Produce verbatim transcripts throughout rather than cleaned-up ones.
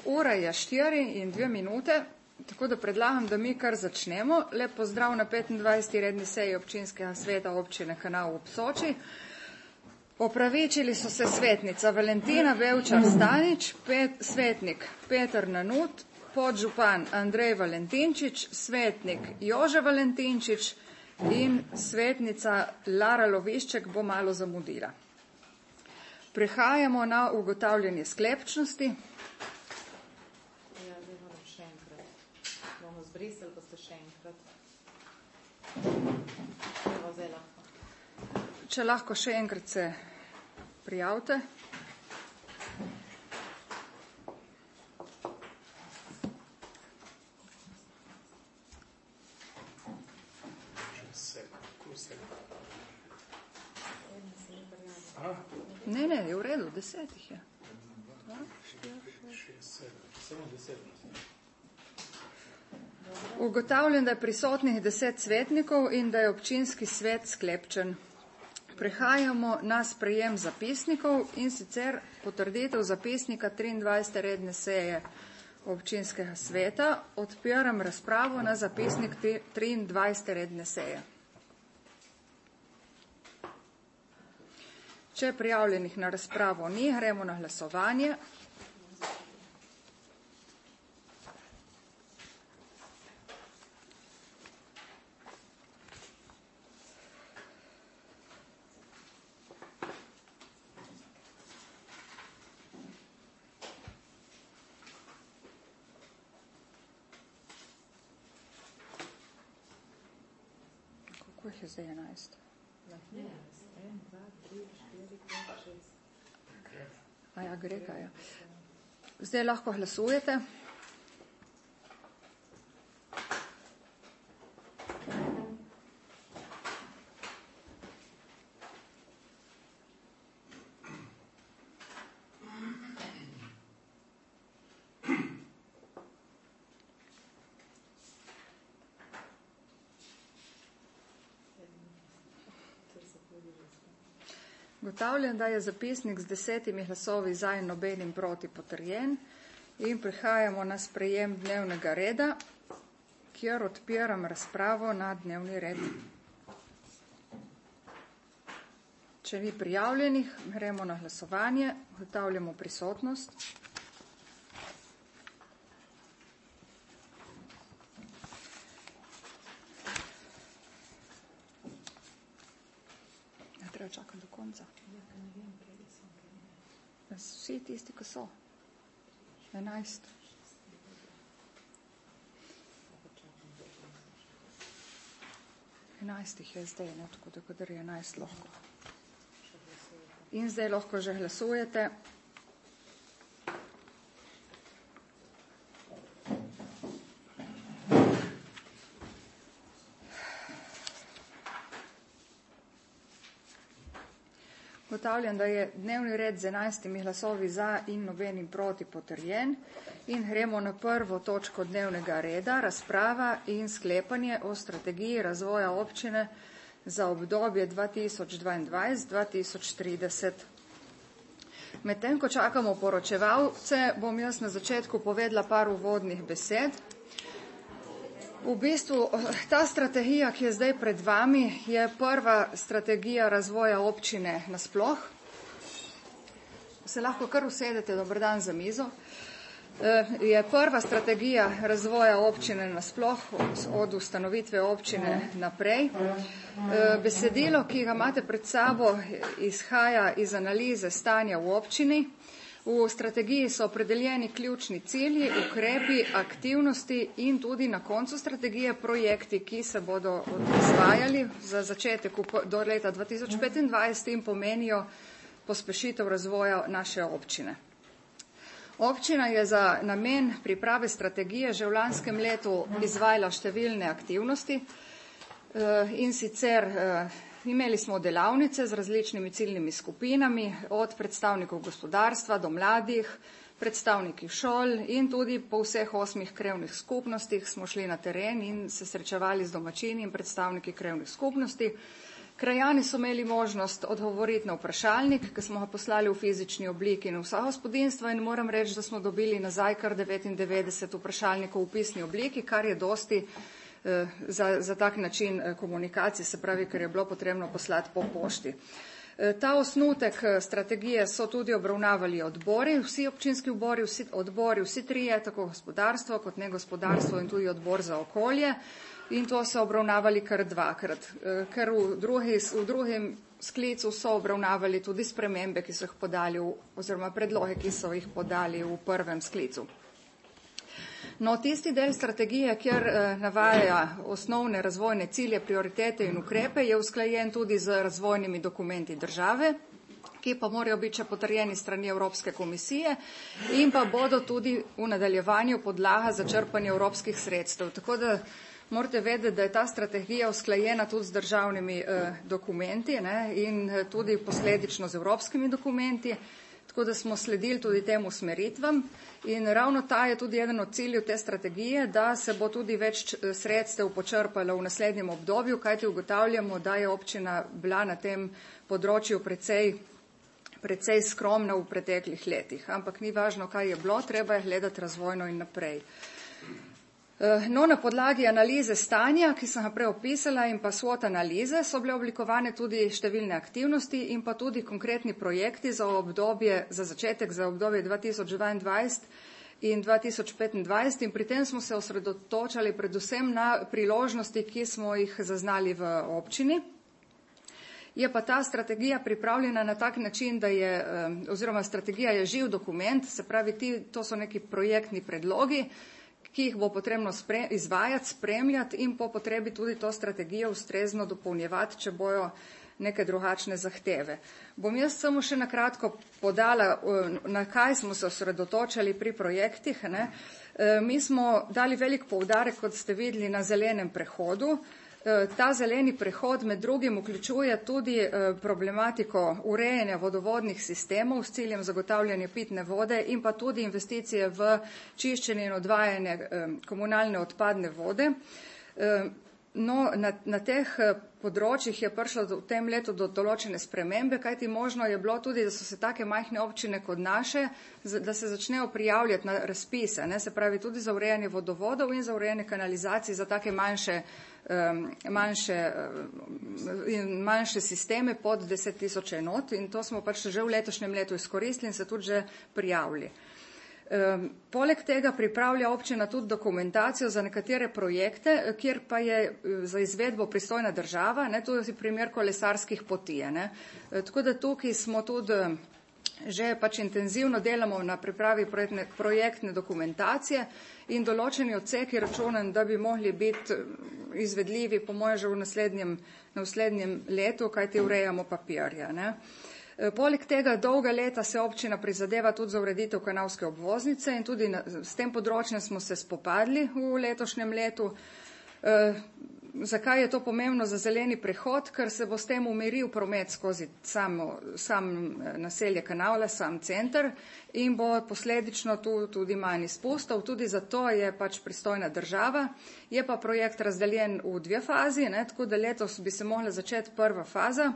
ura je štiri in dve minute, tako da predlagam, da mi kar začnemo. Lep pozdrav na petindvajseti redni seji občinskega sveta občine Kanal ob Soči. Opravičili so se svetnica Valentina Bevčar-Stanič, pet, svetnik Peter Nanut, podžupan Andrej Valentinčič, svetnik Jože Valentinčič in svetnica Lara Lovišček bo malo zamudila. Prehajamo na ugotavljanje sklepčnosti. Ja, zdaj moram še enkrat. Bomo zbrisali, pa ste še enkrat. Evo, zdaj lahko. Če lahko še enkrat se prijavite. Ne, ne, je v redu, desetih je. Ugotavljam, da je prisotnih deset svetnikov in da je občinski svet sklepčen. Prehajamo na sprejem zapisnikov in sicer potrditev zapisnika triindvajsete redne seje občinskega sveta. Odpiram razpravo na zapisnik triindvajsete redne seje. Če prijavljenih na razpravo ni, gremo na glasovanje. Koliko jih je zdaj enajst? A ja, Grega, ja. Zdaj lahko glasujete. Ugotavljam, da je zapisnik z desetimi glasovi za in nobenim proti potrjen in prihajamo na sprejem dnevnega reda, kjer odpiram razpravo na dnevni red. Če ni prijavljenih, gremo na glasovanje, ugotavljamo prisotnost. Ja, treba čakati do konca. Vsi tisti, ki so. Enajst. Enajst jih je zdaj, ne, tako da kadar je enajst lahko. In zdaj lahko že glasujete. Ugotavljam, da je dnevni red z enajstimi glasovi za in nobenim proti potrjen in gremo na prvo točko dnevnega reda, razprava in sklepanje o strategiji razvoja občine za obdobje dva tisoč dvaindvajset do dva tisoč trideset. Medtem, ko čakamo poročevalce, bom jaz na začetku povedala par uvodnih besed. V bistvu ta strategija, ki je zdaj pred vami, je prva strategija razvoja občine nasploh. Se lahko kar usedete, dober dan za mizo. Je prva strategija razvoja občine nasploh od ustanovitve občine naprej. Besedilo, ki ga imate pred sabo, izhaja iz analize stanja v občini. V strategiji so opredeljeni ključni cilji, ukrepi, aktivnosti in tudi na koncu strategije projekti, ki se bodo izvajali za začetek do leta dva tisoč petindvajset in pomenijo pospešitev razvoja naše občine. Občina je za namen priprave strategije že v lanskem letu izvajala številne aktivnosti in sicer imeli smo delavnice z različnimi ciljnimi skupinami, od predstavnikov gospodarstva do mladih, predstavniki šol in tudi po vseh osmih krajevnih skupnostih smo šli na teren in se srečevali z domačini in predstavniki krajevnih skupnosti. Krajani so imeli možnost odgovoriti na vprašalnik, ki smo ga poslali v fizični obliki in vsa gospodinstva in moram reči, da smo dobili nazaj kar devetindevetdeset vprašalnikov v pisni obliki, kar je dosti eh, za, za tak način komunikacije, se pravi, ker je bilo potrebno poslati po pošti. Ta osnutek strategije so tudi obravnavali odbori, vsi občinski odbori, vsi odbori, vsi trije, tako gospodarstvo kot negospodarstvo in tudi odbor za okolje. In to so obravnavali kar dvakrat, ker v, drugi, v drugem sklicu so obravnavali tudi spremembe, ki so jih podali, v, oziroma predloge, ki so jih podali v prvem sklicu. No, tisti del strategije, kjer eh, navaja osnovne razvojne cilje, prioritete in ukrepe, je usklajen tudi z razvojnimi dokumenti države, ki pa morajo biti še potrjeni strani Evropske komisije in pa bodo tudi v nadaljevanju podlaga za črpanje evropskih sredstev. Tako da morate vedeti, da je ta strategija usklajena tudi z državnimi eh, dokumenti, ne, in tudi posledično z evropskimi dokumenti. Tako da smo sledili tudi tem usmeritvam in ravno ta je tudi eden od ciljev te strategije, da se bo tudi več sredstev počrpalo v naslednjem obdobju, kajti ugotavljamo, da je občina bila na tem področju precej, precej skromna v preteklih letih. Ampak ni važno, kaj je bilo, treba je gledati razvojno in naprej. No, na podlagi analize stanja, ki sem ga prej opisala, in pa SWOT analize so bile oblikovane tudi številne aktivnosti in pa tudi konkretni projekti za obdobje, za začetek za obdobje dva tisoč dvaindvajset in dva tisoč petindvajset in pri tem smo se osredotočali predvsem na priložnosti, ki smo jih zaznali v občini. Je pa ta strategija pripravljena na tak način, da je, oziroma strategija je živ dokument, se pravi, ti, to so neki projektni predlogi, ki jih bo potrebno spre, izvajati, spremljati in po potrebi tudi to strategijo ustrezno dopolnjevati, če bojo neke drugačne zahteve. Bom jaz samo še na kratko podala, na kaj smo se osredotočali pri projektih. Ne. Mi smo dali velik poudarek, kot ste videli, na zelenem prehodu. Ta zeleni prehod med drugim vključuje tudi problematiko urejanja vodovodnih sistemov s ciljem zagotavljanja pitne vode in pa tudi investicije v čiščenje in odvajanje komunalne odpadne vode. No, na, na teh področjih je prišlo v tem letu do določene spremembe, kajti možno je bilo tudi, da so se take majhne občine kot naše, da se začnejo prijavljati na razpise, ne, se pravi tudi za urejanje vodovodov in za urejanje kanalizacij za take manjše, um, manjše, um, manjše sisteme pod deset tisoč enot in to smo pač že v letošnjem letu izkoristili in se tudi že prijavili. Um, poleg tega pripravlja občina tudi dokumentacijo za nekatere projekte, kjer pa je za izvedbo pristojna država, ne, tudi primer kolesarskih poti. Ne. Tako da tukaj smo tudi že pač intenzivno delamo na pripravi projektne, projektne dokumentacije in določeni odseki računam, da bi mogli biti izvedljivi po mojem že v naslednjem, na naslednjem letu, kajti urejamo papirja. Ne. Poleg tega dolga leta se občina prizadeva tudi za ureditev kanalske obvoznice in tudi na, s tem področjem smo se spopadli v letošnjem letu. E, zakaj je to pomembno za zeleni prehod? Ker se bo s tem umiril promet skozi samo, sam naselje kanala, sam center in bo posledično tu tudi manj izpustov. Tudi zato je pač pristojna država. Je pa projekt razdeljen v dve fazi, ne, tako da letos bi se mogla začeti prva faza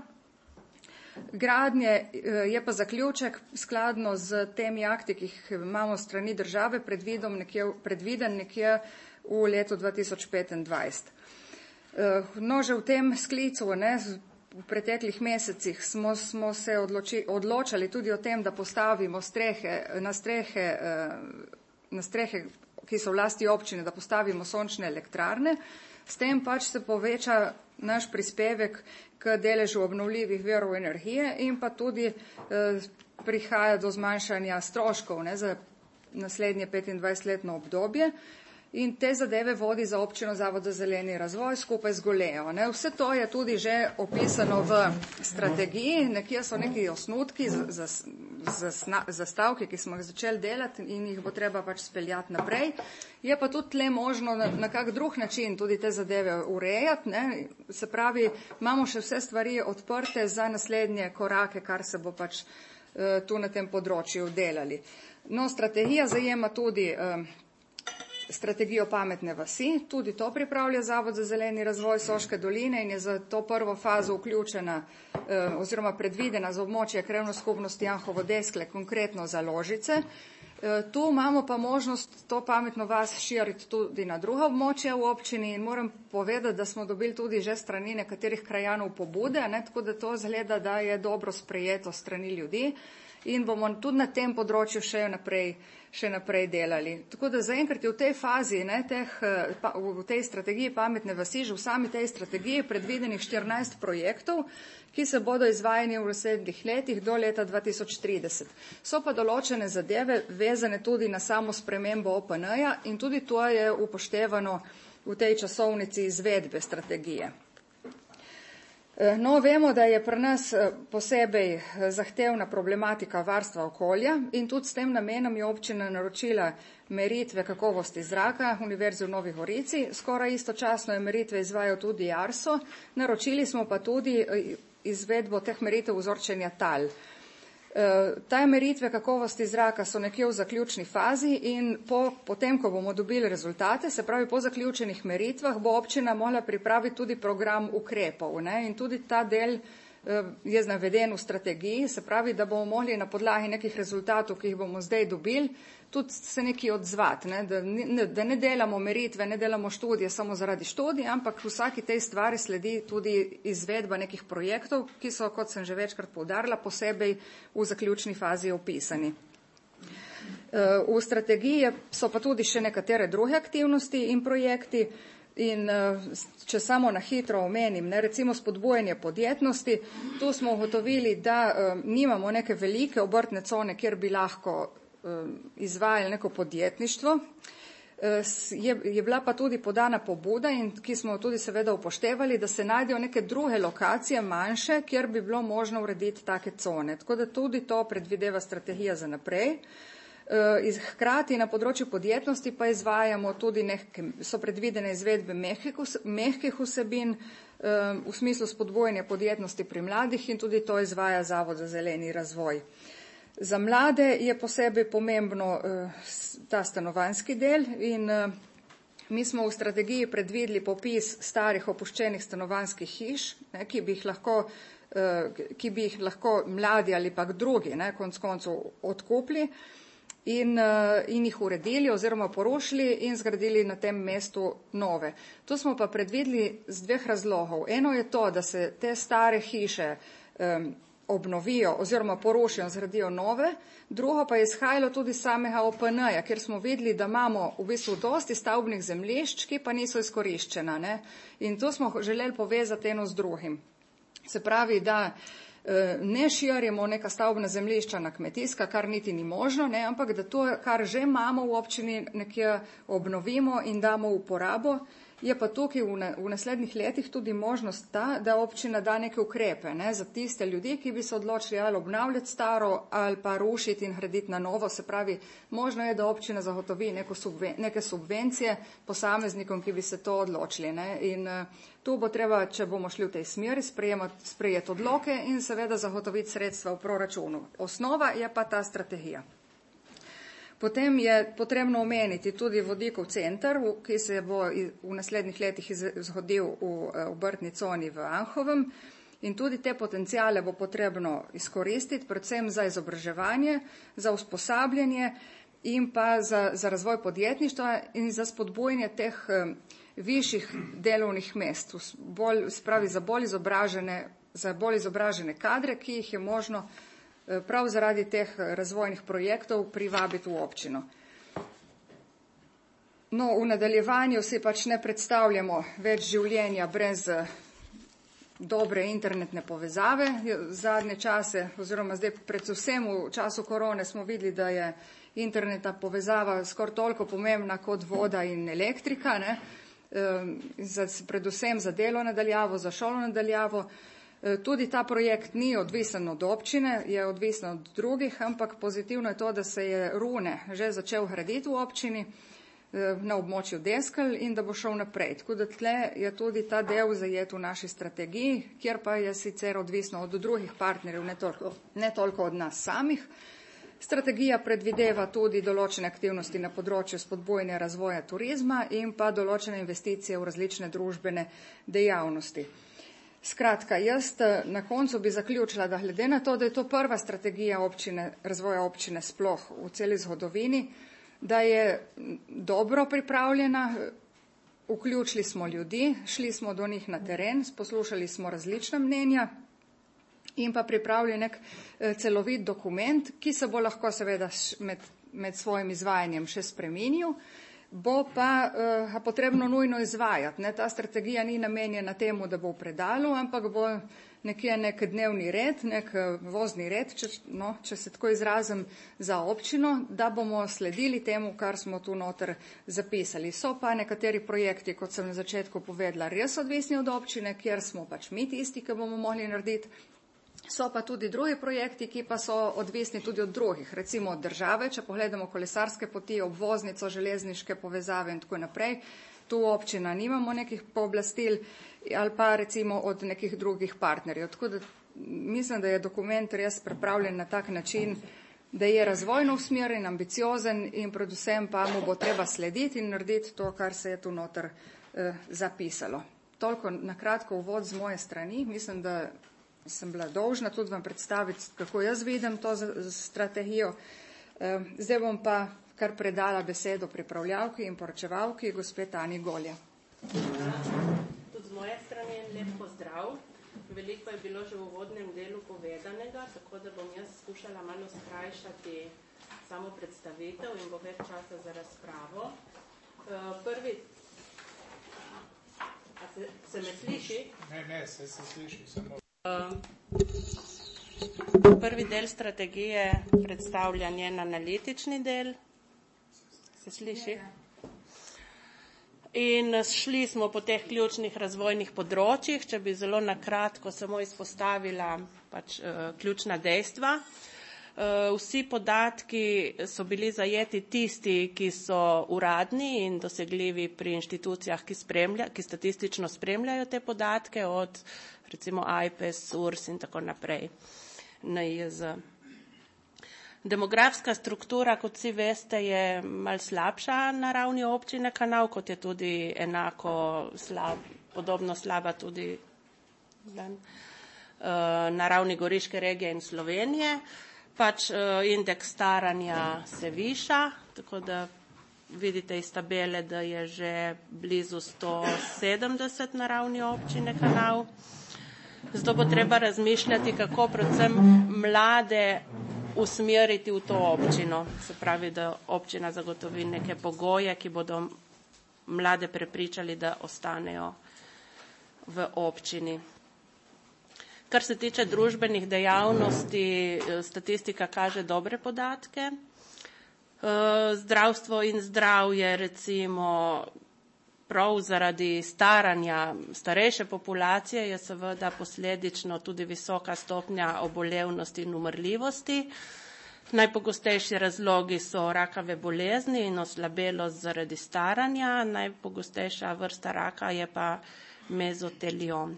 gradnje, je pa zaključek skladno z temi akti, ki jih imamo strani države, predviden nekje, predviden nekje v letu dva tisoč petindvajset. No, že v tem sklicu, ne, v preteklih mesecih smo, smo se odloči, odločali tudi o tem, da postavimo strehe, na strehe, na strehe, ki so v lasti občine, da postavimo sončne elektrarne. S tem pač se poveča naš prispevek k deležu obnovljivih virov energije in pa tudi eh, prihaja do zmanjšanja stroškov, ne, za naslednje petindvajsetletno obdobje. In te zadeve vodi za občino Zavod za zeleni razvoj skupaj z Golejo. Ne. Vse to je tudi že opisano v strategiji, nekje so neki osnutki za, za, za stavke, ki smo jih začeli delati in jih bo treba pač speljati naprej. Je pa tudi tle možno na, na kak drug način tudi te zadeve urejati. Ne. Se pravi, imamo še vse stvari odprte za naslednje korake, kar se bo pač uh, tu na tem področju delali. No, strategija zajema tudi uh, strategijo pametne vasi, tudi to pripravlja Zavod za zeleni razvoj Soške doline in je za to prvo fazo vključena oziroma predvidena za območje krajevne skupnosti Anhovo Deskle, konkretno za Ložice. Tu imamo pa možnost to pametno vas širiti tudi na druga območja v občini in moram povedati, da smo dobili tudi že strani nekaterih krajanov pobude, ne, tako da to zgleda, da je dobro sprejeto strani ljudi in bomo tudi na tem področju še naprej, še naprej delali. Tako da zaenkrat je v tej fazi, ne, teh, v tej strategiji pametne vasi, že v sami tej strategiji predvidenih štirinajst projektov, ki se bodo izvajani v naslednjih letih do leta dva tisoč trideset. So pa določene zadeve vezane tudi na samo spremembo O P N-ja in tudi to je upoštevano v tej časovnici izvedbe strategije. No, vemo, da je pri nas posebej zahtevna problematika varstva okolja in tudi s tem namenom je občina naročila meritve kakovosti zraka Univerze v Novi Gorici. Skoraj istočasno je meritve izvajal tudi ARSO. Naročili smo pa tudi izvedbo teh meritev vzorčenja tal. Ta meritve kakovosti zraka so nekje v zaključni fazi in po, potem, ko bomo dobili rezultate, se pravi po zaključenih meritvah, bo občina morala pripraviti tudi program ukrepov, ne, in tudi ta del je naveden v strategiji, se pravi, da bomo mogli na podlagi nekih rezultatov, ki jih bomo zdaj dobili, tudi se nekaj odzvati, ne, da, ne, da ne delamo meritve, ne delamo študije samo zaradi študij, ampak vsaki tej stvari sledi tudi izvedba nekih projektov, ki so, kot sem že večkrat poudarila, posebej v zaključni fazi opisani. V strategiji so pa tudi še nekatere druge aktivnosti in projekti. In če samo na hitro omenim, ne, recimo spodbujanje podjetnosti, tu smo ugotovili, da um, nimamo neke velike obrtne cone, kjer bi lahko um, izvajali neko podjetništvo. Je, je bila pa tudi podana pobuda, in ki smo tudi seveda upoštevali, da se najdejo neke druge lokacije, manjše, kjer bi bilo možno urediti take cone. Tako da tudi to predvideva strategija za naprej. Hkrati na področju podjetnosti pa izvajamo tudi neke, so predvidene izvedbe mehkih vsebin v smislu spodbujanja podjetnosti pri mladih in tudi to izvaja Zavod za zeleni razvoj. Za mlade je posebej pomembno ta stanovanjski del in mi smo v strategiji predvideli popis starih opuščenih stanovanjskih hiš, ne, ki bi jih lahko, ki bi jih lahko mladi ali pa drugi, ne, konec koncev odkupili. In, in jih uredili oziroma porušili in zgradili na tem mestu nove. To smo pa predvideli z dveh razlogov. Eno je to, da se te stare hiše um, obnovijo oziroma porušijo in zgradijo nove, drugo pa je izhajalo tudi samega O P N-ja, kjer smo videli, da imamo v bistvu dosti stavbnih zemljišč, ki pa niso izkoriščena, ne? In to smo želeli povezati eno z drugim. Se pravi, da ne širimo neka stavbna zemljišča na kmetijska, kar niti ni možno, ne, ampak da to, kar že imamo v občini, nekje obnovimo in damo v uporabo. Je pa tukaj v, ne, v naslednjih letih tudi možnost ta, da občina da neke ukrepe, ne, za tiste ljudi, ki bi se odločili ali obnavljati staro ali pa rušiti in graditi na novo. Se pravi, možno je, da občina zagotovi neko subven, neke subvencije posameznikom, ki bi se to odločili. Ne, in uh, tu bo treba, če bomo šli v tej smeri, sprejeti odloke in seveda zagotoviti sredstva v proračunu. Osnova je pa ta strategija. Potem je potrebno omeniti tudi vodikov center, ki se bo v naslednjih letih zgodil v obrtni coni v Anhovem in tudi te potencijale bo potrebno izkoristiti, predvsem za izobraževanje, za usposabljanje in pa za, za razvoj podjetništva in za spodbujanje teh višjih delovnih mest, bolj, spravi za bolj izobražene, za bolj izobražene kadre, ki jih je možno prav zaradi teh razvojnih projektov privabiti v občino. No, v nadaljevanju si pač ne predstavljamo več življenja brez dobre internetne povezave. Zadnje čase, oziroma zdaj predvsem v času korone smo videli, da je internetna povezava skoraj toliko pomembna kot voda in elektrika, ne? Za, predvsem za delo nadaljavo, za šolo nadaljavo. Tudi ta projekt ni odvisen od občine, je odvisen od drugih, ampak pozitivno je to, da se je Rune že začel graditi v občini na območju Deskel in da bo šel naprej. Tako da tle je tudi ta del zajet v naši strategiji, kjer pa je sicer odvisno od drugih partnerjev, ne toliko, ne toliko od nas samih. Strategija predvideva tudi določene aktivnosti na področju spodbujanja razvoja turizma in pa določene investicije v različne družbene dejavnosti. Skratka, jaz na koncu bi zaključila, da glede na to, da je to prva strategija občine, razvoja občine sploh v celi zgodovini, da je dobro pripravljena, vključili smo ljudi, šli smo do njih na teren, poslušali smo različna mnenja in pa pripravili nek celovit dokument, ki se bo lahko seveda med, med svojim izvajanjem še spremenil, bo pa uh, potrebno nujno izvajati. Ne? Ta strategija ni namenjena temu, da bo v predalu, ampak bo nekje nek dnevni red, nek vozni red, če, no, če se tako izrazim, za občino, da bomo sledili temu, kar smo tu noter zapisali. So pa nekateri projekti, kot sem na začetku povedala, res odvisni od občine, kjer smo pač mi tisti, ki bomo mogli narediti. So pa tudi drugi projekti, ki pa so odvisni tudi od drugih, recimo od države, če pogledamo kolesarske poti, obvoznico, železniške povezave in tako naprej. Tu občina nimamo nekih pooblastil ali pa recimo od nekih drugih partnerjev. Tako da mislim, da je dokument res pripravljen na tak način, da je razvojno usmerjen, ambiciozen in predvsem pa mu bo treba slediti in narediti to, kar se je tu noter eh, zapisalo. Toliko na kratko uvod z moje strani. Mislim, da sem bila dolžna tudi vam predstaviti, kako jaz vidim to strategijo. Zdaj bom pa kar predala besedo pripravljavki in poročevalki, gospe Tani Golja. Tudi z moje strani lep pozdrav. Veliko je bilo že v uvodnem delu povedanega, tako da bom jaz skušala malo skrajšati samo predstavitev in bo več časa za razpravo. Prvi, a se, se me sliši? Ne, ne, se se sliši, samo. Prvi del strategije predstavlja njen analitični del. Se sliši? In šli smo po teh ključnih razvojnih področjih, če bi zelo na kratko samo izpostavila pač, uh, ključna dejstva. Uh, vsi podatki so bili zajeti tisti, ki so uradni in dosegljivi pri inštitucijah, ki, spremlja, ki statistično spremljajo te podatke, od recimo A I P E S, S U R S in tako naprej, N I J Z. Demografska struktura, kot vsi veste, je mal slabša na ravni občine Kanal, kot je tudi enako slab, podobno slaba tudi na ravni Goriške regije in Slovenije. Pač indeks staranja se viša, tako da vidite iz tabele, da je že blizu sto sedemdeset na ravni občine Kanal. Zato bo treba razmišljati, kako predvsem mlade usmeriti v to občino. Se pravi, da občina zagotovi neke pogoje, ki bodo mlade prepričali, da ostanejo v občini. Kar se tiče družbenih dejavnosti, statistika kaže dobre podatke. Zdravstvo in zdravje, recimo, prav zaradi staranja starejše populacije je seveda posledično tudi visoka stopnja obolevnosti in umrljivosti. Najpogostejši razlogi so rakave bolezni in oslabelost zaradi staranja. Najpogostejša vrsta raka je pa mezoteliom.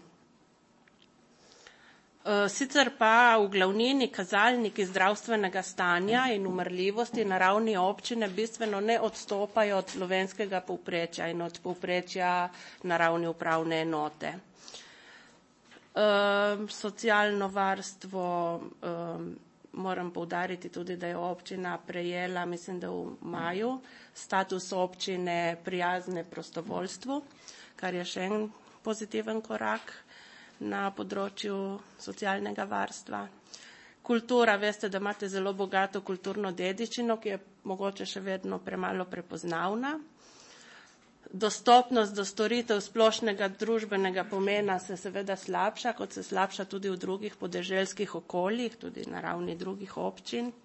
Sicer pa v glavnini kazalniki zdravstvenega stanja in umrljivosti na ravni občine bistveno ne odstopajo od slovenskega povprečja in od povprečja na ravni upravne enote. E, socialno varstvo, e, moram poudariti tudi, da je občina prejela, mislim, da v maju, status občine prijazne prostovoljstvu, kar je še en pozitiven korak na področju socialnega varstva. Kultura, veste, da imate zelo bogato kulturno dediščino, ki je mogoče še vedno premalo prepoznavna. Dostopnost do storitev splošnega družbenega pomena se seveda slabša, kot se slabša tudi v drugih podeželskih okoljih, tudi na ravni drugih občin.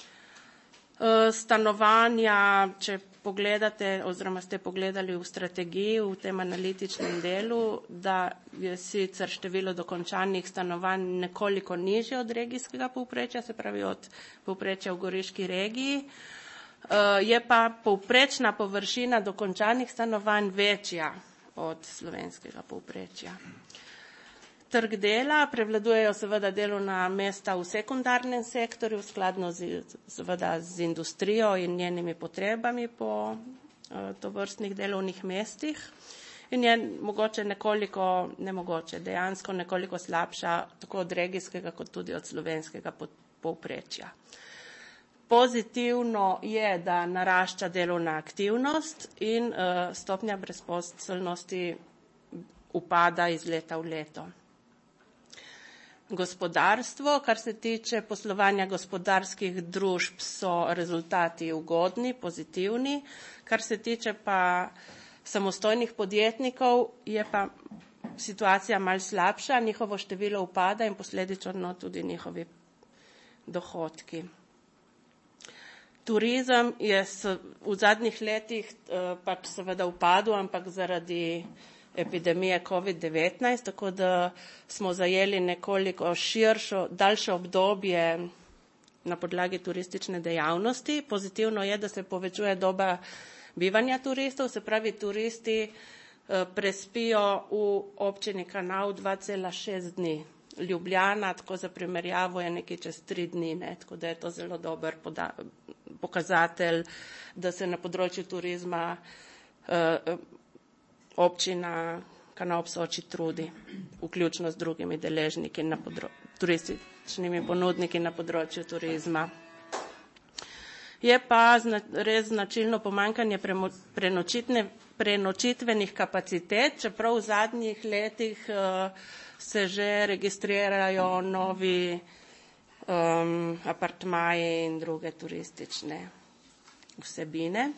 Stanovanja, če pogledate oziroma ste pogledali v strategiji, v tem analitičnem delu, da je sicer število dokončanih stanovanj nekoliko nižje od regijskega povprečja, se pravi od povprečja v Goriški regiji, je pa povprečna površina dokončanih stanovanj večja od slovenskega povprečja. Trg dela, prevladujejo seveda delovna mesta v sekundarnem sektorju, skladno z, seveda z industrijo in njenimi potrebami po uh, tovrstnih delovnih mestih. In je mogoče nekoliko, nemogoče, dejansko nekoliko slabša tako od regijskega kot tudi od slovenskega povprečja. Pozitivno je, da narašča delovna aktivnost in uh, stopnja brezposelnosti upada iz leta v leto. Gospodarstvo, kar se tiče poslovanja gospodarskih družb, so rezultati ugodni, pozitivni. Kar se tiče pa samostojnih podjetnikov, je pa situacija malce slabša, njihovo število upada in posledično tudi njihovi dohodki. Turizem je v zadnjih letih pač seveda upadel, ampak zaradi epidemije covid devetnajst, tako da smo zajeli nekoliko širšo, daljše obdobje na podlagi turistične dejavnosti. Pozitivno je, da se povečuje doba bivanja turistov, se pravi turisti prespijo v občini Kanal dva cela šest dni. Ljubljana, tako za primerjavo, je nekaj čez tri dni, ne? Tako da je to zelo dober poda- pokazatelj, da se na področju turizma eh, občina Kanal ob Soči trudi, vključno z drugimi deležniki, na podro- turističnimi ponudniki na področju turizma. Je pa zna- res značilno pomanjkanje premo- prenočitne, prenočitvenih kapacitet, čeprav v zadnjih letih uh, se že registrirajo novi um, apartmaji in druge turistične vsebine.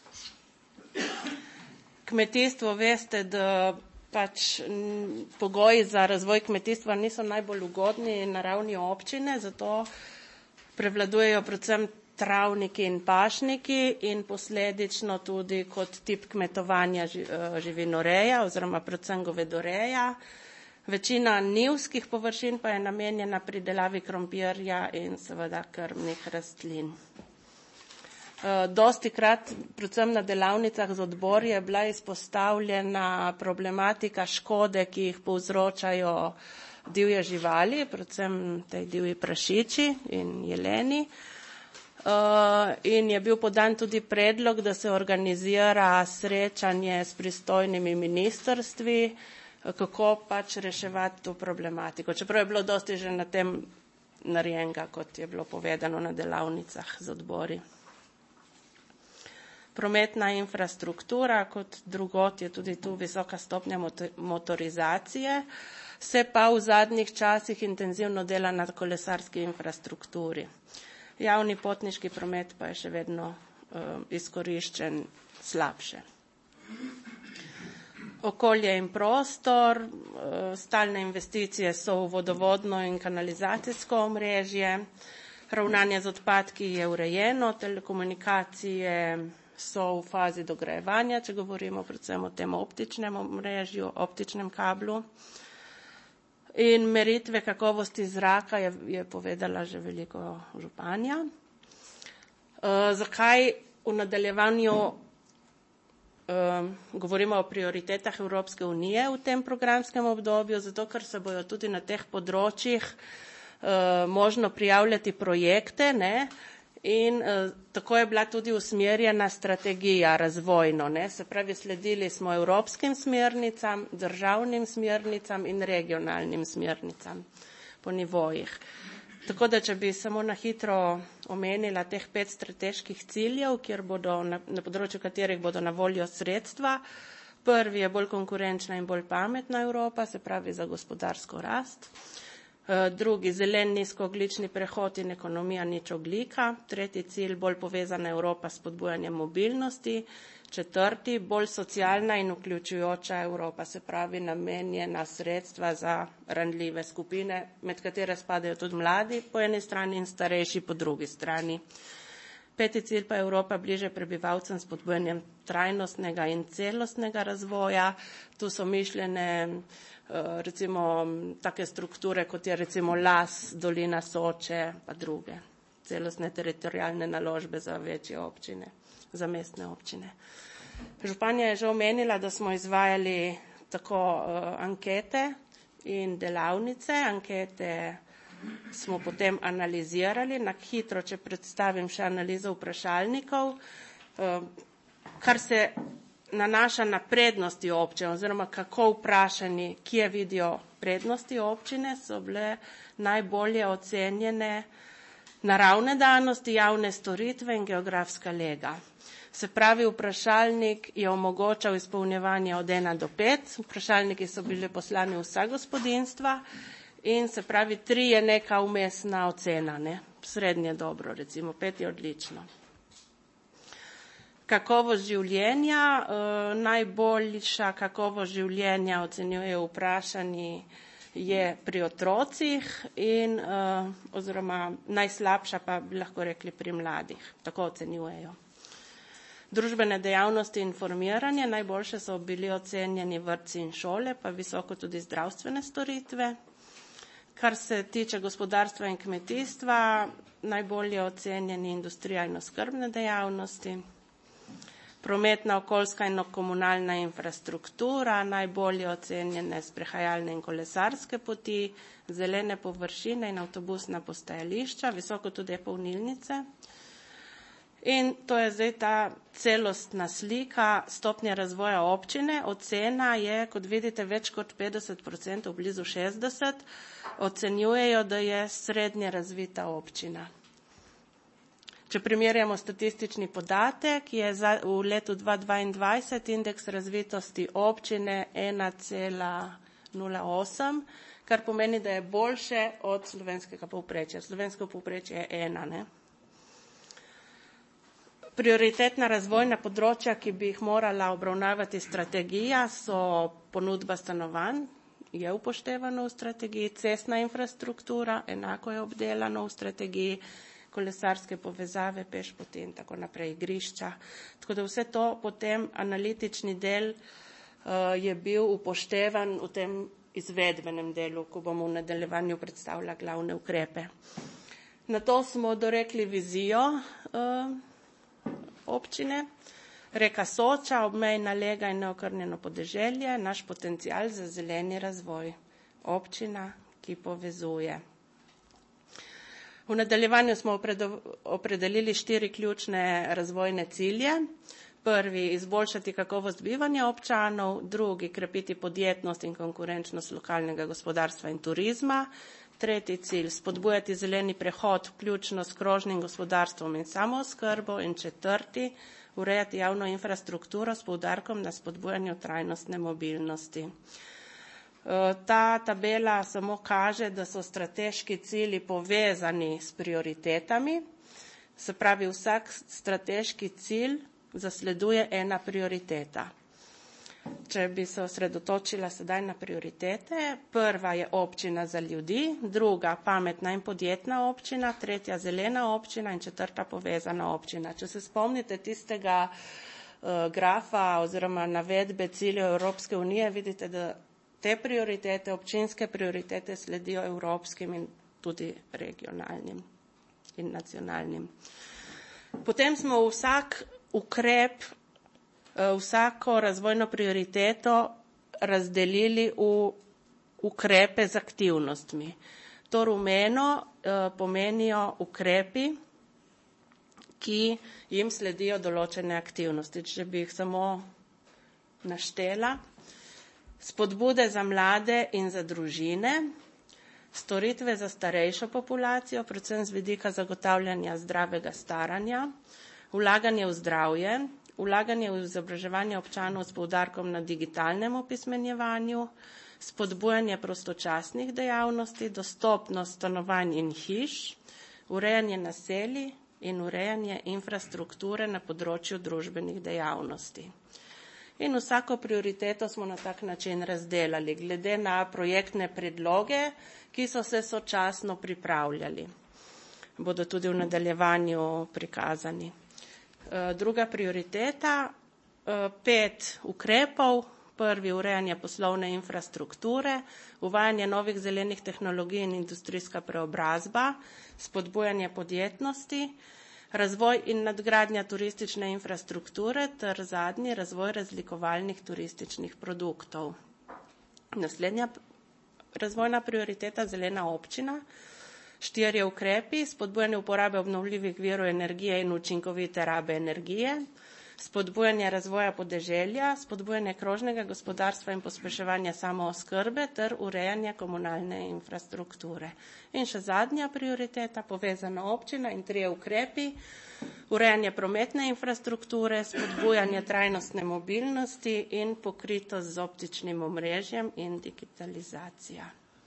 Kmetijstvo, veste, da pač m, pogoji za razvoj kmetijstva niso najbolj ugodni na ravni občine, zato prevladujejo predvsem travniki in pašniki in posledično tudi kot tip kmetovanja živinoreja oziroma predvsem govedoreja. Večina njivskih površin pa je namenjena pridelavi krompirja in seveda krmnih rastlin. Dosti krat, predvsem na delavnicah z odbori, je bila izpostavljena problematika škode, ki jih povzročajo divje živali, predvsem tej divji prašiči in jeleni. Uh, in je bil podan tudi predlog, da se organizira srečanje s pristojnimi ministrstvi, kako pač reševati to problematiko. Čeprav je bilo dosti že na tem narejenega, kot je bilo povedano na delavnicah z odbori. Prometna infrastruktura, kot drugot je tudi tu visoka stopnja motorizacije, se pa v zadnjih časih intenzivno dela na kolesarski infrastrukturi. Javni potniški promet pa je še vedno uh, izkoriščen slabše. Okolje in prostor, uh, stalne investicije so v vodovodno in kanalizacijsko omrežje, ravnanje z odpadki je urejeno, telekomunikacije so v fazi dograjevanja, če govorimo predvsem o tem optičnem omrežju, optičnem kablu. In meritve kakovosti zraka je, je povedala že veliko županja. E, zakaj v nadaljevanju e, govorimo o prioritetah Evropske unije v tem programskem obdobju? Zato, ker se bojo tudi na teh področjih e, možno prijavljati projekte, ne? In eh, tako je bila tudi usmerjena strategija razvojno, ne? Se pravi, sledili smo evropskim smernicam, državnim smernicam in regionalnim smernicam po nivojih. Tako da, če bi samo na hitro omenila teh pet strateških ciljev, kjer bodo na, na področju katerih bodo na voljo sredstva. Prvi je bolj konkurenčna in bolj pametna Evropa, se pravi za gospodarsko rast. Drugi, zelen nizkoogljični prehod in ekonomija nič ogljika. Tretji cilj, bolj povezana Evropa s spodbujanjem mobilnosti. Četrti, bolj socialna in vključujoča Evropa, se pravi namenjena sredstva za ranljive skupine, med katere spadajo tudi mladi po eni strani in starejši po drugi strani. Peti cilj pa je Evropa bliže prebivalcem s spodbujanjem trajnostnega in celostnega razvoja. Tu so mišljene recimo take strukture, kot je recimo Las, dolina Soče, pa druge celostne teritorijalne naložbe za večje občine, za mestne občine. Županja je že omenila, da smo izvajali tako uh, ankete in delavnice. Ankete smo potem analizirali. Na hitro, če predstavim še analizo vprašalnikov, kar se nanaša na prednosti občine oziroma kako vprašani, kje vidijo prednosti občine, so bile najbolje ocenjene naravne danosti, javne storitve in geografska lega. Se pravi, vprašalnik je omogočal izpolnjevanje od ena do pet, vprašalniki so bili poslani vsa gospodinstva in se pravi, tri je neka umestna ocena, ne? Srednje dobro, recimo pet je odlično. Kakovost življenja, eh, najboljša kakovost življenja ocenjuje vprašani je pri otrocih in eh, oziroma najslabša pa bi lahko rekli pri mladih, tako ocenjujejo. Družbene dejavnosti in informiranje, najboljše so bili ocenjeni vrtci in šole, pa visoko tudi zdravstvene storitve. Kar se tiče gospodarstva in kmetijstva, najbolje ocenjeni industrija in oskrbne dejavnosti. Prometna, okoljska in komunalna infrastruktura, najbolje ocenjene sprehajalne in kolesarske poti, zelene površine in avtobusna postajališča, visoko tudi polnilnice. In to je zdaj ta celostna slika stopnje razvoja občine. Ocena je, kot vidite, več kot petdeset odstotkov, blizu šestdeset, ocenjujejo, da je srednje razvita občina. Če primerjamo statistični podatek, je za, v letu dva tisoč dvaindvajset indeks razvitosti občine ena cela nula osem, kar pomeni, da je boljše od slovenskega povprečja. Slovensko povprečje je ena, ne? Prioritetna razvojna področja, ki bi jih morala obravnavati strategija, so ponudba stanovanj, je upoštevano v strategiji, cestna infrastruktura, enako je obdelano v strategiji, kolesarske povezave, pešpoti in tako naprej, igrišča. Tako da vse to potem analitični del uh, je bil upoštevan v tem izvedbenem delu, ko bomo v nadaljevanju predstavljali glavne ukrepe. Na to smo dorekli vizijo uh, občine, reka Soča, obmejna lega in neokrnjeno podeželje, naš potencial za zeleni razvoj. Občina, ki povezuje. V nadaljevanju smo opredelili štiri ključne razvojne cilje. Prvi, izboljšati kakovost bivanja občanov, drugi, krepiti podjetnost in konkurenčnost lokalnega gospodarstva in turizma, tretji cilj, spodbujati zeleni prehod, vključno s krožnim gospodarstvom in samooskrbo, in četrti, urejati javno infrastrukturo s poudarkom na spodbujanju trajnostne mobilnosti. Ta tabela samo kaže, da so strateški cilji povezani s prioritetami, se pravi, vsak strateški cilj zasleduje ena prioriteta. Če bi se osredotočila sedaj na prioritete, prva je občina za ljudi, druga pametna in podjetna občina, tretja zelena občina in četrta povezana občina. Če se spomnite tistega uh, grafa oziroma navedbe ciljev Evropske unije, vidite, da te prioritete, občinske prioritete sledijo evropskim in tudi regionalnim in nacionalnim. Potem smo vsak ukrep, vsako razvojno prioriteto razdelili v ukrepe z aktivnostmi. To rumeno eh, pomenijo ukrepi, ki jim sledijo določene aktivnosti. Če bi jih samo naštela, spodbude za mlade in za družine, storitve za starejšo populacijo, predvsem z vidika zagotavljanja zdravega staranja, vlaganje v zdravje, vlaganje v izobraževanje občanov s poudarkom na digitalnem opismenjevanju, spodbujanje prostočasnih dejavnosti, dostopnost stanovanj in hiš, urejanje naselij in urejanje infrastrukture na področju družbenih dejavnosti. In vsako prioriteto smo na tak način razdelali, glede na projektne predloge, ki so se sočasno pripravljali. Bodo tudi v nadaljevanju prikazani. Druga prioriteta, pet ukrepov. Prvi, urejanje poslovne infrastrukture, uvajanje novih zelenih tehnologij in industrijska preobrazba, spodbujanje podjetnosti, razvoj in nadgradnja turistične infrastrukture ter zadnji, razvoj razlikovalnih turističnih produktov. Naslednja razvojna prioriteta zelena občina, štirje ukrepi, spodbujanje uporabe obnovljivih virov energije in učinkovite rabe energije, spodbujanje razvoja podeželja, spodbujanje krožnega gospodarstva in pospeševanje samooskrbe ter urejanje komunalne infrastrukture. In še zadnja prioriteta, povezana občina in trije ukrepi, urejanje prometne infrastrukture, spodbujanje trajnostne mobilnosti in pokritost z optičnim omrežjem in digitalizacija.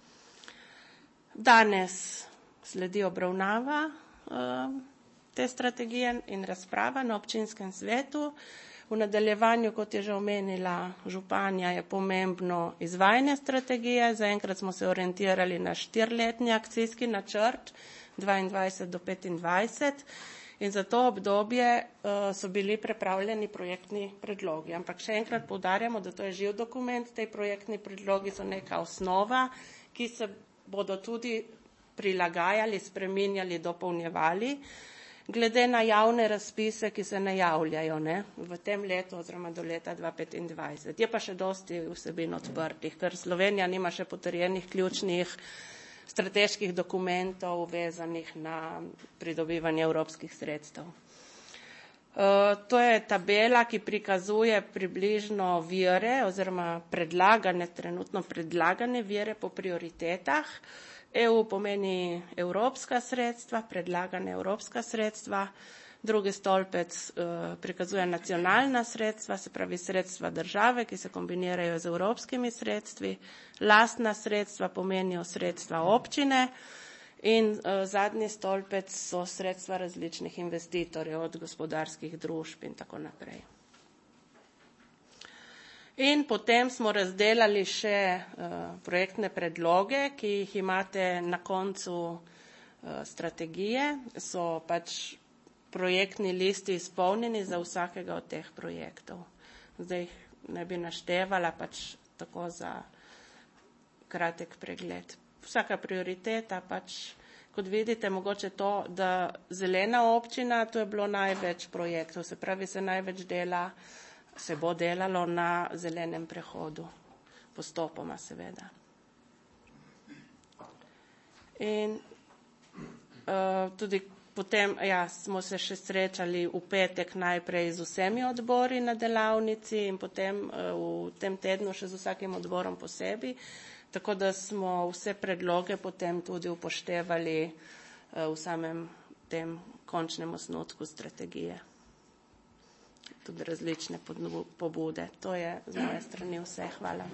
Danes sledi obravnava uh, te strategije in razprava na občinskem svetu. V nadaljevanju, kot je že omenila županja, je pomembno izvajanje strategije. Zaenkrat smo se orientirali na štiriletni akcijski načrt dvaindvajset do petindvajset in za to obdobje uh, so bili pripravljeni projektni predlogi. Ampak še enkrat poudarjamo, da to je živ dokument, te projektni predlogi so neka osnova, ki se bodo tudi prilagajali, spreminjali, dopolnjevali, glede na javne razpise, ki se najavljajo ne, v tem letu oziroma do leta dva tisoč petindvajset. Je pa še dosti vsebin odprtih, ker Slovenija nima še potrjenih ključnih strateških dokumentov vezanih na pridobivanje evropskih sredstev. Uh, to je tabela, ki prikazuje približno vire oziroma predlagane, trenutno predlagane vire po prioritetah. E U pomeni evropska sredstva, predlagane evropska sredstva, drugi stolpec uh, prikazuje nacionalna sredstva, se pravi sredstva države, ki se kombinirajo z evropskimi sredstvi, lastna sredstva pomenijo sredstva občine in uh, zadnji stolpec so sredstva različnih investitorjev, od gospodarskih družb in tako naprej. In potem smo razdelali še uh, projektne predloge, ki jih imate na koncu uh, strategije. So pač projektni listi izpolnjeni za vsakega od teh projektov. Zdaj jih ne bi naštevala, pač tako za kratek pregled. Vsaka prioriteta pač, kot vidite, mogoče to, da zelena občina, to je bilo največ projektov, se pravi, se največ dela se bo delalo na zelenem prehodu, postopoma seveda. In uh, tudi potem, ja, smo se še srečali v petek najprej z vsemi odbori na delavnici in potem uh, v tem tednu še z vsakim odborom posebej, tako da smo vse predloge potem tudi upoštevali uh, v samem tem končnem osnutku strategije. Tudi različne pobude. To je z moje strani vse. Hvala.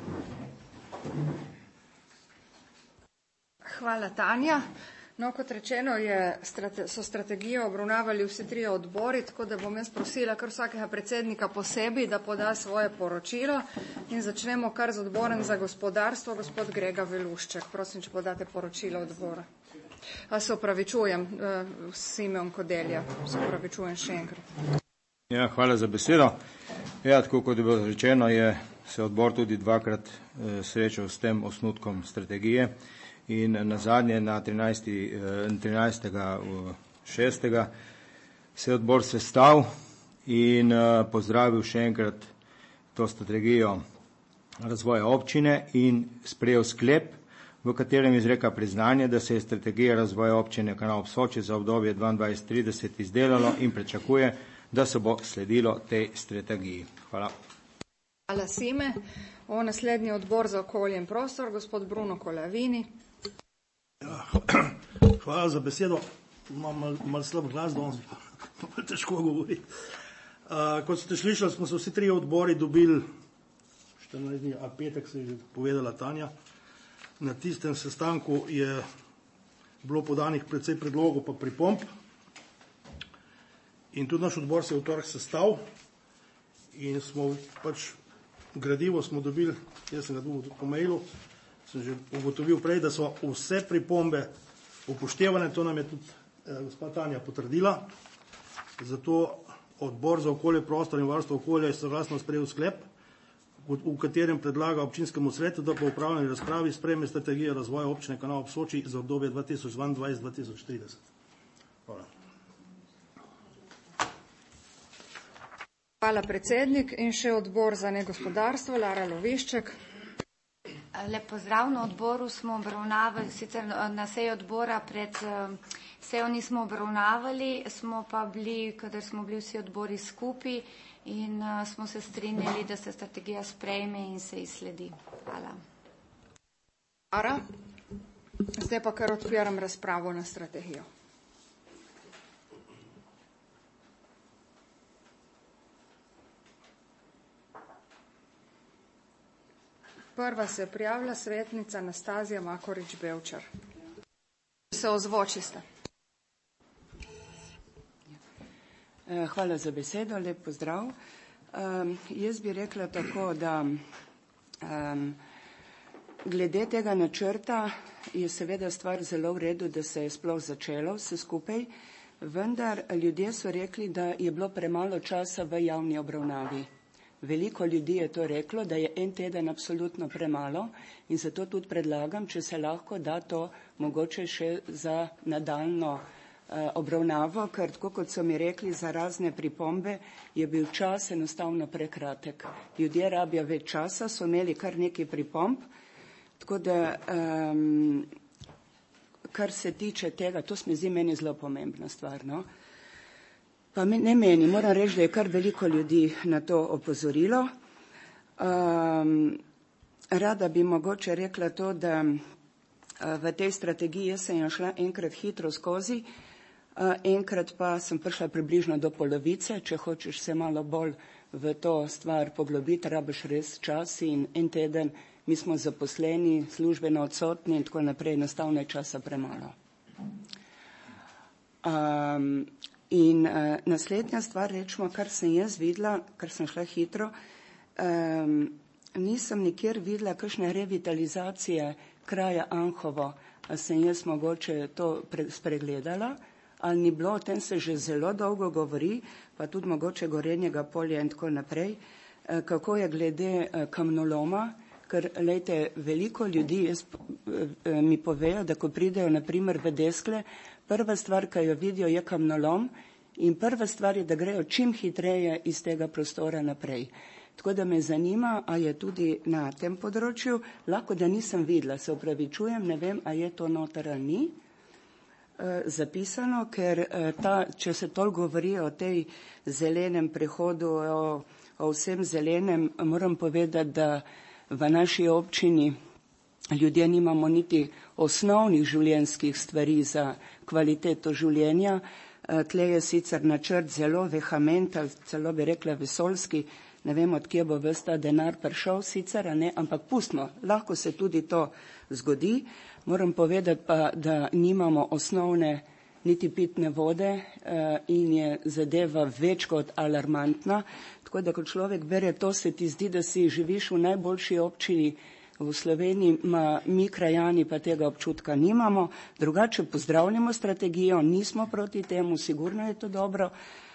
Hvala, Tanja. No, kot rečeno, je, so strategijo obravnavali vsi trije odbori, tako da bom jaz prosila kar vsakega predsednika posebej, da poda svoje poročilo in začnemo kar z odborem za gospodarstvo, gospod Grega Velušček. Prosim, če podate poročilo odbora. A se opravičujem, Simeon Kodelja, se opravičujem še enkrat. Ja, hvala za besedo. Ja, tako kot je bilo rečeno, je se odbor tudi dvakrat eh, srečal s tem osnutkom strategije in na zadnje na trinajstega šestega se je odbor sestal in eh, pozdravil še enkrat to strategijo razvoja občine in sprejel sklep, v katerem izreka priznanje, da se je strategija razvoja občine Kanal ob Soči za obdobje dvaindvajset trideset izdelalo in pričakuje, da se bo sledilo tej strategiji. Hvala. Hvala, Sime. O naslednji odbor za okolje in prostor, gospod Bruno Kolavini. Ja, hvala za besedo. Imam mal, mal slab glas, danes malo težko govoriti. Uh, kot ste slišali, smo se vsi tri odbori dobili štirinajst dni, a petek se je že povedala Tanja. Na tistem sestanku je bilo podanih precej predlogov pa pripomb. In tudi naš odbor se je v torek sestal in smo pač gradivo smo dobili, jaz sem ga dobil tudi po mailu, sem že ugotovil prej, da so vse pripombe upoštevane, to nam je tudi eh, gospa Tanja potrdila. Zato odbor za okolje, prostor in varstvo okolja je soglasno sprejel sklep, v, v katerem predlaga občinskemu svetu, da po upravljeni razpravi sprejme strategijo razvoja občine Kanal ob Soči za obdobje dva tisoč dvaindvajset do dva tisoč trideset. Hvala. Hvala, predsednik. In še odbor za negospodarstvo, Lara Lovišček. Lep pozdrav. Na odboru smo obravnavali, sicer na seji odbora pred sejo nismo obravnavali, smo pa bili, kadar smo bili vsi odbori skupaj in smo se strinjali, da se strategija sprejme in se izsledi. Hvala. Ara, zdaj pa kar odpiram razpravo na strategijo. Prva se je prijavila svetnica Anastazija Makorič-Bevčar. Se ozvočiste. Hvala za besedo, lep pozdrav. Um, jaz bi rekla tako, da um, glede tega načrta je seveda stvar zelo v redu, da se je sploh začelo vse skupaj, vendar ljudje so rekli, da je bilo premalo časa v javni obravnavi. Veliko ljudi je to reklo, da je en teden absolutno premalo in zato tudi predlagam, če se lahko da to mogoče še za nadaljno eh, obravnavo, ker tako kot so mi rekli za razne pripombe, je bil čas enostavno prekratek. Ljudje rabijo več časa, so imeli kar nekaj pripomb, tako da um, kar se tiče tega, to se mi zdi meni zelo pomembna stvar, no? Pa ne meni, moram reči, da je kar veliko ljudi na to opozorilo. Um, rada bi mogoče rekla to, da uh, v tej strategiji jaz sem jo šla enkrat hitro skozi, uh, enkrat pa sem prišla približno do polovice. Če hočeš se malo bolj v to stvar poglobiti, rabiš res čas in en teden mi smo zaposleni, službeno odsotni in tako naprej, enostavno je časa premalo. Um, In uh, naslednja stvar, rečemo, kar sem jaz videla, kar sem šla hitro, um, nisem nikjer videla kakšne revitalizacije kraja Anhovo, a sem jaz mogoče to pre, spregledala, ali ni bilo, o tem se že zelo dolgo govori, pa tudi mogoče Gorenjega polja in tako naprej, uh, kako je glede uh, kamnoloma, ker, lejte, veliko ljudi jaz, uh, mi povejo, da ko pridejo naprimer v Deskle, prva stvar, ki jo vidijo, je kamnolom in prva stvar je, da grejo čim hitreje iz tega prostora naprej. Tako da me zanima, a je tudi na tem področju, lahko da nisem videla, se opravičujem, ne vem, a je to noter ali ni e, zapisano, ker e, ta, če se toliko govori o tej zelenem prehodu, o, o vsem zelenem, moram povedati, da v naši občini ljudje nimamo niti osnovnih življenjskih stvari za kvaliteto življenja. Tle je sicer načrt zelo vehamental, celo bi rekla vesoljski, ne vem, od kje bo ves ta denar prišel sicer, a ne, ampak pustimo, lahko se tudi to zgodi. Moram povedati pa, da nimamo osnovne niti pitne vode in je zadeva več kot alarmantna. Tako da, ko človek bere to, se ti zdi, da si živiš v najboljši občini v Sloveniji, ma, mi krajani pa tega občutka nimamo. Drugače pozdravljamo strategijo, nismo proti temu, sigurno je to dobro,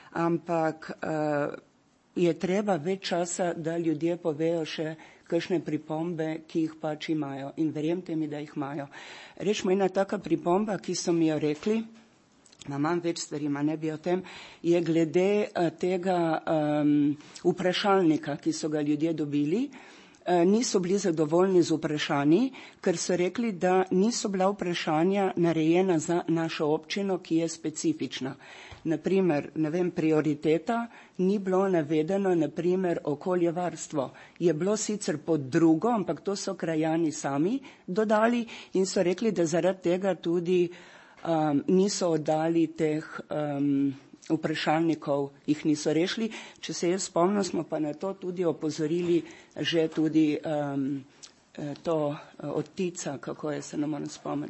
ampak uh, je treba več časa, da ljudje povejo še kakšne pripombe, ki jih pač imajo. In verjemte mi, da jih imajo. Rečemo, ena taka pripomba, ki so mi jo rekli, ma imam več stvari, ma ne bi o tem, je glede uh, tega um, vprašalnika, ki so ga ljudje dobili. Niso bili zadovoljni z vprašanji, ker so rekli, da niso bila vprašanja narejena za našo občino, ki je specifična. Naprimer, ne vem, prioriteta ni bilo navedeno, naprimer, okoljevarstvo. Je bilo sicer pod drugo, ampak to so krajani sami dodali in so rekli, da zaradi tega tudi um, niso oddali teh um, vprašalnikov, jih niso rešili. Če se jaz spomnim, smo pa na to tudi opozorili že tudi um, to od Tica, kako je, se ne morem spomniti.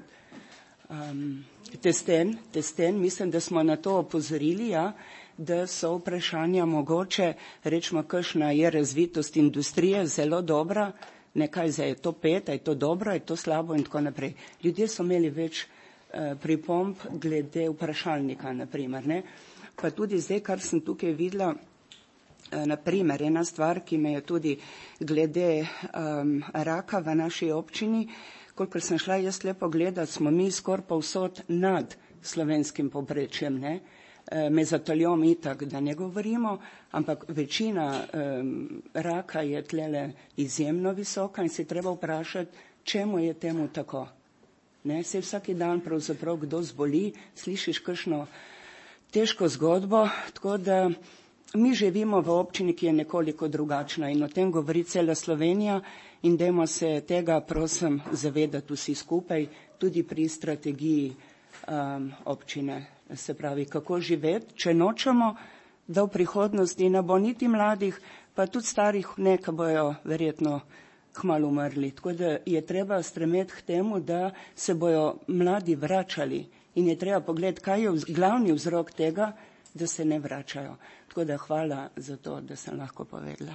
Um, testen, testen, mislim, da smo na to opozorili, ja, da so vprašanja mogoče, rečemo, kakšna je razvitost industrije zelo dobra, nekaj za je to pet, je to dobro, je to slabo in tako naprej. Ljudje so imeli več uh, pripomb glede vprašalnika, naprimer, ne. Pa tudi zdaj, kar sem tukaj videla, naprimer, ena stvar, ki me je tudi glede um, raka v naši občini, kolikor sem šla jaz lepo gledati, smo mi skoraj povsod nad slovenskim povprečjem, ne. mezoteliom itak, da ne govorimo, ampak večina um, raka je tlele izjemno visoka in se treba vprašati, čemu je temu tako. Ne, se vsaki dan pravzaprav kdo zboli, slišiš kakšno težko zgodbo, tako da mi živimo v občini, ki je nekoliko drugačna in o tem govori cela Slovenija in dajmo se tega, prosim, zavedati vsi skupaj, tudi pri strategiji um, občine. Se pravi, kako živeti, če nočemo, da v prihodnosti ne bo niti mladih, pa tudi starih ne, ki bojo verjetno kmalu umrli. Tako da je treba stremeti k temu, da se bojo mladi vračali in je treba pogledati, kaj je glavni vzrok tega, da se ne vračajo. Tako da hvala za to, da sem lahko povedala.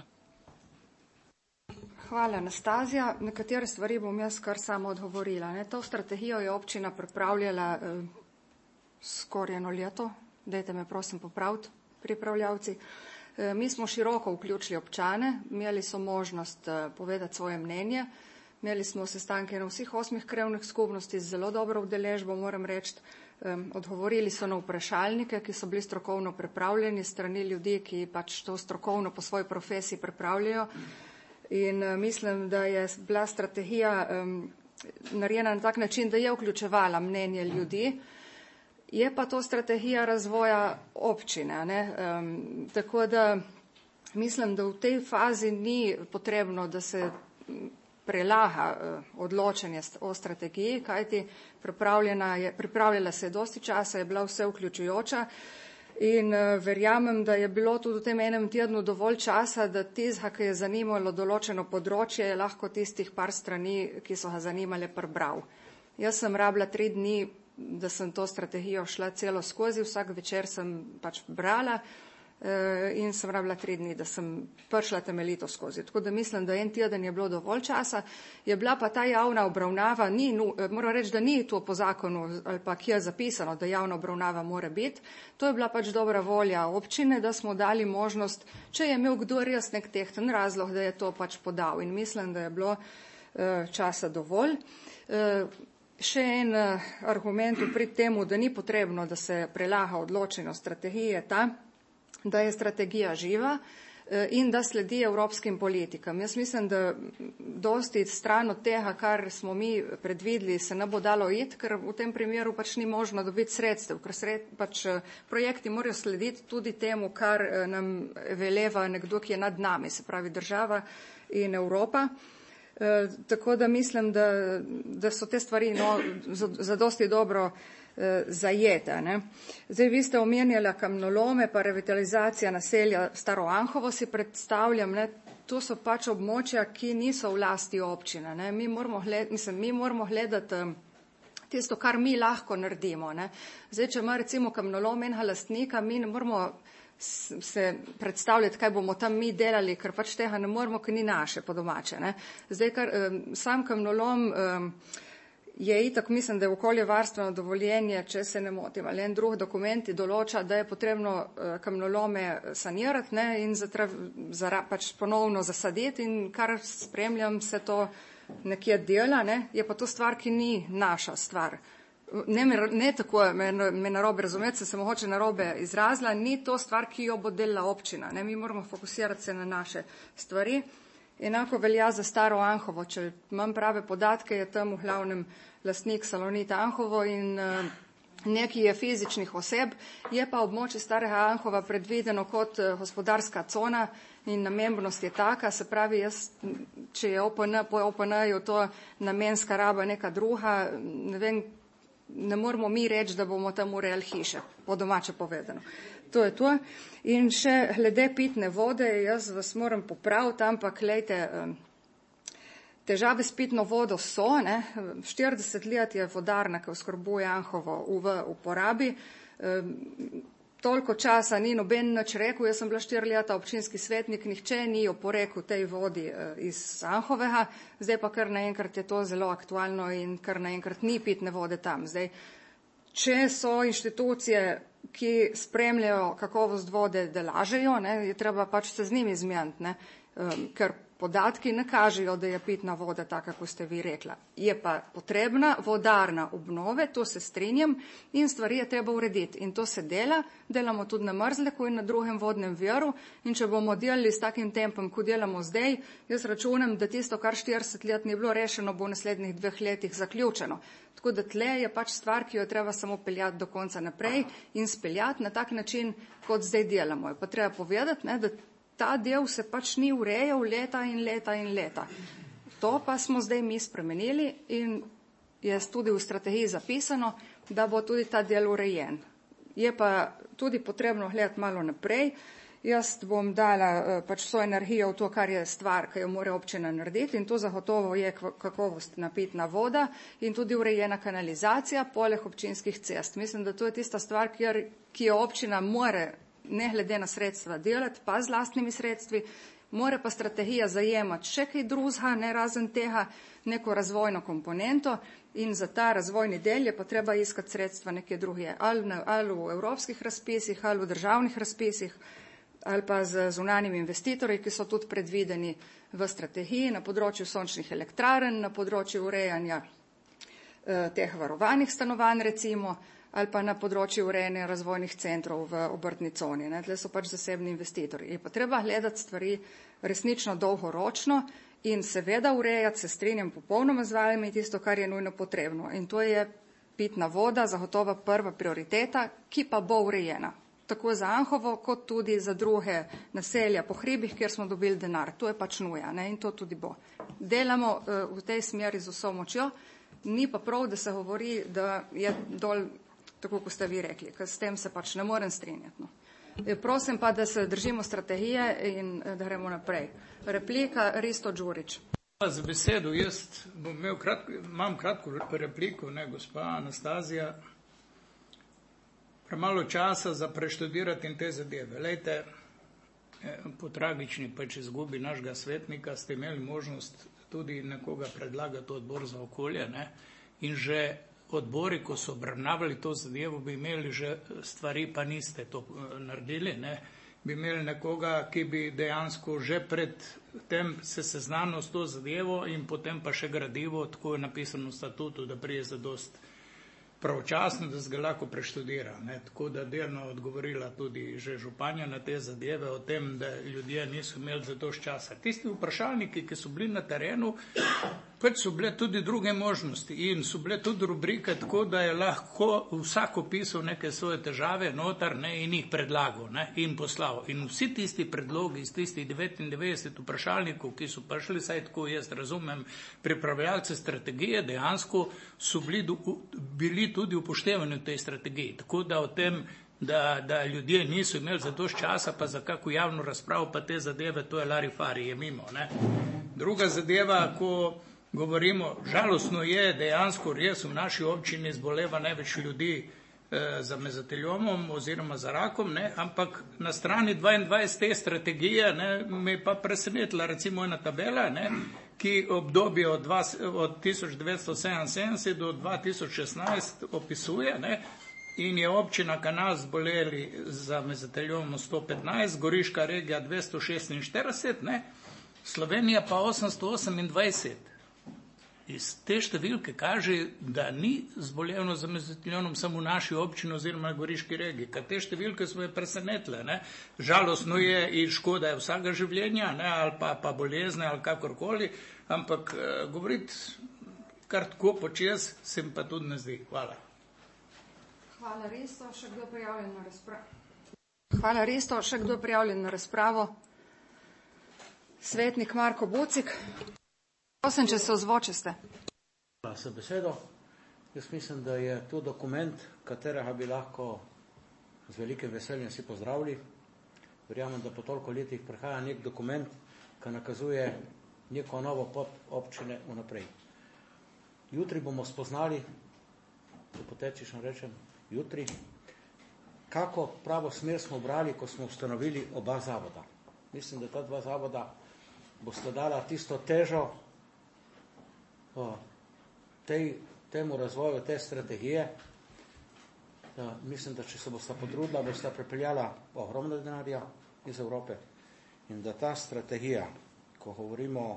Hvala, Anastazija. Nekatere stvari bom jaz kar samo odgovorila. Ne? To strategijo je občina pripravljala eh, skoraj eno leto. Dajte me prosim popraviti, pripravljavci. Eh, mi smo široko vključili občane, imeli so možnost eh, povedati svoje mnenje. Imeli smo sestanke na vseh osmih krajevnih skupnosti z zelo dobro udeležbo, moram reči. Um, odgovorili so na vprašalnike, ki so bili strokovno pripravljeni strani ljudi, ki pač to strokovno po svoji profesiji pripravljajo. In uh, mislim, da je bila strategija um, narejena na tak način, da je vključevala mnenje ljudi. Je pa to strategija razvoja občine. Ne? Um, tako da mislim, da v tej fazi ni potrebno, da se prelaga odločanje o strategiji, kajti pripravljena je, pripravljala se je dosti časa, je bila vse vključujoča in verjamem, da je bilo tudi v tem enem tednu dovolj časa, da tizga, ki je zanimalo določeno področje, je lahko tistih par strani, ki so ga zanimale, prebral. Jaz sem rabila tri dni, da sem to strategijo šla celo skozi, vsak večer sem pač brala in sem rabila tri dni, da sem prišla temeljito skozi. Tako da mislim, da en teden je bilo dovolj časa. Je bila pa ta javna obravnava, ni, moram reči, da ni to po zakonu ali pa kje je zapisano, da javna obravnava mora biti. To je bila pač dobra volja občine, da smo dali možnost, če je imel kdo res nek tehten razlog, da je to pač podal. In mislim, da je bilo uh, časa dovolj. Uh, še en uh, argument pri temu, da ni potrebno, da se prelaga odločeno strategije, ta, da je strategija živa in da sledi evropskim politikam. Jaz mislim, da dosti stran od tega, kar smo mi predvideli, se ne bo dalo iti, ker v tem primeru pač ni možno dobiti sredstev, ker sred, pač projekti morajo slediti tudi temu, kar nam veleva nekdo, ki je nad nami, se pravi država in Evropa. E, tako da mislim, da, da so te stvari no, zadosti dobro zajeta. Ne. Zdaj, vi ste omenjala kamnolome, pa revitalizacija naselja Staro Anhovo, si predstavljam, ne, to so pač območja, ki niso v lasti občine. Ne. Mi moramo gledati, mislim, mi moramo gledati tisto, kar mi lahko naredimo. Ne. Zdaj, če ima recimo kamnolom enega lastnika, mi ne moramo se predstavljati, kaj bomo tam mi delali, ker pač tega ne moramo, ker ni naše po domače. Ne. Zdaj, kar, sam kamnolom je itak, mislim, da je okoljevarstveno dovoljenje, če se ne motim, ali en drug dokumenti določa, da je potrebno kamnolome sanirati ne, in zatra, zara, pač ponovno zasaditi in kar spremljam se to nekje dela, ne, je pa to stvar, ki ni naša stvar. Ne, ne tako me, me narobe razumeti, se sem mogoče narobe izrazila, ni to stvar, ki jo bo delala občina. Ne, mi moramo fokusirati se na naše stvari. Enako velja za Staro Anhovo. Če imam prave podatke, je tam v glavnem lastnik Salonita Anhovo in uh, nekaj je fizičnih oseb, je pa območje Starega Anhova predvideno kot uh, gospodarska cona in namembnost je taka, se pravi, jaz, če je O P N, po O P N-ju to namenska raba neka druga, ne vem, ne moramo mi reči, da bomo tam urejali hiše, po domače povedano. To je to. In še glede pitne vode, jaz vas moram popraviti, ampak lejte, težave s pitno vodo so, ne, štirideset let je vodarna, ki oskrbuje Anhovo v uporabi, toliko časa ni noben nič rekel, jaz sem bila štiri leta občinski svetnik, nihče ni oporekal tej vodi iz Anhovega, zdaj pa kar naenkrat je to zelo aktualno in kar naenkrat ni pitne vode tam. Zdaj, če so inštitucije, ki spremljajo kakovost vode, da lažejo, ne, je treba pač se z njimi zmeniti. Ne. um, ker podatki ne kažejo, da je pitna voda taka, kot ste vi rekla. Je pa potrebna vodarna obnove, to se strinjam, in stvari je treba urediti. In to se dela, delamo tudi na Mrzleku in na drugem vodnem viru, in če bomo delali s takim tempom, kot delamo zdaj, jaz računam, da tisto, kar štirideset let ni bilo rešeno, bo v naslednjih dveh letih zaključeno. Tako da tle je pač stvar, ki jo treba samo peljati do konca naprej in speljati na tak način, kot zdaj delamo. Je pa treba povedati, ne, da ta del se pač ni urejal leta in leta in leta. To pa smo zdaj mi spremenili in je tudi v strategiji zapisano, da bo tudi ta del urejen. Je pa tudi potrebno gledati malo naprej. Jaz bom dala pač vso energijo v to, kar je stvar, ki jo mora občina narediti, in to zagotovo je kakovostna pitna voda in tudi urejena kanalizacija poleg občinskih cest. Mislim, da to je tista stvar, kjer, ki jo občina more ne glede na sredstva delati, pa z lastnimi sredstvi, more pa strategija zajemati še kaj drugega, ne razen tega, neko razvojno komponento, in za ta razvojni del je pa treba iskati sredstva nekje drugje, ali, ali v evropskih razpisih, ali v državnih razpisih, ali pa z zunanjimi investitorji, ki so tudi predvideni v strategiji na področju sončnih elektrarn, na področju urejanja eh, teh varovanih stanovanj recimo, ali pa na področju urejanja razvojnih centrov v obrtni coni. Ne. Tle so pač zasebni investitorji. Je pa treba gledati stvari resnično dolgoročno in seveda urejati, se strinjam popolnoma z vami, tisto, kar je nujno potrebno. In to je pitna voda, zagotovo prva prioriteta, ki pa bo urejena. Tako za Anhovo, kot tudi za druge naselja po hribih, kjer smo dobili denar. To je pač nuja, ne, in to tudi bo. Delamo uh, v tej smeri z vso močjo, ni pa prav, da se govori, da je dol tako, kot ste vi rekli, ker s tem se pač ne morem strinjati. No. Prosim pa, da se držimo strategije in da gremo naprej. Replika, Risto Đurić. Hvala za besedo. Jaz bom imel kratko, imam kratko repliko, ne, gospa Anastazija. Premalo časa za preštudirati in te zadeve. Lejte, po tragični pač izgubi našega svetnika ste imeli možnost tudi nekoga predlagati odbor za okolje, ne, in že odbori, ko so obravnavali to zadevo, bi imeli že stvari, pa niste to naredili, ne? Bi imeli nekoga, ki bi dejansko že pred tem se seznanil s to zadevo in potem pa še gradivo, tako je napisano v statutu, da prije za dost pravočasno, da se ga lahko preštudira. Ne? Tako da delno odgovorila tudi že županja na te zadeve o tem, da ljudje niso imeli za dost časa. Tisti vprašalniki, ki so bili na terenu, pač so bile tudi druge možnosti in so bile tudi rubrike, tako da je lahko vsako pisal neke svoje težave notar, ne, in jih predlagal, ne, in poslal. In vsi tisti predlogi iz tistih devetindevetdeset vprašalnikov, ki so prišli, saj tako jaz razumem, pripravljalce strategije, dejansko so bili, bili tudi upoštevani v tej strategiji. Tako da o tem, da, da ljudje niso imeli za dost časa, pa za kako javno razpravo, pa te zadeve, to je larifari, je mimo. Ne. Druga zadeva, ko govorimo, žalostno je, dejansko res v naši občini zboleva največ ljudi eh, za mezoteliomom oziroma za rakom, ne, ampak na strani dvaindvajset te strategije, ne, me pa presenetila recimo ena tabela, ne, ki obdobje od, dva, od tisoč devetsto sedeminsedemdeset do dva tisoč šestnajst opisuje, ne, in je občina Kanal zboleli za mezoteliomom sto petnajst, Goriška regija dvesto šestinštirideset, ne, Slovenija pa osemsto osemindvajset. Iz te številke kaže, da ni zboljeno za mezoteliomom samo v naši občini oziroma na Goriški regiji, ker te številke so me presenetile. Ne. Žalostno je in škoda je vsega življenja, ne, ali pa, pa bolezne ali kakorkoli, ampak uh, govoriti kar tako počez se mi pa tudi ne zdi. Hvala. Hvala Risto, še kdo prijavljen na razpravo? Hvala Risto, še kdo prijavljen na razpravo? Svetnik Marko Bucik. Prosim, če se ozvočiste. Hvala za besedo. Jaz mislim, da je to dokument, katerega bi lahko z velikim veseljem si pozdravili. Verjamem, da po toliko letih prihaja nek dokument, ki nakazuje neko novo pot občine vnaprej. Jutri bomo spoznali, hipotečično rečem, jutri, kako pravo smer smo brali, ko smo ustanovili oba zavoda. Mislim, da ta dva zavoda bosta dala tisto težo o tej, temu razvoju te strategije. Mislim, da če se bosta potrudila, bosta pripeljala ogromno denarja iz Evrope in da ta strategija, ko govorimo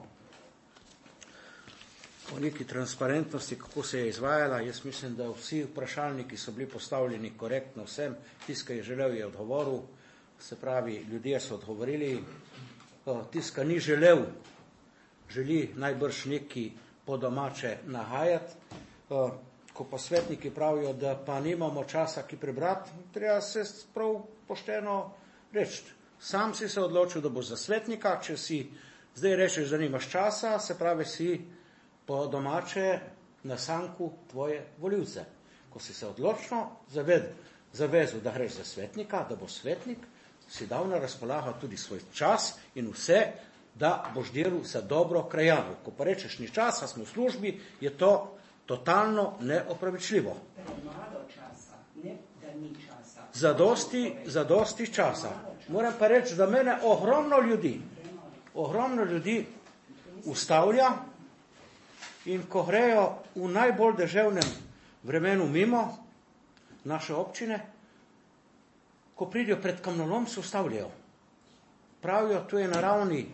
o neki transparentnosti, kako se je izvajala, jaz mislim, da vsi vprašalniki so bili postavljeni korektno vsem, tisti, ki je želel, je odgovoril, se pravi, ljudje so odgovorili, tisti, ki ni želel, želi najbrž neki po domače nahajati, ko pa svetniki pravijo, da pa nimamo časa ki prebrati, treba se prav pošteno reči. Sam si se odločil, da bo za svetnika, če si zdaj rečeš, da nimaš časa, se pravi si po domače na sanku tvoje volivce. Ko si se odločno zaved, zavezal, da greš za svetnika, da bo svetnik, si dal na razpolago tudi svoj čas in vse, da boš delal za dobro krajanu. Ko pa rečeš ni časa, smo v službi, je to totalno neopravičljivo. Malo časa, ne da ni časa. Zadosti, zadosti časa. Moram pa reči, da mene ogromno ljudi, ogromno ljudi ustavlja in ko grejo v najbolj deževnem vremenu mimo naše občine, ko pridijo pred kamnolom, se ustavljajo. Pravijo, tu je naravni,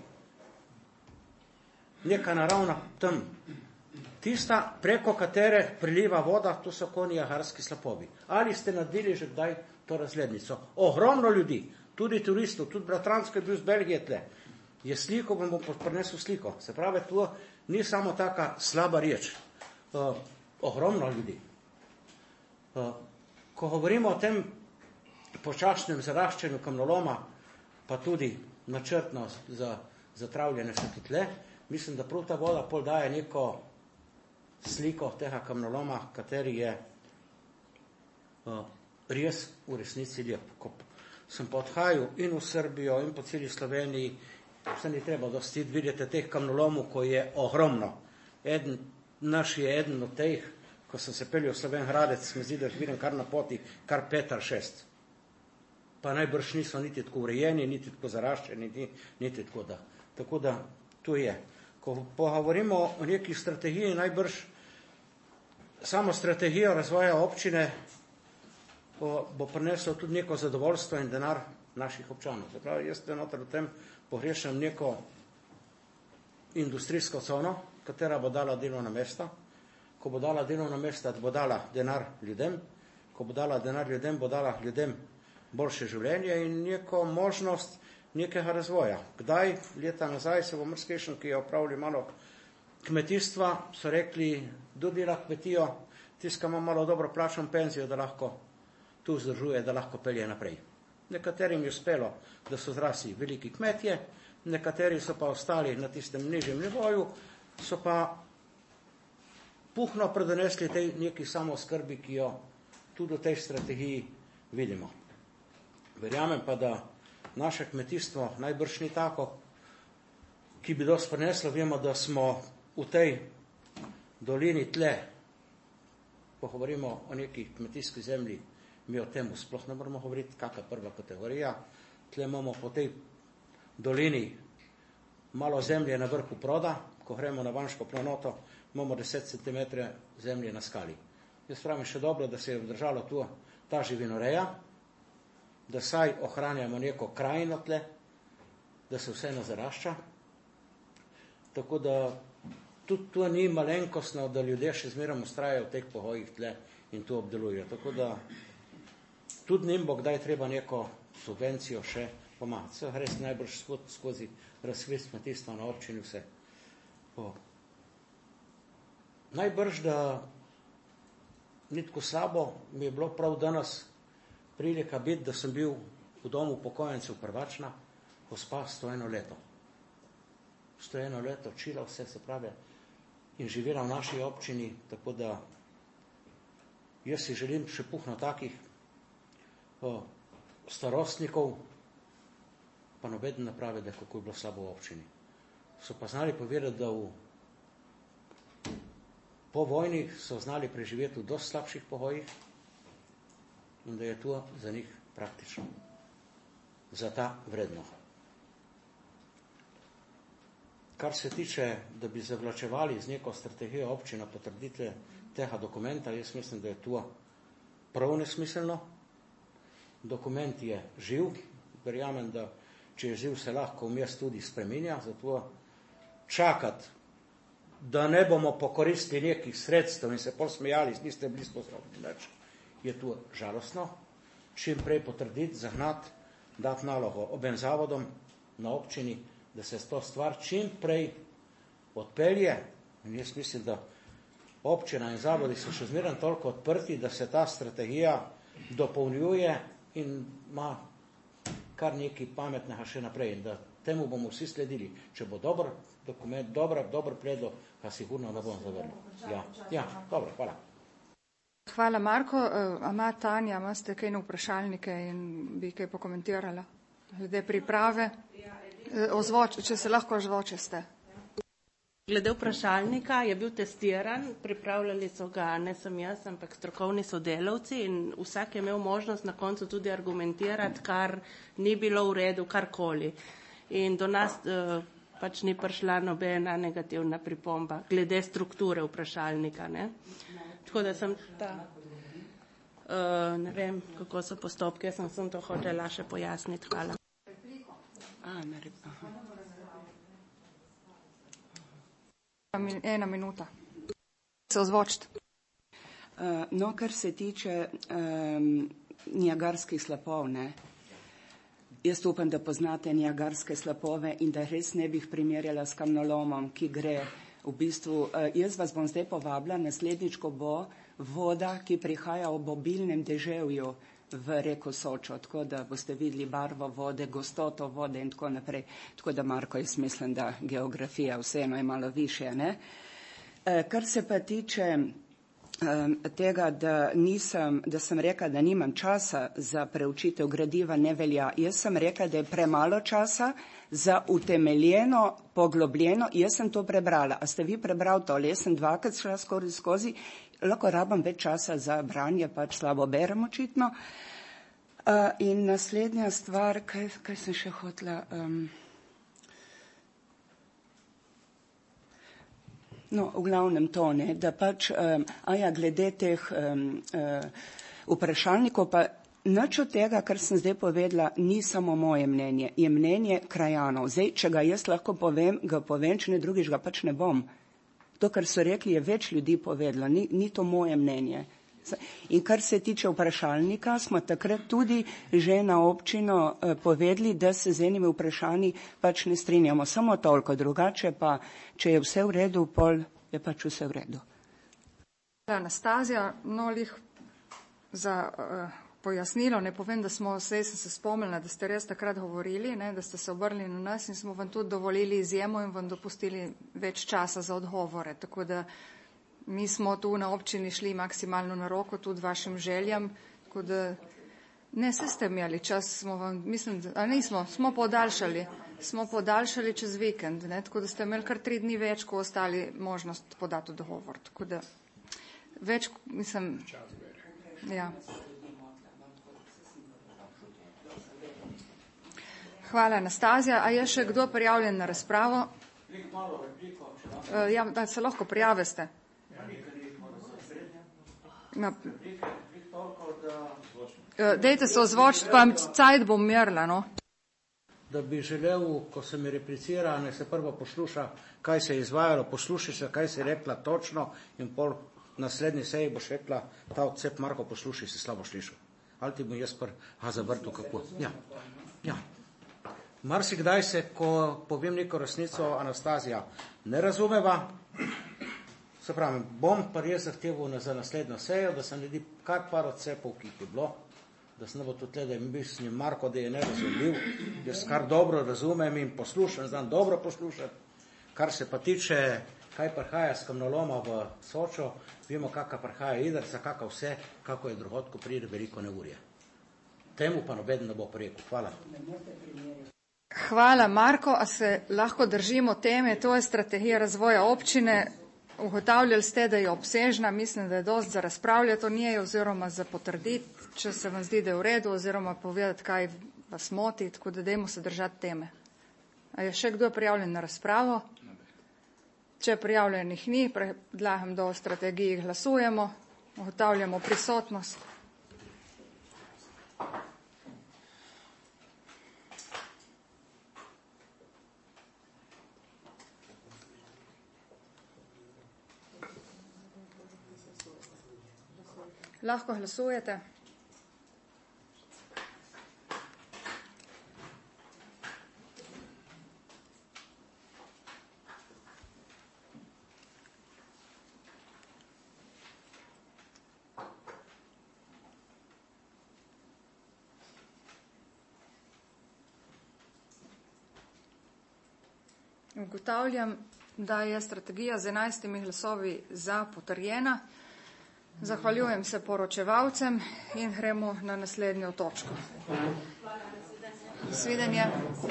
neka naravna tam, tista, preko katere priliva voda, to so Konjaharski slapovi. Ali ste naredili že kdaj to razglednico? Ogromno ljudi, tudi turistov, tudi bratransko je bil z Belgije tle. Je sliko, bom bom prinesel sliko. Se pravi, to ni samo taka slaba reč. Uh, ogromno ljudi. Uh, ko govorimo o tem počasnem zaraščanju kamnoloma, pa tudi načrtno za zatravljene vse tle, mislim, da prav ta voda pol daje neko sliko tega kamnoloma, kateri je uh, res v resnici lep. Ko sem pa odhajal in v Srbijo in po celi Sloveniji, se ni treba dosti videti teh kamnolomov, ko je ogromno. Eden, naš je eden od teh, ko sem se peljal v Sloven Gradec, me zdi, da vidim kar na poti, kar pet ali šest. Pa najbrž niso niti tako urejeni, niti tako zaraščeni, niti, niti tako da. Tako da, to je. Ko pogovorimo o neki strategiji, najbrž samo strategijo razvoja občine bo, bo prineslo tudi neko zadovoljstvo in denar naših občanov. Zapravi, jaz te noter v tem pogrešam neko industrijsko cono, katera bo dala delovna mesta. Ko bo dala delovna mesta, bo dala denar ljudem. Ko bo dala denar ljudem, bo dala ljudem boljše življenje in neko možnost nekega razvoja. Kdaj, leta nazaj, se bo mrskejšen, ki je opravili malo kmetijstva, so rekli, kdo dela kmetijo, tiska ima malo dobro plačan penzijo, da lahko tu vzdržuje, da lahko pelje naprej. Nekaterim je uspelo, da so zrasli veliki kmetje, nekateri so pa ostali na tistem nižjem nivoju, so pa puhno predonesli tej neki samoskrbi, ki jo tudi v tej strategiji vidimo. Verjamem pa, da naše kmetijstvo najbrž ni tako, ki bi dosti prineslo. Vemo, da smo v tej dolini tle, ko govorimo o neki kmetijski zemlji, mi o tem sploh ne moramo govoriti, kakšna prva kategorija. Tle imamo po tej dolini malo zemlje na vrhu Proda, ko gremo na Vanško planoto, imamo deset centimetrov zemlje na skali. Jaz pravim še dobro, da se je obdržalo tu ta živinoreja, da saj ohranjamo neko krajino tle, da se vseeno zarašča. Tako da tudi tu ni malenkostno, da ljudje še zmerom ustrajajo v teh pogojih tle in tu obdelujejo. Tako da tudi njim bo kdaj treba neko subvencijo še pomagati. Se gre najbrž skozi razvit kmetijstva na občini vse. O. Najbrž, da ni tako slabo, mi je bilo prav danes prilika biti, da sem bil v domu upokojencev Prvačna, gospa sto eno leto. sto eno leto učila vse, se pravi, in živela v naši občini, tako da jaz si želim še puhno takih o, starostnikov, pa nobeden naprave, da kako je bilo slabo v občini. So pa znali povedati, da v po vojni so znali preživeti v dosti slabših pogojih in da je to za njih praktično za ta vredno. Kar se tiče, da bi zavlačevali z neko strategijo občina potrditve tega dokumenta, jaz mislim, da je to prav nesmiselno. Dokument je živ, verjamem, da če je živ, se lahko vmes tudi spreminja, zato čakati, da ne bomo pokoristili nekih sredstev in se posmejali, niste bili sposobni več, je tu žalostno. Čim prej potrditi, zahnati, dati nalogo obem zavodom na občini, da se to stvar čim prej odpelje. In jaz mislim, da občina in zavodi so še zmeraj toliko odprti, da se ta strategija dopolnjuje in ima kar nekaj pametnega še naprej. In da temu bomo vsi sledili. Če bo dober dokument, dober, dober predlog, pa sigurno ne bom zavrnil. Ja, ja, dobro, hvala. Hvala, Marko. Ama Tanja, imate kaj na vprašalnike in bi kaj pokomentirala? Glede priprave? Ozvoč, če se lahko ozvoče ste. Glede vprašalnika je bil testiran, pripravljali so ga ne sem jaz, ampak strokovni sodelavci in vsak je imel možnost na koncu tudi argumentirati, kar ni bilo v redu, karkoli. In do nas uh, pač ni prišla nobena negativna pripomba glede strukture vprašalnika. Ne? Tako da sem ta, uh, ne vem, kako so postopke, jaz sem, sem to hotela še pojasniti. Hvala. A, aha. Ena minuta. Se ozvočiti. Uh, no, kar se tiče um, niagarskih slapov, ne. Jaz upam, da poznate niagarske slapove in da res ne bi jih primerjala s kamnolomom, ki gre v bistvu. Uh, jaz vas bom zdaj povabila, naslednjič, ko bo voda, ki prihaja ob obilnem deževju v reko Sočo, tako da boste videli barvo vode, gostoto vode in tako naprej. Tako da, Marko, jaz mislim, da geografija vseeno je malo više, ne? E, kar se pa tiče um, tega, da nisem, da sem rekla, da nimam časa za preučitev gradiva, ne velja. Jaz sem rekla, da je premalo časa za utemeljeno, poglobljeno. Jaz sem to prebrala. A ste vi prebrali to? Jaz sem dvakrat šla skozi, skozi. Lahko rabam več časa za branje, pač slabo berem očitno. Uh, in naslednja stvar, kaj, kaj sem še hotela... Um, no, v glavnem to, ne, da pač, um, a ja, glede teh um, uh, vprašalnikov, pa nič od tega, kar sem zdaj povedala, ni samo moje mnenje, je mnenje krajanov. Zdaj, če ga jaz lahko povem, ga povem, če ne drugič ga pač ne bom. To, kar so rekli, je več ljudi povedalo, ni, ni to moje mnenje. In kar se tiče vprašalnika, smo takrat tudi že na občino eh, povedali, da se z enimi vprašanji pač ne strinjamo. Samo toliko, drugače pa, če je vse v redu, pol je pač vse v redu. Anastazija, no, lih za uh, pojasnilo, ne povem, da smo, sej sem se spomnila, da ste res takrat govorili, ne, da ste se obrnili na nas in smo vam tudi dovolili izjemo in vam dopustili več časa za odgovore. Tako da mi smo tu na občini šli maksimalno na roko tudi vašim željam, tako da ne se ste imeli čas, smo vam, mislim, a nismo, smo podaljšali, smo podaljšali čez vikend, ne, tako da ste imeli kar tri dni več, ko ostali možnost podati odgovor. Tako da več, mislim, ja. Hvala, Anastazija. A je še kdo prijavljen na razpravo? Ja, da se lahko prijaveste. Na... Dejte se ozvočiti, pa cajt bom merila, no. Da bi želel, ko se mi replicira, ne se prvo posluša, kaj se je izvajalo, posluši se, kaj se je rekla točno in pol naslednji seji boš rekla, ta odcep, Marko, posluši, se slabo slišal. Ali ti bom jaz pr, a zavrtu kako? Ja, ja. Marsikdaj se, ko povem neko resnico, Anastazija ne razumeva, se pravi, bom pa res zahteval za naslednjo sejo, da se naredi kar par odcepov, ki jih je bilo, da se ne bo tudi da je mislim, Marko, da je nerazumljiv, jaz kar dobro razumem in poslušam, znam dobro poslušati. Kar se pa tiče, kaj prihaja s kamnoloma v Sočo, vemo, kakva prihaja Idrca, kakva vse, kako je drugod, ko pride veliko neurje. Temu pa nobeden ne bo prekel. Hvala. Hvala, Marko. A se lahko držimo teme? To je strategija razvoja občine. Ugotavljali ste, da je obsežna. Mislim, da je dosti za razpravljati o njej oziroma za potrditi, če se vam zdi, da je v redu, oziroma povedati, kaj vas moti. Tako da dajmo se držati teme. A je še kdo prijavljen na razpravo? Če prijavljenih ni, predlagam, da o strategiji glasujemo. Ugotavljamo prisotnost. Lahko glasujete. Ugotavljam, da je strategija z enajstimi glasovi za potrjena. Zahvaljujem se poročevalcem in gremo na naslednjo točko. Svidenje.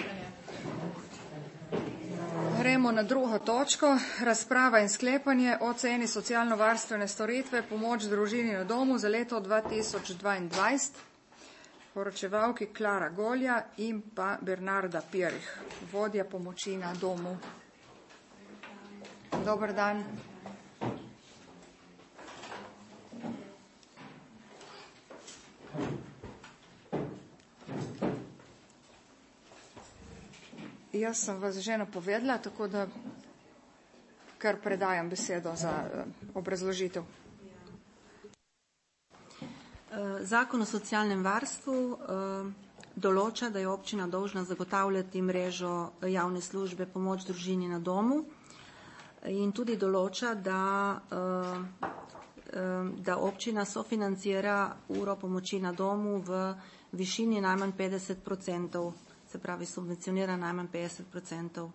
Gremo na drugo točko. Razprava in sklepanje o ceni socialno-varstvene storitve pomoč družini na domu za leto dva tisoč dvaindvajset. Poročevalki Klara Golja in pa Bernarda Pirih, vodja pomoči na domu. Dober dan. Jaz sem vas že napovedala, tako da kar predajam besedo za obrazložitev. Zakon o socialnem varstvu določa, da je občina dolžna zagotavljati mrežo javne službe pomoč družini na domu in tudi določa, da, da občina sofinancira uro pomoči na domu v višini najmanj petdeset procentov, se pravi subvencionira najmanj petdeset procentov.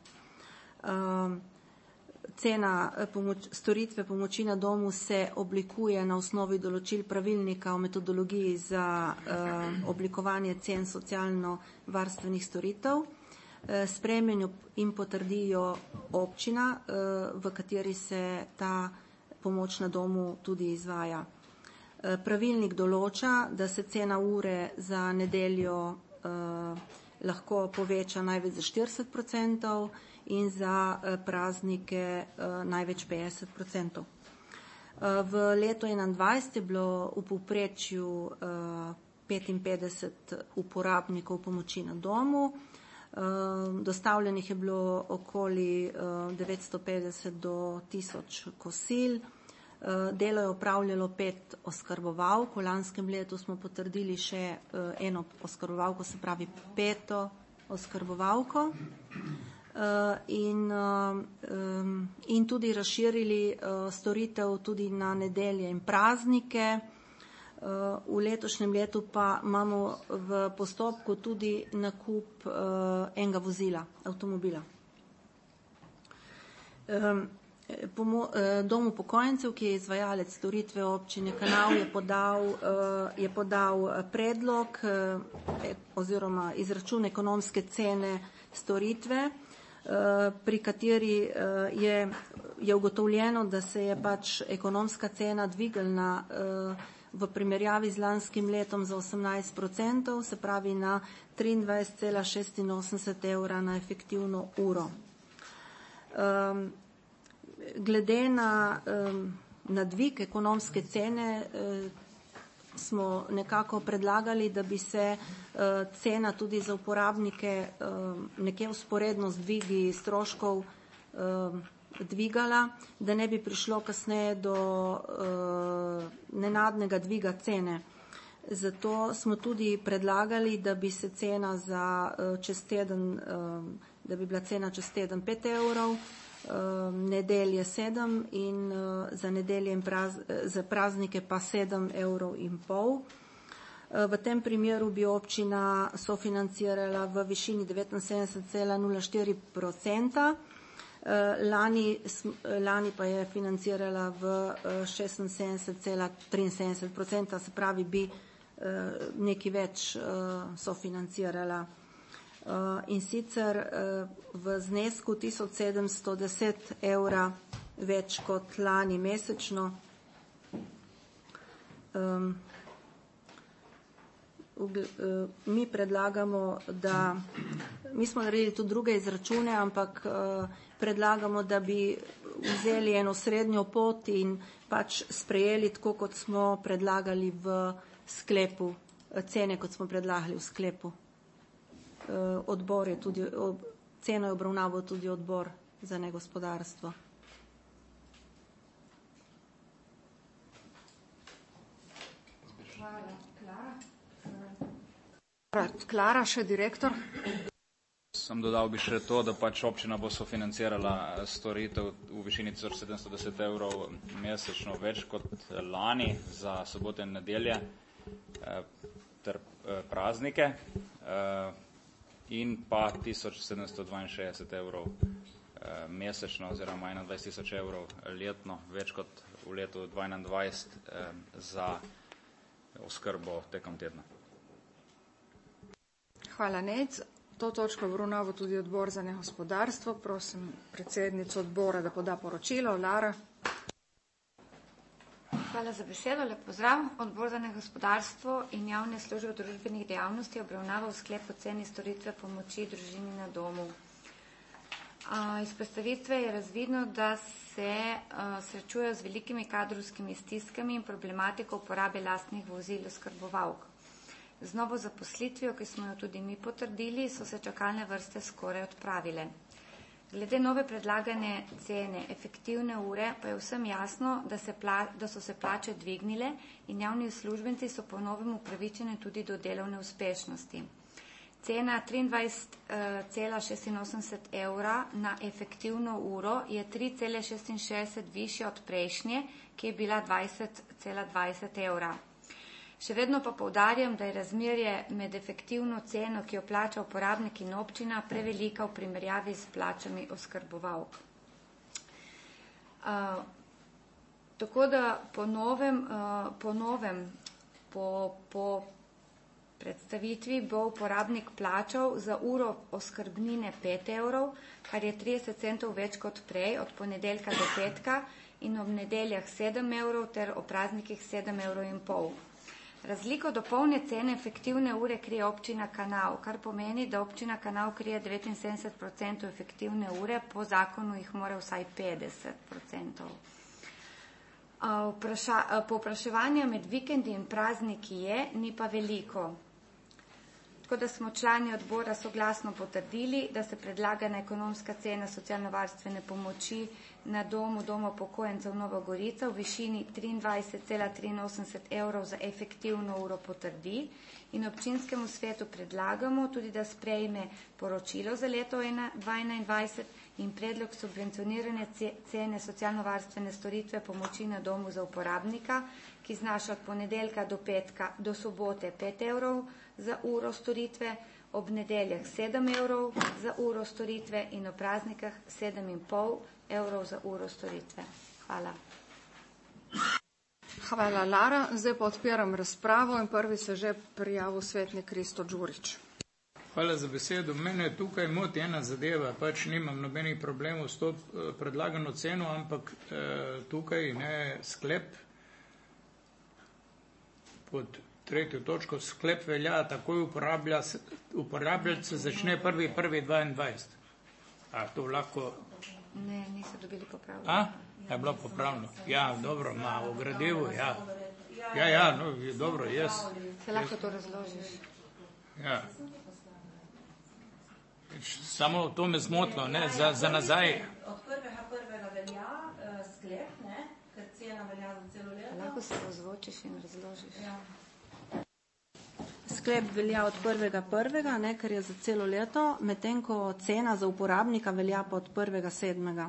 Cena pomoč, storitve pomoči na domu se oblikuje na osnovi določil pravilnika o metodologiji za eh, oblikovanje cen socialno-varstvenih storitev. Eh, sprejmejo in potrdijo občina, eh, v kateri se ta pomoč na domu tudi izvaja. Eh, pravilnik določa, da se cena ure za nedeljo eh, lahko poveča največ za štirideset procentov in za praznike največ petdeset procentov. V letu enaindvajset je bilo v povprečju petinpetdeset uporabnikov pomoči na domu. Dostavljenih je bilo okoli devetsto petdeset do tisoč kosil. Delo je opravljalo pet oskrbovalk. V lanskem letu smo potrdili še eno oskrbovalko, se pravi peto oskrbovalko. In, in tudi razširili storitev tudi na nedelje in praznike. V letošnjem letu pa imamo v postopku tudi nakup enega vozila, avtomobila. Dom upokojencev, ki je izvajalec storitve občine Kanal, je podal, je podal predlog oziroma izračun ekonomske cene storitve, pri kateri je, je ugotovljeno, da se je pač ekonomska cena dvignila v primerjavi z lanskim letom za osemnajst procentov, se pravi na triindvajset cela šestinosemdeset evra na efektivno uro. Glede na, na dvig ekonomske cene smo nekako predlagali, da bi se cena tudi za uporabnike nekje vzporedno z dvigi stroškov dvigala, da ne bi prišlo kasneje do nenadnega dviga cene. Zato smo tudi predlagali, da bi se cena za čez teden, da bi bila cena čez teden pet evrov, nedelje sedem in za nedelje in praz, za praznike pa sedem evrov in pol. V tem primeru bi občina sofinancirala v višini devetinsedemdeset cela nula štiri procenta. Lani, lani pa je financirala v šestinsedemdeset cela triinsedemdeset procenta, se pravi bi nekaj več sofinancirala. In sicer v znesku tisoč sedemsto deset evra več kot lani mesečno. Mi predlagamo, da mi smo naredili tudi druge izračune, ampak predlagamo, da bi vzeli eno srednjo pot in pač sprejeli tako, kot smo predlagali v sklepu, cene, kot smo predlagali v sklepu. Odbor je tudi, ceno je obravnaval tudi odbor za negospodarstvo. Hvala. Klara? Klara, še direktor. Sam dodal bi še to, da pač občina bo sofinancirala storitev v višini tisoč sedemsto deset evrov mesečno več kot lani za sobote in nedelje ter praznike in pa tisoč sedemsto dvainšestdeset evrov mesečno oziroma enaindvajset tisoč evrov letno, več kot v letu dvainadvajset za oskrbo tekom tedna. Hvala, Nejc. To točko obravnava tudi odbor za negospodarstvo. Prosim predsednico odbora, da poda poročilo. Lara. Hvala za besedo. Lep pozdrav. Odbor za negospodarstvo in javne službe v družbenih dejavnosti obravnava v sklep o ceni storitve pomoči družini na domu. Iz predstavitve je razvidno, da se srečujejo z velikimi kadrovskimi stiskami in problematiko uporabe lastnih vozil oskrbovalk. Z novo zaposlitvijo, ki smo jo tudi mi potrdili, so se čakalne vrste skoraj odpravile. Glede nove predlagane cene efektivne ure pa je vsem jasno, da, se pla, da so se plače dvignile in javni uslužbenci so po novem upravičeni tudi do delovne uspešnosti. Cena triindvajset cela šestinosemdeset evra na efektivno uro je tri cela šestinšestdeset višja od prejšnje, ki je bila dvajset cela dvajset evra. Še vedno pa poudarjam, da je razmerje med efektivno ceno, ki jo plača uporabnik in občina, prevelika v primerjavi s plačami oskrbovalk. Uh, tako da po novem, uh, po, novem po, po predstavitvi bo uporabnik plačal za uro oskrbnine pet evrov, kar je trideset centov več kot prej, od ponedeljka do petka, in ob nedeljah sedem evrov ter ob praznikih sedem evrov in pol. Razliko do polne cene efektivne ure krije občina Kanal, kar pomeni, da občina Kanal krije devetinsedemdeset procentov efektivne ure, po zakonu jih mora vsaj petdeset procentov. Povpraševanja med vikendi in prazniki je, ni pa veliko. Tako da smo člani odbora soglasno potrdili, da se predlagana ekonomska cena socialno-varstvene pomoči na domu Doma upokojencev Nova Gorica v višini triindvajset cela triinosemdeset evrov za efektivno uro potrdi in občinskemu svetu predlagamo tudi, da sprejme poročilo za leto dva enaindvajset in predlog subvencionirane cene socialno-varstvene storitve pomoči na domu za uporabnika, ki znaša od ponedeljka do petka do sobote pet evrov za uro storitve, ob nedeljah sedem evrov za uro storitve in ob praznikah sedem in pol evrov za uro storitve. Hvala. Hvala, Lara. Zdaj pa odpiram razpravo in prvi se že prijavil svetnik Kristo Đurić. Hvala za besedo. Mene tukaj moti ena zadeva, pač nimam nobenih problemov s to predlagano ceno, ampak eh, tukaj ne sklep pod tretjo točko, sklep velja takoj uporablja, uporabljati se začne prvi prvi dvaindvajset. A to lahko... Ne, niso dobili popravljeno. A? Je bilo popravljeno. Ja, dobro, ma v gradivu, ja. Ja, ja, no, dobro, jaz. Se lahko to razložiš? Ja. Samo to me zmotilo, ne, za, za nazaj. Od prvega prvega velja uh, sklep, ne, ker cena velja za celo leto. Lahko se ozvočiš in razložiš. Ja. Sklep velja od prvega prvega, ne, ker je za celo leto, medtem ko cena za uporabnika velja pa od prvega sedmega.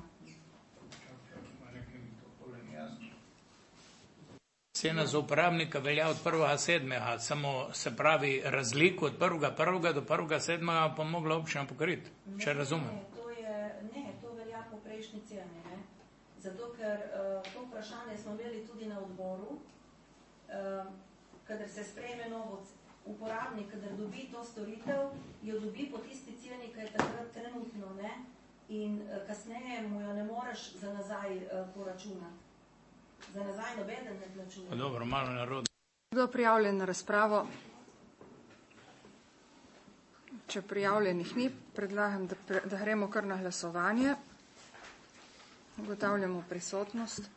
Cena za uporabnika velja od prvega sedmega, samo se pravi razliko od prvega prvega do prvega sedmega pa mogla občina pokriti, če razumem. Ne, to je, ne, to velja po prejšnji ceni, ne. Zato, ker uh, to vprašanje smo imeli tudi na odboru, uh, kadar se sprejme novo uporabnik, kadar dobi to storitev, jo dobi po tisti ceni, kaj je takrat trenutno, ne, in uh, kasneje mu jo ne moreš za nazaj uh, poračunati. Za nazaj nobeden ne plačuje. Pa dobro, malo narod. Kdo prijavljen na razpravo? Če prijavljenih ni, predlagam, da, pre, da gremo kar na glasovanje. Ugotavljamo prisotnost.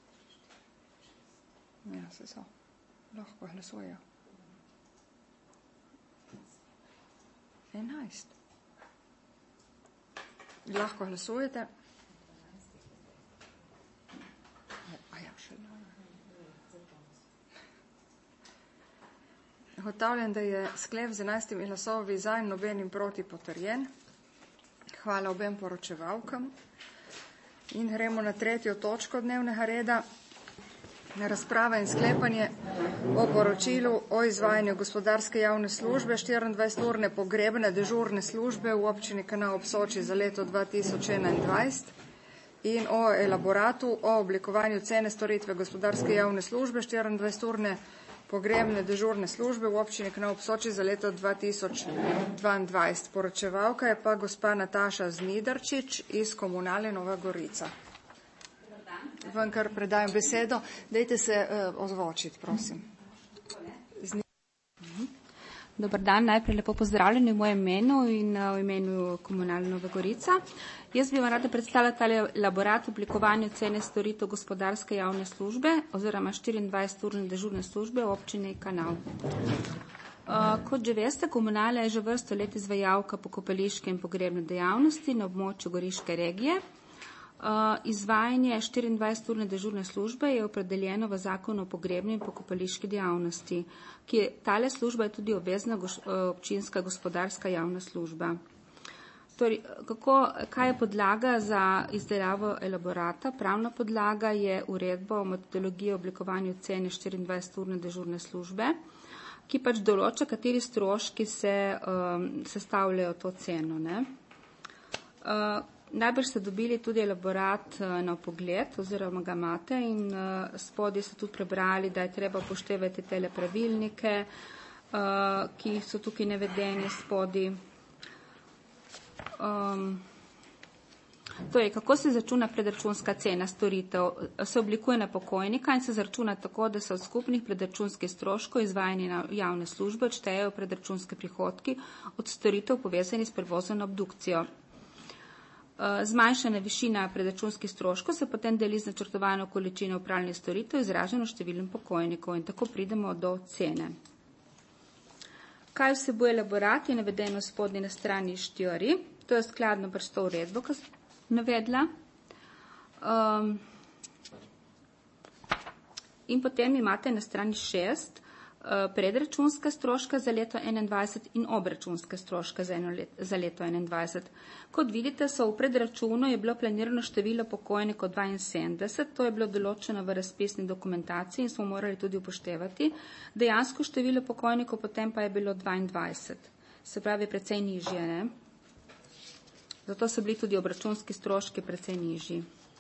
Ja, se so. Lahko glasujejo. enajst. Lahko glasujete. Ugotavljam, da je sklep z enajstimi glasovi za in nobenim proti potrjen. Hvala obem poročevalkam. In gremo na tretjo točko dnevnega reda. Razprava in sklepanje o poročilu o izvajanju gospodarske javne službe štiriindvajseturne pogrebne dežurne službe v občini Kanal ob Soči za leto dva tisoč enaindvajset in o elaboratu o oblikovanju cene storitve gospodarske javne službe štiriindvajseturne pogrebne dežurne službe v občini Kanal ob Soči za leto dva tisoč dvaindvajset. Poročevalka je pa gospa Nataša Znidarčič iz Komunale Nova Gorica. Vam kar predajam besedo. Dajte se uh, ozvočiti, prosim. Zni... Dobar dan, najprej lepo pozdravljeni v mojem imenu in uh, v imenu Komunale Nova Gorica. Jaz bi vam rada predstavila tale elaborat oblikovanju cene storitev gospodarske javne službe oziroma štiriindvajseturne dežurne službe v občini Kanal. Uh, kot že veste, Komunala je že vrsto let izvajalka pokopališke in pogrebne dejavnosti na območju Goriške regije. Uh, izvajanje štiriindvajseturne dežurne službe je opredeljeno v zakonu o pogrebni in pokopališki dejavnosti, ki je tale služba je tudi obvezna goš, občinska gospodarska javna služba. Torej, kako, kaj je podlaga za izdelavo elaborata? Pravna podlaga je uredba o metodologiji oblikovanju cene štiriindvajseturne dežurne službe, ki pač določa, kateri stroški se um, sestavljajo to ceno. Ne? Uh, najbrž ste dobili tudi elaborat uh, na pogled oziroma ga imate in uh, spodaj ste tudi prebrali, da je treba upoštevati tele pravilnike, uh, ki so tukaj navedeni spodaj. Um, torej, kako se začuna predračunska cena storitev? Se oblikuje na pokojnika in se zaračuna tako, da se od skupnih predračunskih stroškov izvajanja javne službe odštejejo predračunske prihodki od storitev povezanih s prevozom na obdukcijo. Zmanjšana višina predračunskih stroškov se potem deli z načrtovano količino opravljenih storitev izraženo številom pokojnikov in tako pridemo do cene. Kaj vsebuje elaborat, je navedeno spodnji na strani štiri. To je skladno pač to uredbo, ki sem navedla. Um, in potem imate na strani šest uh, predračunske stroške za leto enaindvajset in obračunske stroške za, let, za leto enaindvajset. Kot vidite, so v predračunu je bilo planirano število pokojnikov dvainsedemdeset, to je bilo določeno v razpisni dokumentaciji in smo morali tudi upoštevati. Dejansko število pokojnikov potem pa je bilo dvaindvajset, se pravi precej nižje, ne? Zato so bili tudi obračunski stroški precej nižji.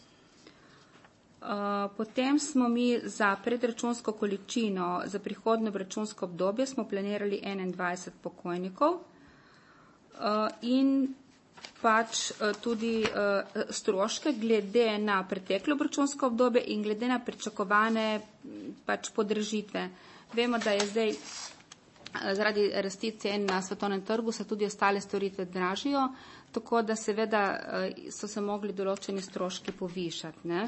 Uh, potem smo mi za predračunsko količino za prihodno obračunsko obdobje smo planirali enaindvajset pokojnikov uh, in pač uh, tudi uh, stroške glede na preteklo obračunsko obdobje in glede na pričakovane pač podražitve. Vemo, da je zdaj zaradi rasti cen na svetovnem trgu se tudi ostale storitve dražijo, tako da seveda so se mogli določeni stroški povišati. Ne?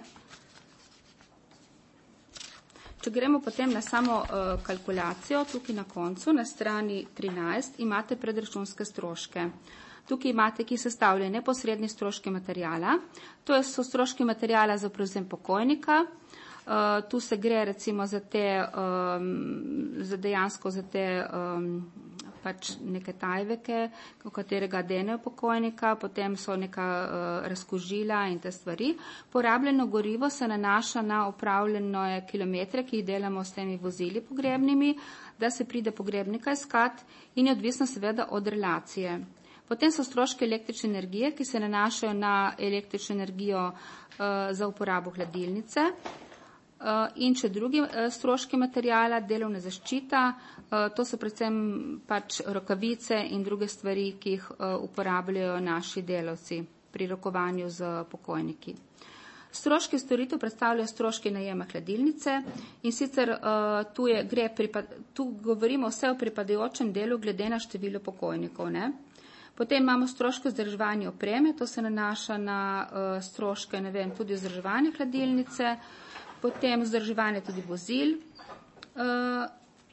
Če gremo potem na samo uh, kalkulacijo, tukaj na koncu, na strani trinajst, imate predračunske stroške. Tukaj imate, ki sestavljajo neposredni stroški materijala, to so stroški materijala za prevzem pokojnika. Uh, tu se gre recimo za te, um, za dejansko za te um, pač neke tajveke, v katerega denejo pokojnika, potem so neka uh, razkožila in te stvari. Porabljeno gorivo se nanaša na upravljene kilometre, ki jih delamo s temi vozili pogrebnimi, da se pride pogrebnika iskat in je odvisno seveda od relacije. Potem so stroške električne energije, ki se nanašajo na električno energijo uh, za uporabo hladilnice. In če drugi stroški materijala, delovna zaščita, to so predvsem pač rokavice in druge stvari, ki jih uporabljajo naši delavci pri rokovanju z pokojniki. Stroški storitev predstavljajo stroški najema hladilnice in sicer tu, je, gre, tu govorimo vse o pripadajočem delu glede na število pokojnikov. Ne? Potem imamo stroške vzdrževanja opreme, to se nanaša na stroške, ne vem, tudi vzdrževanja hladilnice, potem vzdrževanje tudi vozil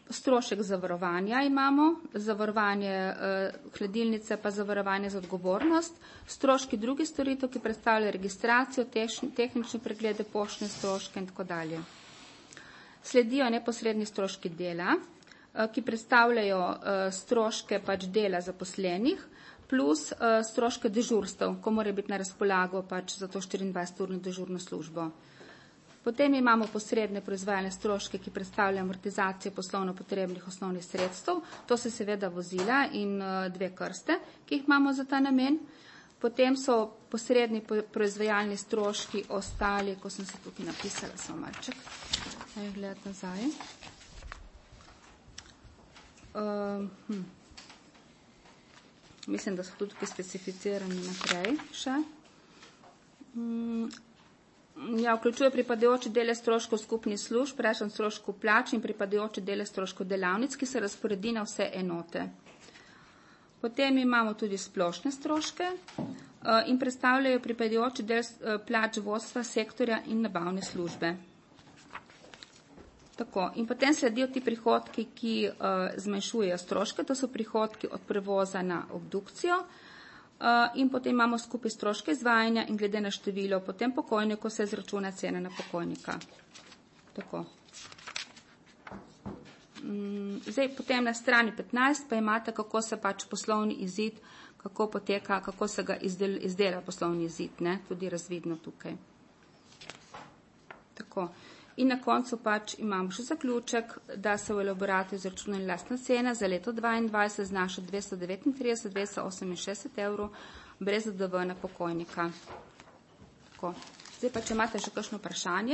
Strošek zavarovanja imamo, zavarovanje eh, hladilnice pa zavarovanje za odgovornost, stroški drugih storitev, ki predstavljajo registracijo, tehnične preglede, poštne stroške in tako dalje. Sledijo neposredni stroški dela, eh, ki predstavljajo eh, stroške pač dela zaposlenih, plus eh, stroške dežurstev, ko mora biti na razpolago pač za to štiriindvajseturno dežurno službo. Potem imamo posredne proizvajalne stroške, ki predstavljajo amortizacijo poslovno potrebnih osnovnih sredstev. To so seveda vozila in dve krste, ki jih imamo za ta namen. Potem so posredni proizvajalni stroški ostali, ko sem se tukaj napisala, samo malček, naj gledati nazaj. Uh, hm. Mislim, da so tudi tukaj specificirani naprej še. Hmm. Ja, vključuje pripadajoče dele stroškov skupnih služb, račun stroškov plač in pripadajoče dele stroškov delavnic, ki se razporedi na vse enote. Potem imamo tudi splošne stroške in predstavljajo pripadajoče del plač vodstva sektorja in nabavne službe. Tako. In potem sledijo ti prihodki, ki zmanjšujejo stroške, to so prihodki od prevoza na obdukcijo. Uh, in potem imamo skupaj stroške izvajanja in glede na število potem pokojniku se izračuna cena na pokojnika. Tako. Mm, zdaj potem na strani petnajst pa imate, kako se pač poslovni izid, kako poteka, kako se ga izdel, izdela poslovni izid, ne, tudi razvidno tukaj. Tako. In na koncu pač imamo še zaključek, da se v elaboratu izračunala lastna cena za leto dvaindvajset znaša dvesto devetintrideset, dvesto oseminšestdeset evrov brez D D V na pokojnika. Tako. Zdaj pa, če imate še kakšno vprašanje.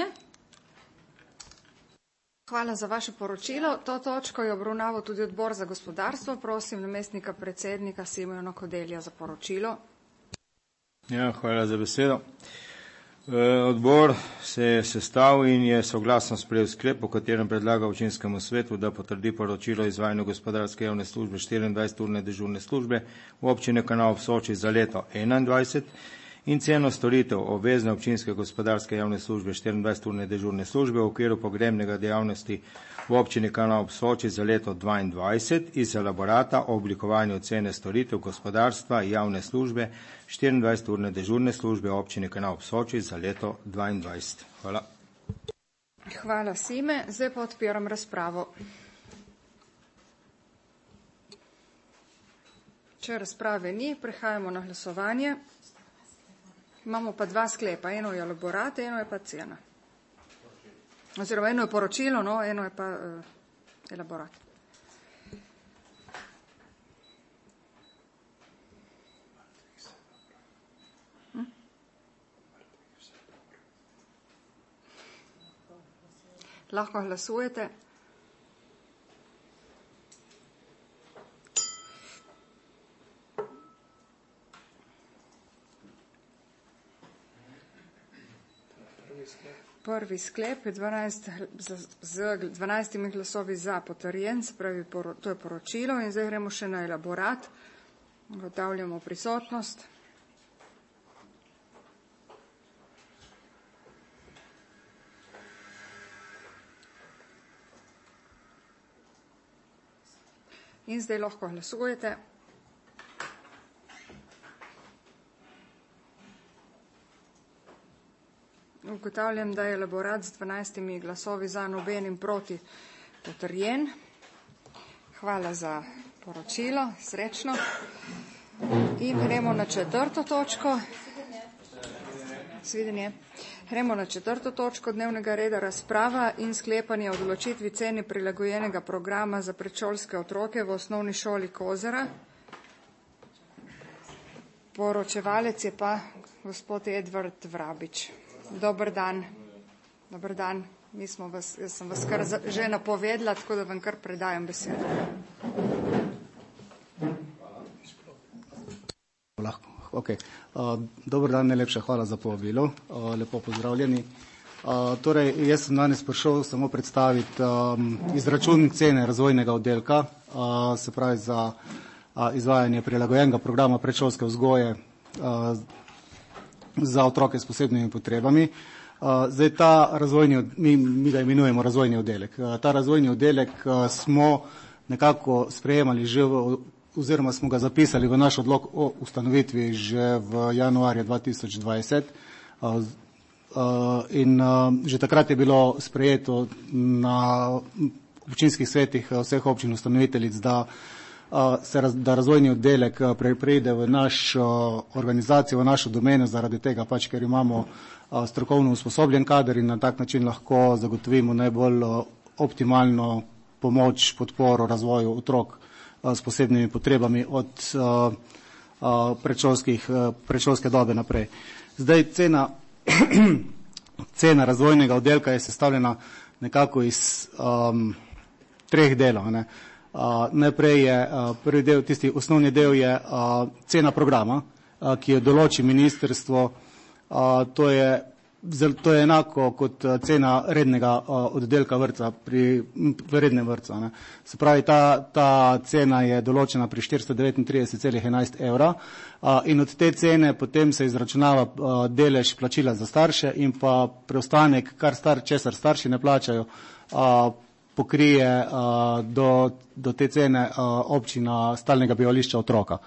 Hvala za vaše poročilo. To točko je obravnaval tudi odbor za gospodarstvo. Prosim namestnika predsednika Simona Kodelja za poročilo. Ja, hvala za besedo. Odbor se je sestavil in je soglasno sprejel sklep, po katerem predlaga občinskemu svetu, da potrdi poročilo o izvajanju gospodarske javne službe štiriindvajseturne dežurne službe v občini Kanal ob Soči za leto enaindvajset in ceno storitev obvezne občinske gospodarske javne službe štiriindvajseturne dežurne službe v okviru pogrebnega dejavnosti v občini Kanal ob Soči za leto dvaindvajset iz elaborata o oblikovanju cene storitev gospodarstva javne službe štiriindvajseturne dežurne službe v občini Kanal ob Soči za leto dvaindvajset. Hvala. Hvala, Sime. Zdaj pa odpiram razpravo. Če razprave ni, prehajamo na glasovanje. Imamo pa dva sklepa. Eno je elaborat, eno je pa cena. Oziroma eno je poročilo, no, eno je pa uh, elaborat. Hm? Lahko glasujete. Prvi sklep je dvanajst, z, z dvanajstimi glasovi za potrjen, se pravi, poro, to je poročilo in zdaj gremo še na elaborat. Ugotavljamo prisotnost. In zdaj lahko glasujete. Ugotavljam, da je elaborat z dvanajstimi glasovi za, nobenim proti potrjen. Hvala za poročilo, srečno. In gremo na četrto točko. Svidenje. Gremo na četrto točko dnevnega reda, razprava in sklepanje o določitvi cene prilagojenega programa za predšolske otroke v osnovni šoli Kozara. Poročevalec je pa gospod Edvard Vrabič. Dobar dan. Dobar dan. Mi smo vas, jaz sem vas kar že napovedala, tako da vam kar predajam besedo. Lahko. Okay. Uh, dobar dan, najlepša hvala za povabilo. Uh, lepo pozdravljeni. Uh, torej, jaz sem danes prišel samo predstaviti um, izračun cene razvojnega oddelka, uh, se pravi za uh, izvajanje prilagojenega programa predšolske vzgoje uh, za otroke s posebnimi potrebami. Zdaj ta razvojni, mi, mi ga imenujemo razvojni oddelek. Ta razvojni oddelek smo nekako sprejemali že v, oziroma smo ga zapisali v naš odlok o ustanovitvi že v januarju dva tisoč dvajset. In že takrat je bilo sprejeto na občinskih svetih vseh občin ustanoviteljic, da se da razvojni oddelek preide v našo organizacijo, v našo domeno, zaradi tega pač, ker imamo strokovno usposobljen kader in na tak način lahko zagotovimo najbolj optimalno pomoč, podporo razvoju otrok s posebnimi potrebami od predšolske dobe naprej. Zdaj cena, cena razvojnega oddelka je sestavljena nekako iz um, treh delov. Ne. Uh, najprej je uh, prvi del, tisti osnovni del je uh, cena programa, uh, ki jo določi ministrstvo. Uh, to je To je enako kot cena rednega uh, oddelka vrtca pri rednem vrtcu. Ne. Se pravi, ta, ta cena je določena pri štiristo devetintrideset celih enajst evra uh, in od te cene potem se izračunava uh, delež plačila za starše in pa preostanek, kar star, česar starši ne plačajo, uh, pokrije uh, do, do te cene uh, občina stalnega bivališča otroka.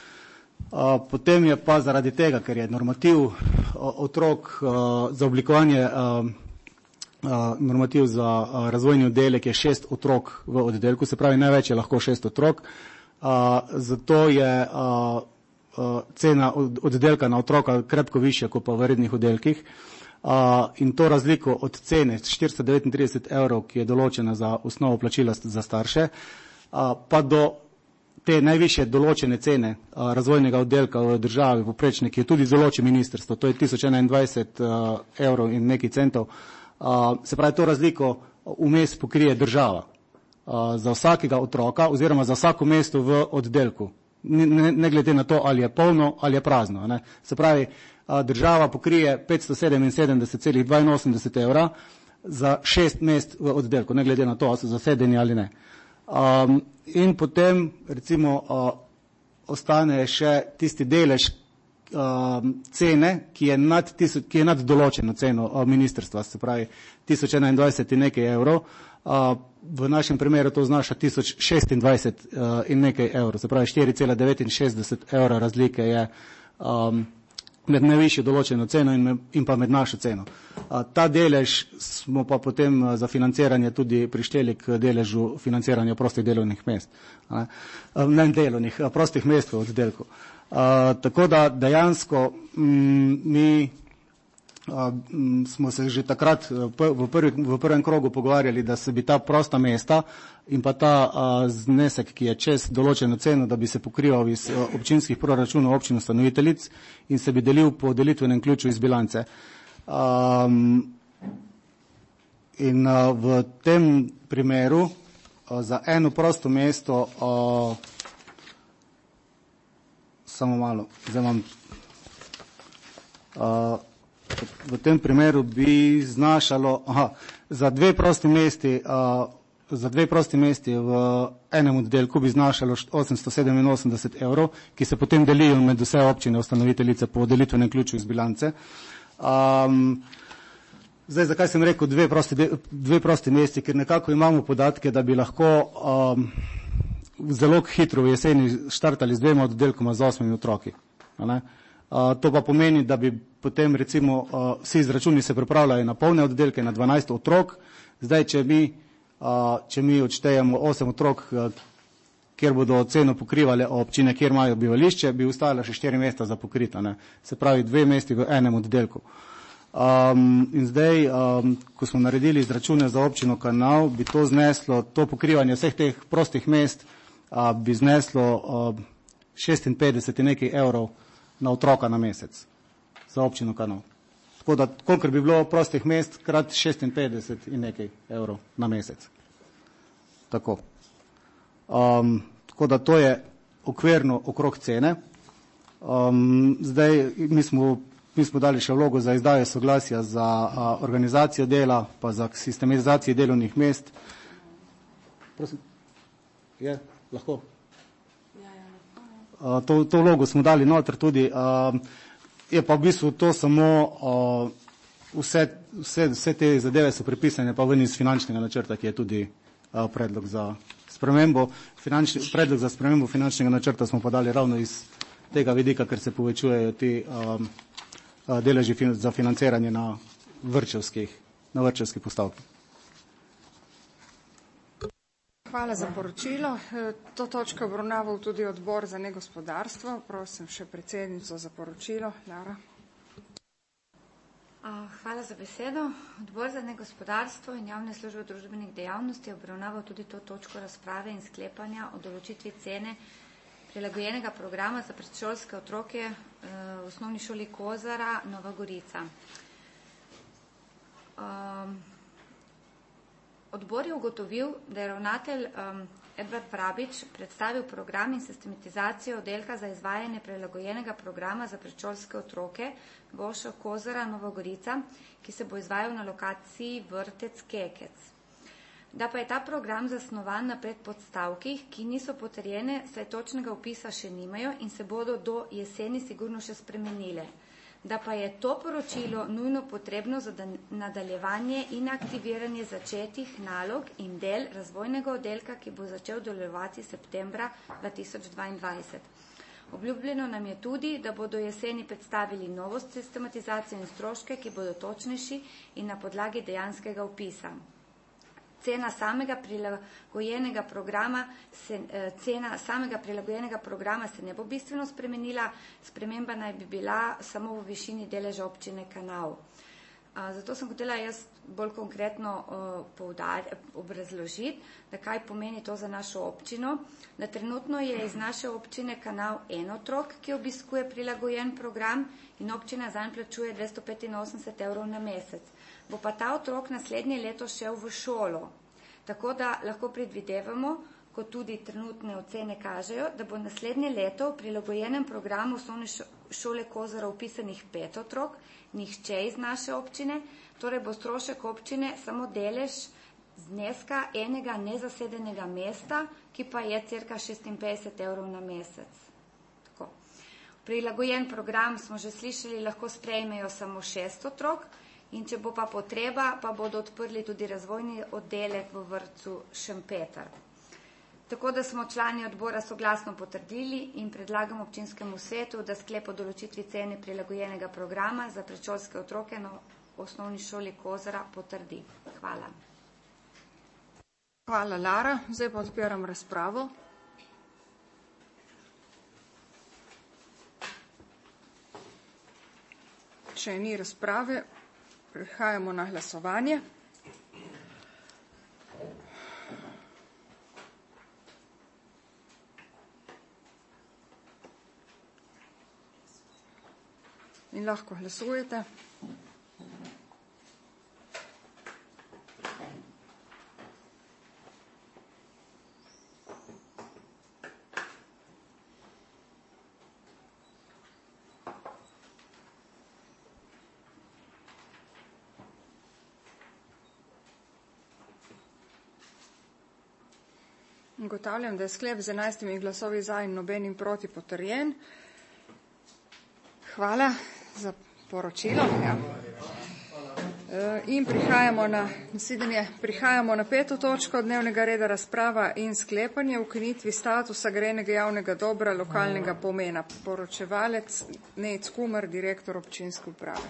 Uh, potem je pa zaradi tega, ker je normativ uh, otrok uh, za oblikovanje, uh, uh, normativ za uh, razvojni oddelek je šest otrok v oddelku, se pravi največ je lahko šest otrok, uh, zato je uh, uh, cena od, oddelka na otroka krepko višja kot pa v rednih oddelkih. Uh, in to razliko od cene štiristo devetintrideset evrov, ki je določena za osnovo plačila za starše, uh, pa do te najvišje določene cene a, razvojnega oddelka v državi poprečne, ki je tudi določi ministrstvo, to je tisoč enaindvajset a, evrov in nekaj centov. A, se pravi, to razliko vmes pokrije država a, za vsakega otroka oziroma za vsako mesto v oddelku, ne, ne glede na to, ali je polno ali je prazno. Ne. Se pravi, a, država pokrije petsto sedeminsedemdeset celih dvainosemdeset evra za šest mest v oddelku, ne glede na to, ali so zasedeni ali ne. Um, in potem recimo uh, ostane še tisti delež uh, cene, ki je nad, tisoč, ki je nad določeno ceno uh, ministrstva, se pravi tisoč enaindvajset in nekaj evrov. Uh, v našem primeru to znaša tisoč šestindvajset uh, in nekaj evrov, se pravi štiri cela devetinšestdeset evra razlike je um, med najvišjo določeno ceno in, in pa med našo ceno. A, ta delež smo pa potem za financiranje tudi prišteli k deležu financiranja prostih delovnih mest. A, ne delovnih, prostih mest v oddelku. A, tako da dejansko m, mi a, m, smo se že takrat v, prvi, v prvem krogu pogovarjali, da se bi ta prosta mesta in pa ta a, znesek, ki je čez določeno ceno, da bi se pokrival iz a, občinskih proračunov občin ustanoviteljic in se bi delil po delitvenem ključu iz bilance. Um, in a, v tem primeru a, za eno prosto mesto, a, samo malo, zdaj imam, a, v tem primeru bi znašalo, aha, za dve prosti mesti, a, za dve prosti mesti v enem oddelku bi znašalo osemsto sedeminosemdeset evrov, ki se potem delijo med vse občine ustanoviteljice po delitvenem ključu iz bilance. Um, zdaj, zakaj sem rekel dve prosti, dve prosti mesti, ker nekako imamo podatke, da bi lahko um, zelo hitro v jeseni štartali z dvema oddelkoma z osmimi otroki. Ne? Uh, to pa pomeni, da bi potem recimo uh, vsi izračuni se pripravljajo na polne oddelke, na dvanajst otrok. Zdaj, če mi Uh, če mi odštejemo osem otrok, uh, kjer bodo ceno pokrivale občine, kjer imajo bivališče, bi ostala še štiri mesta za pokrita. Ne? Se pravi, dve mesti v enem oddelku. Um, in zdaj, um, ko smo naredili izračune za občino Kanal, bi to zneslo, to pokrivanje vseh teh prostih mest, uh, bi zneslo uh, šestinpetdeset in nekaj evrov na otroka na mesec za občino Kanal. Tako da, kolikor bi bilo prostih mest, krat šestinpetdeset in nekaj evrov na mesec. Tako. Um, tako da to je okvirno okrog cene. Um, zdaj mi smo, mi smo dali še vlogo za izdajo soglasja za a, organizacijo dela, pa za sistemizacijo delovnih mest. Prosim. Je, lahko. Uh, to, to vlogo smo dali noter tudi. Uh, Je pa v bistvu to samo uh, vse vse, vse te zadeve so pripisane pa ven iz finančnega načrta, ki je tudi uh, predlog za spremembo. Finančni, predlog za spremembo finančnega načrta smo podali ravno iz tega vidika, ker se povečujejo ti um, deleži fin, za financiranje na vrčevskih, na vrčevskih postavkah. Hvala za poročilo. To točko obravnaval tudi odbor za negospodarstvo. Prosim še predsednico za poročilo. Lara. Hvala za besedo. Odbor za negospodarstvo in javne službe družbenih dejavnosti je obravnaval tudi to točko razprave in sklepanja o določitvi cene prilagojenega programa za predšolske otroke v osnovni šoli Kozara, Nova Gorica. Odbor je ugotovil, da je ravnatelj um, Edvard Vrabič predstavil program in sistematizacijo oddelka za izvajanje prilagojenega programa za predšolske otroke Voša Kozara, Nova Gorica, ki se bo izvajal na lokaciji Vrtec Kekec. Da pa je ta program zasnovan na predpodstavkih, ki niso potrjene, saj točnega opisa še nimajo in se bodo do jeseni sigurno še spremenile. Da pa je to poročilo nujno potrebno za nadaljevanje in aktiviranje začetih nalog in del razvojnega oddelka, ki bo začel delovati septembra dva tisoč dvaindvajset. Obljubljeno nam je tudi, da bodo jeseni predstavili novo sistematizacijo in stroške, ki bodo točnejši in na podlagi dejanskega opisa. Cena samega prilagojenega programa se, cena samega prilagojenega programa se ne bo bistveno spremenila, sprememba naj bi bila samo v višini deleža občine Kanal. Zato sem hotela jaz bolj konkretno obrazložiti, da kaj pomeni to za našo občino. Da trenutno je iz naše občine Kanal en otrok, ki obiskuje prilagojen program in občina zanj plačuje dvesto petinosemdeset evrov na mesec. Bo pa ta otrok naslednje leto šel v šolo. Tako da lahko predvidevamo, kot tudi trenutne ocene kažejo, da bo naslednje leto v prilagojenem programu osnovne šole Kozara upisanih pet otrok, nihče iz naše občine, torej bo strošek občine samo delež zneska enega nezasedenega mesta, ki pa je cirka šestinpetdeset evrov na mesec. Tako. Prilagojen program, smo že slišali, lahko sprejmejo samo šest otrok, in če bo pa potreba, pa bodo odprli tudi razvojni oddelek v vrtcu Šempeter. Tako da smo člani odbora soglasno potrdili in predlagamo občinskemu svetu, da sklep o določitvi cene prilagojenega programa za predšolske otroke na osnovni šoli Kozara potrdi. Hvala. Hvala, Lara. Zdaj pa odpiram razpravo. Če ni razprave, prehajamo na glasovanje. In lahko glasujete. Ugotavljam, da je sklep z enajstimi glasovi za in nobenim proti potrjen. Hvala za poročilo. Ja. In prihajamo na naslednje, prihajamo na peto točko dnevnega reda, razprava in sklepanje o ukinitvi statusa grajnega javnega dobra lokalnega pomena. Poročevalec Nejc Kumer, direktor občinske uprave.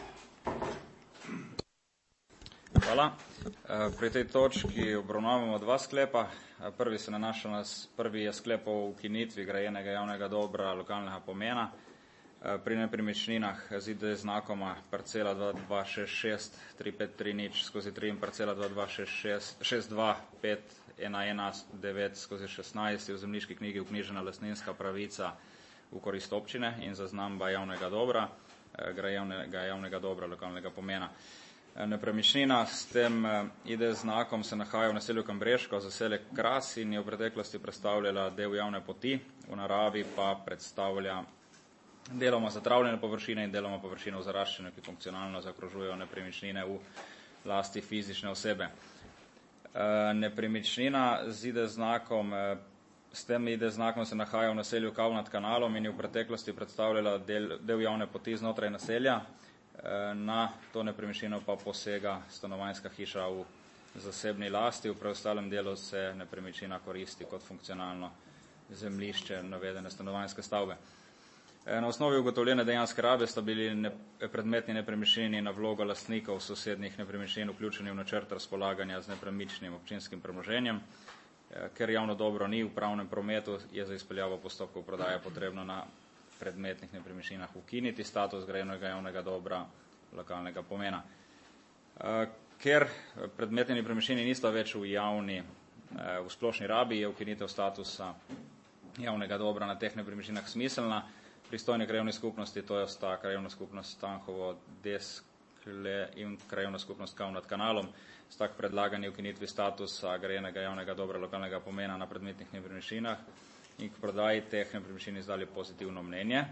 Hvala. Pri tej točki obravnavamo dva sklepa. Prvi se nanaša na prvi je sklep o ukinitvi grajenega javnega dobra lokalnega pomena. Pri nepremičninah z I D znakoma parcela dva dva šest šest tri pet tri nič skozi tri in parcela dva dva šest šest dva pet ena ena devet skozi šestnajst je v zemljiški knjigi vknjižena lastninska pravica v korist občine in zaznamba javnega dobra, grajenega javnega dobra lokalnega pomena. Nepremičnina s tem I D znakom se nahaja v naselju Kambreško, zaselek Kras in je v preteklosti predstavljala del javne poti, v naravi pa predstavlja deloma zatravljene površine in deloma površine v zaraščanju, ki funkcionalno zaokrožujejo nepremičnine v lasti fizične osebe. Nepremičnina z I D znakom, s tem I D znakom se nahaja v naselju Kav nad kanalom in je v preteklosti predstavljala del, del javne poti znotraj naselja. Na to nepremičnino pa posega stanovanjska hiša v zasebni lasti, v preostalem delu se nepremičnina koristi kot funkcionalno zemljišče navedene stanovanjske stavbe. Na osnovi ugotovljene dejanske rabe sta bili ne, predmetni nepremičnini na vlogo lastnikov sosednjih nepremičnin vključeni v načrt razpolaganja z nepremičnim občinskim premoženjem. Ker javno dobro ni v pravnem prometu, je za izpeljavo postopkov prodaje potrebno na predmetnih nepremičninah ukiniti status grajenega javnega dobra lokalnega pomena. Ker predmetni nepremičnini nista več v javni, v splošni rabi, je ukinitev statusa javnega dobra na teh nepremičninah smiselna. Pristojne krajevne skupnosti, to je sta krajevna skupnost Stanhovo, Deskle in krajevna skupnost Kav nad kanalom, sta k predlagani ukinitvi statusa grajenega javnega dobra lokalnega pomena na predmetnih nepremičninah in k prodaji teh nepremičnin izdali pozitivno mnenje.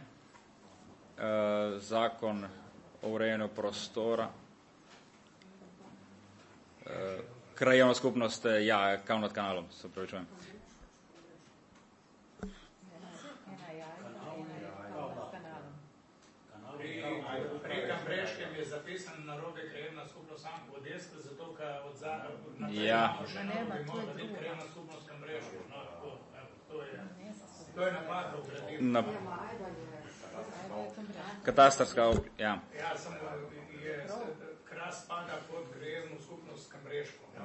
Zakon o urejanju prostora, krajevna skupnost, ja, Kav nad kanalom, se pravičujem. Pri Kambreškem je zapisan narobe krajevna skupnost Stanhovo Deskle, zato ker od naprej ja. še narobe bi mogla biti krajevna skupnost Kambreškem. No, to, to je, to je napaka v gradivu. Na... Katastarska, ja. Ja, samo je, Kras spada pod krajevno skupnost Kambreško. Ja.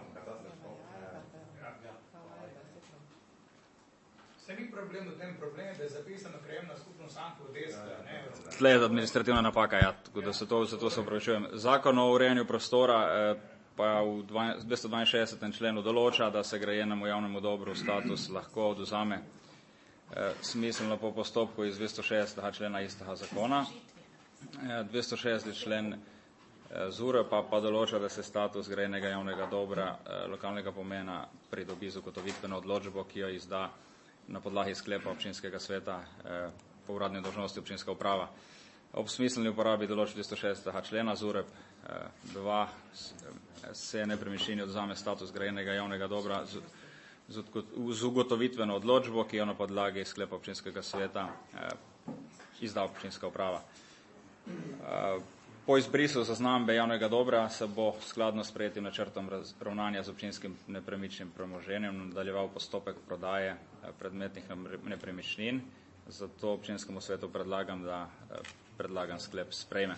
Se ni problem v tem problemu, da je zapisana krajevna skupnost Stanhovo Deskle. Tle je administrativna napaka, ja, tako da se to, se to se upravičujem. Zakon o urejanju prostora eh, pa v dvesto dvainšestdesetem členu določa, da se grajenemu javnemu dobru status lahko odvzame eh, smiselno po postopku iz dvestošestdesetega člena istega zakona. Eh, dvestošestdeseti člen eh, ZUR pa, pa določa, da se status grajenega javnega dobra eh, lokalnega pomena pridobi z ugotovitveno odločbo, ki jo izda na podlagi sklepa občinskega sveta eh, po uradni dolžnosti občinska uprava. Ob smiselni uporabi določb dvestošestdesetega člena ZUREP dva se nepremičnini odvzame status grajenega javnega dobra z, z, z ugotovitveno odločbo, ki jo na podlagi sklepa občinskega sveta eh, izda občinska uprava. Eh, po izbrisu zaznambe javnega dobra se bo skladno s sprejetim načrtom ravnanja z občinskim nepremičnim premoženjem nadaljeval postopek prodaje predmetnih nepremičnin. Zato občinskemu svetu predlagam, da predlagan sklep sprejme.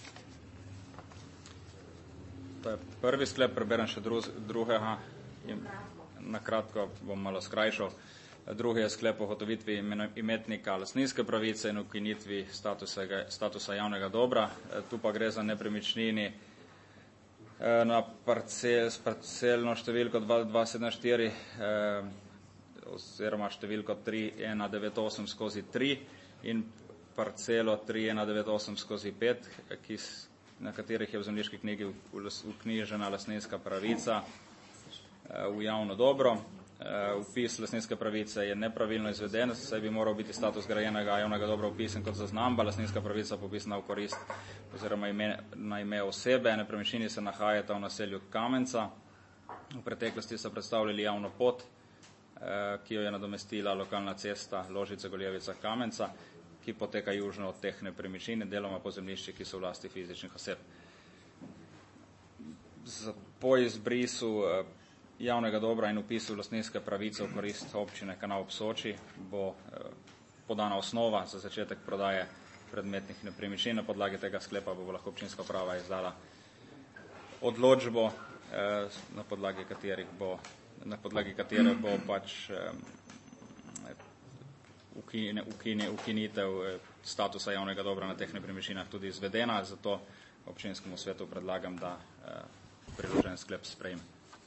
To je prvi sklep, preberem še drugega in na kratko bom malo skrajšal. Drugi je sklep o ugotovitvi imetnika lastninske pravice in ukinitvi statusa, statusa javnega dobra. Tu pa gre za nepremičnini na parcel, parcelno številko dva dva sedem štiri eh, oziroma številko tri ena devet osem skozi tri in parcelo tri ena devet osem skozi pet, ki, na katerih je v zemljiški knjigi vknjižena lastninska pravica v javno dobro. Vpis lastninske pravice je nepravilno izveden, saj bi moral biti status grajenega javnega dobra vpisan kot zaznamba, lastninska pravica popisana v korist oziroma ime, na ime osebe. Nepremičnini se nahajata v naselju Kamenca. V preteklosti so predstavljali javno pot, ki jo je nadomestila lokalna cesta Ložice-Goljevica Kamenca, ki poteka južno od teh nepremičnin, deloma po zemljiščih, ki so v lasti fizičnih oseb. Po izbrisu javnega dobra in vpisu lastninske pravice v korist občine Kanal ob Soči bo podana osnova za začetek prodaje predmetnih nepremičnin. Na podlagi tega sklepa bo lahko občinska uprava izdala odločbo, na podlagi katerih bo na podlagi katere bo pač ukine, ukine, ukinitev statusa javnega dobra na teh nepremičninah tudi izvedena, zato občinskemu svetu predlagam, da priložen sklep sprejme.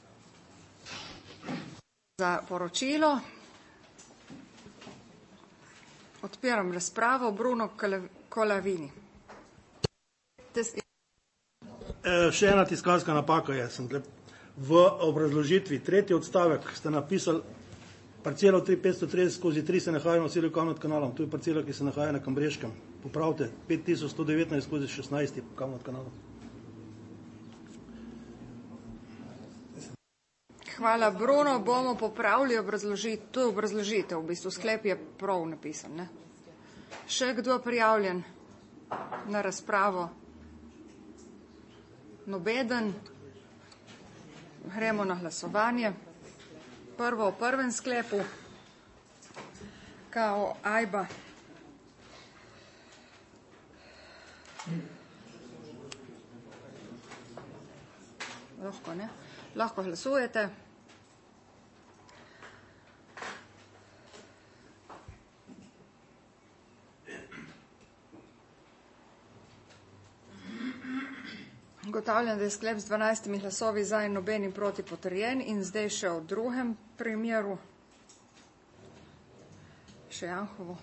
Za poročilo odpiram razpravo. Bruno Kolavini. Še ena tiskarska napaka je. Sem v obrazložitvi tretji odstavek ste napisali parcelo tri petsto trideset skozi tri se nahaja na naselju Kav nad kanalom. To je parcela, ki se nahaja na Kambreškem. Popravite, pet tisoč sto devetnajst skozi šestnajst Kav nad kanalom. Hvala, Bruno. Bomo popravili obrazložitev. To je obrazložitev, v bistvu sklep je prav napisan. Ne? Še kdo prijavljen na razpravo? Nobeden. Gremo na glasovanje. Prvo o prvem sklepu. Kao Ajba. Lahko, ne? Lahko glasujete. Ugotavljam, da je sklep z dvanajstimi glasovi za in nobenim proti potrjen in zdaj še v drugem primeru. Še Janhovo.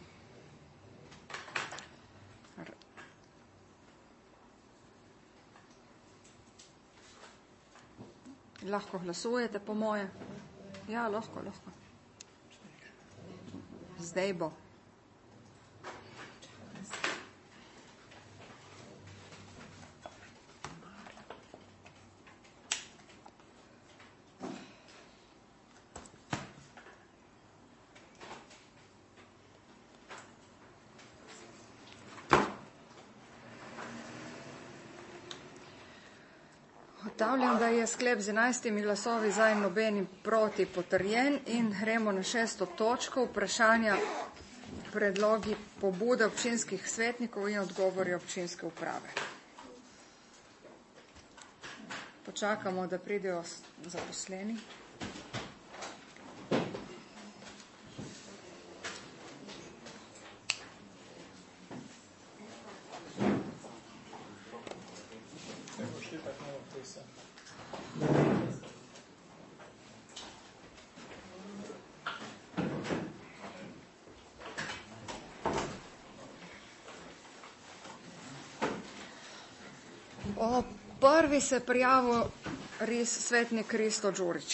Lahko glasujete po moje. Ja, lahko, lahko. Zdaj bo. Ugotavljam, da je sklep z enajstimi glasovi za in nobenim proti potrjen in gremo na šesto točko vprašanja predlogi pobude občinskih svetnikov in odgovori občinske uprave. Počakamo, da pridejo zaposleni. O prvi se prijavil res svetnik Risto Đurić.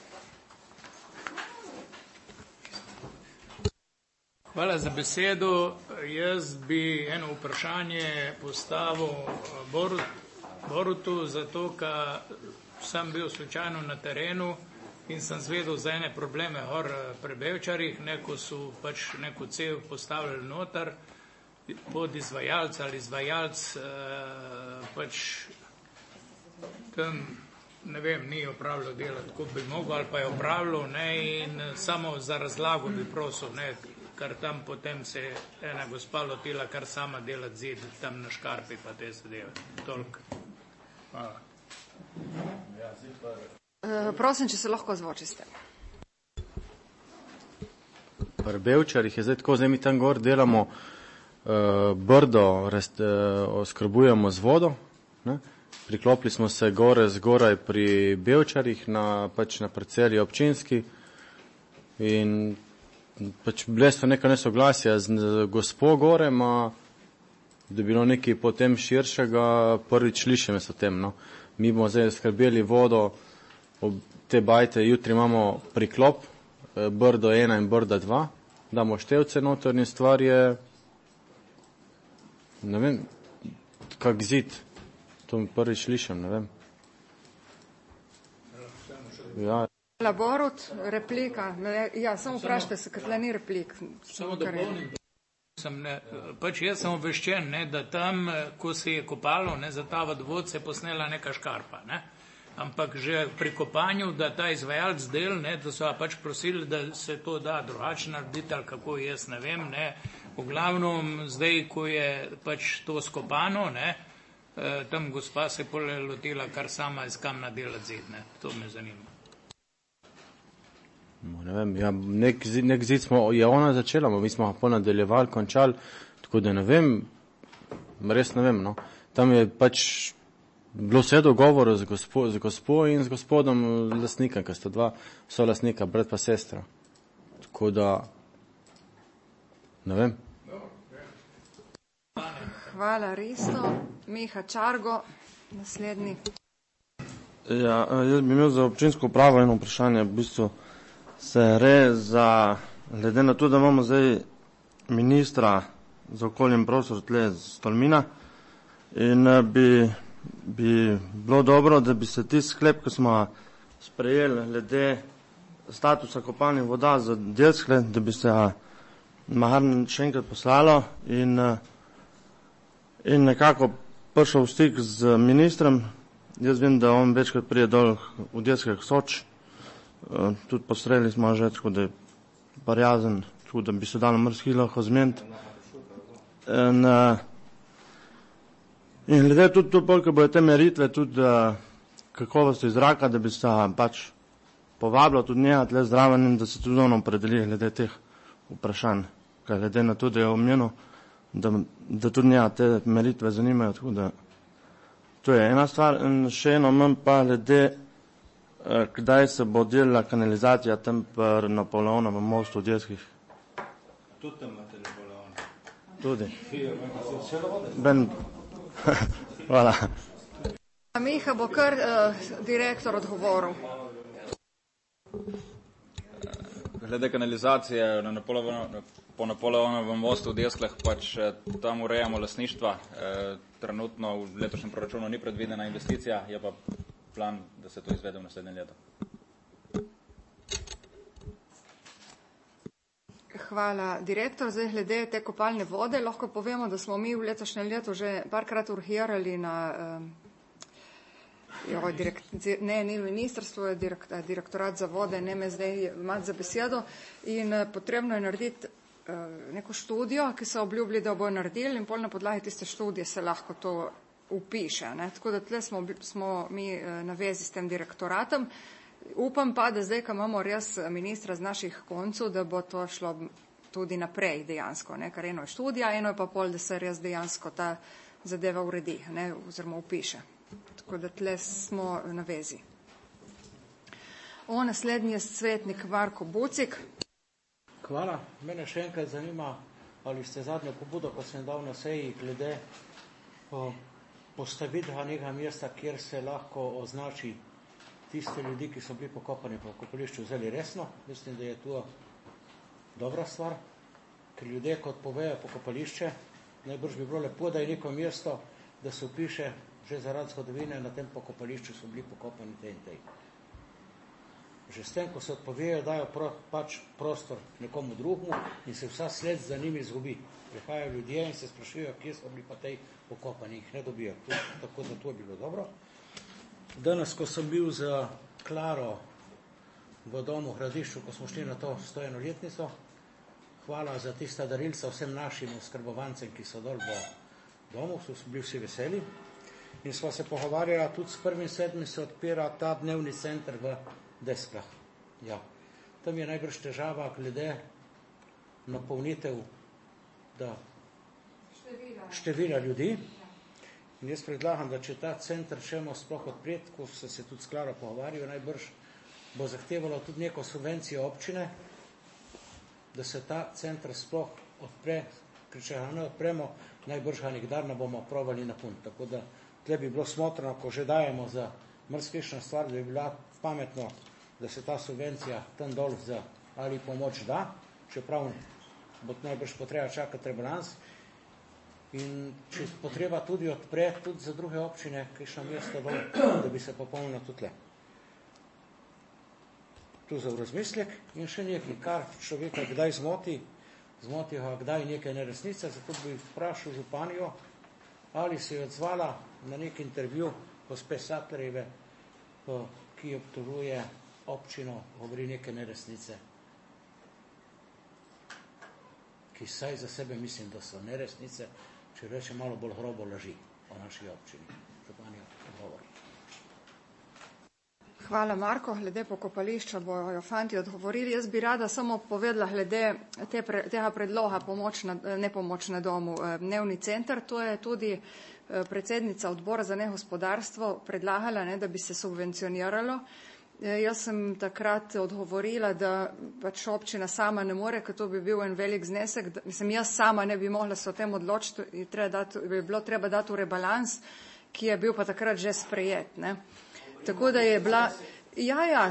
Hvala za besedo. Jaz bi eno vprašanje postavil Borut, Borutu, zato ker sem bil slučajno na terenu in sem zvedel za ene probleme gor pri Bevčarjih, neko so pač neko cev postavili noter, pod izvajalc ali izvajalc pač tam, ne vem, ni opravljal dela, tako bi mogel ali pa je opravljal, ne, in samo za razlago bi prosil, ne, ker tam potem se je ena gospa lotila kar sama delati zid, tam na škarpi pa te zadeve. Toliko. Hvala. Uh, prosim, če se lahko zvočiste. Pri Bevčarjih je zdaj tako, zdaj mi tam gor delamo uh, brdo, rest, uh, oskrbujemo z vodo, ne? Priklopili smo se gore zgoraj pri Bevčarjih na, pač na parceli občinski in pač bile so neka nesoglasja z gospo gore, ma da bilo nekaj potem širšega, prvič slišime so tem, no. Mi bomo zdaj skrbeli vodo, te bajte, jutri imamo priklop, brdo ena in brda dva, damo števce noter in stvar je, ne vem, kak zid, to mi prvič slišim, ne vem. Ja. Hvala, Borut, replika. Ja, samo vprašajte se, ker tle ni replik. Samo dopolnim. Sem ne, pač jaz sem obveščen, ne, da tam, ko se je kopalo, ne, za ta vodovod se je posnela neka škarpa, ne. Ampak že pri kopanju, da ta izvajalc del, ne, da so pač prosili, da se to da drugače narediti, ali kako jaz ne vem, ne. V glavnem, zdaj, ko je pač to skopano, ne, tam gospa se pole lotila kar sama iz kam nadelati zid, ne. To me zanima. Ne vem, ja, nek, nek zid smo, je ona začela, mi smo pa nadaljevali, končali, tako da ne vem, res ne vem, no. Tam je pač bilo vse dogovor z gospo, z gospo in z gospodom lastnika, ker sta dva so lastnika, brat pa sestra. Tako da, ne vem. Hvala, Risto. Miha Čargo, naslednji. Ja, jaz bi imel za občinsko upravo eno vprašanje, v bistvu se re za, glede na to, da imamo zdaj ministra za okolje in prostor tle z Tolmina in bi, bi bilo dobro, da bi se ti sklep, ki smo sprejeli glede statusa kopalnih voda za Delskle, da bi se maharno še enkrat poslalo in, in nekako prišel v stik z ministrem jaz vem, da on večkrat prije dol v detskih Soč, tudi postreli smo že, tako da je parjazen, tako da bi se dalo mrski lahko zmeniti. In, in glede tudi to, koliko bojo te meritve, tudi kakovosti zraka, da bi se pač povabilo tudi njega tle zdraven in da se tudi on opredeli glede teh vprašanj. Kaj glede na to, da je omenil, da, da tudi njega te meritve zanimajo, tako da to je ena stvar. In še eno manj pa glede, kdaj se bo delala kanalizacija tam pri Napoleonovem mostu v Detskih. Tudi tam imate Napoleon. Tudi. Ben. Hvala. Miha bo kar uh, direktor odgovoril. Glede kanalizacije na Napoleonovem, po Napoleonovem mostu v Desklah, pač tam urejamo lastništva. E, trenutno v letošnjem proračunu ni predvidena investicija, je pa plan, da se to izvede v naslednjem letu. Hvala, direktor. Zdaj, glede te kopalne vode, lahko povemo, da smo mi v letošnjem letu že parkrat urgirali na um, jo, direkt, ne, ni ministrstvo, je direkt, direktorat za vode, ne me zdaj imati za besedo in uh, potrebno je narediti uh, neko študijo, ki so obljubili, da bo naredili in pol na podlagi tiste študije se lahko to upiše. Ne? Tako da tle smo, smo mi uh, na vezi s tem direktoratom. Upam pa, da zdaj, ko imamo res ministra z naših koncev, da bo to šlo tudi naprej dejansko, ne? Ker eno je študija, eno je pa pol, da se res dejansko ta zadeva uredi, ne? Oziroma upiše. Tako da tle smo na vezi. O, naslednji je svetnik Marko Bucik. Hvala. Mene še enkrat zanima, ali ste zadnjo pobudo, ko sem dal na seji, glede postavitega nekega mesta, kjer se lahko označi tiste ljudi, ki so bili pokopani po pokopališču, vzeli resno. Mislim, da je to dobra stvar, ker ljudje, kot povejo pokopališče, najbrž bi bilo lepo, da je neko mesto, da se upiše že zaradi zgodovine, na tem pokopališču so bili pokopani te in tej. Že s tem, ko se odpovejo, dajo pro, pač prostor nekomu drugmu in se vsa sled za njimi izgubi. Prihajajo ljudje in se sprašujejo, kje so bili pa tej pokopani, jih ne dobijo. Tako da to je bilo dobro. Danes, ko sem bil za Klaro v domu v Hradišču, ko smo šli na to stoenoletnico, hvala za tista darilca vsem našim oskrbovancem, ki so dol v domu, so bili vsi veseli. In smo se pogovarjali, tudi s prvim sedmim se odpira ta dnevni center v Desklah. Ja. Tam je najbrž težava glede napolnitev da števila, števila ljudi. In jaz predlagam, da če ta center šemo sploh odpret, ko so se tudi s Klaro pogovarjajo, najbrž bo zahtevalo tudi neko subvencijo občine, da se ta center sploh odpre, ker če ga ne odpremo, najbrž ga nikdar ne bomo probali napolniti. Tako da tle bi bilo smotrno, ko že dajemo za mrskešna stvar, da bi bila pametno, da se ta subvencija tam dol za ali pomoč da, čeprav bo najbrž potreba čakati rebalans. In če potreba tudi odpre, tudi za druge občine, kakšno mesto dol, da bi se popolnilo tudi le. Tu za razmislek in še nekaj, kar človeka kdaj zmoti, zmoti ga kdaj nekaj neresnice, zato bi vprašal županjo, ali se je odzvala na nek intervju gospe Satlerjeve, ki obtožuje občino, govori neke neresnice, ki saj za sebe mislim, da so neresnice, če reče malo bolj grobo laži o naši občini. Županja govori. Hvala, Marko. Glede pokopališča bojo fanti odgovorili. Jaz bi rada samo povedala glede te pre, tega predloga pomoč na, ne pomoč na domu, dnevni center. To je tudi predsednica odbora za negospodarstvo predlagala, ne, da bi se subvencioniralo. Jaz sem takrat odgovorila, da pač občina sama ne more, ker to bi bil en velik znesek. Da, mislim, jaz sama ne bi mogla se o tem odločiti, dati, bi bilo treba dati v rebalans, ki je bil pa takrat že sprejet. Ne. Tako da je bila... Ja, ja.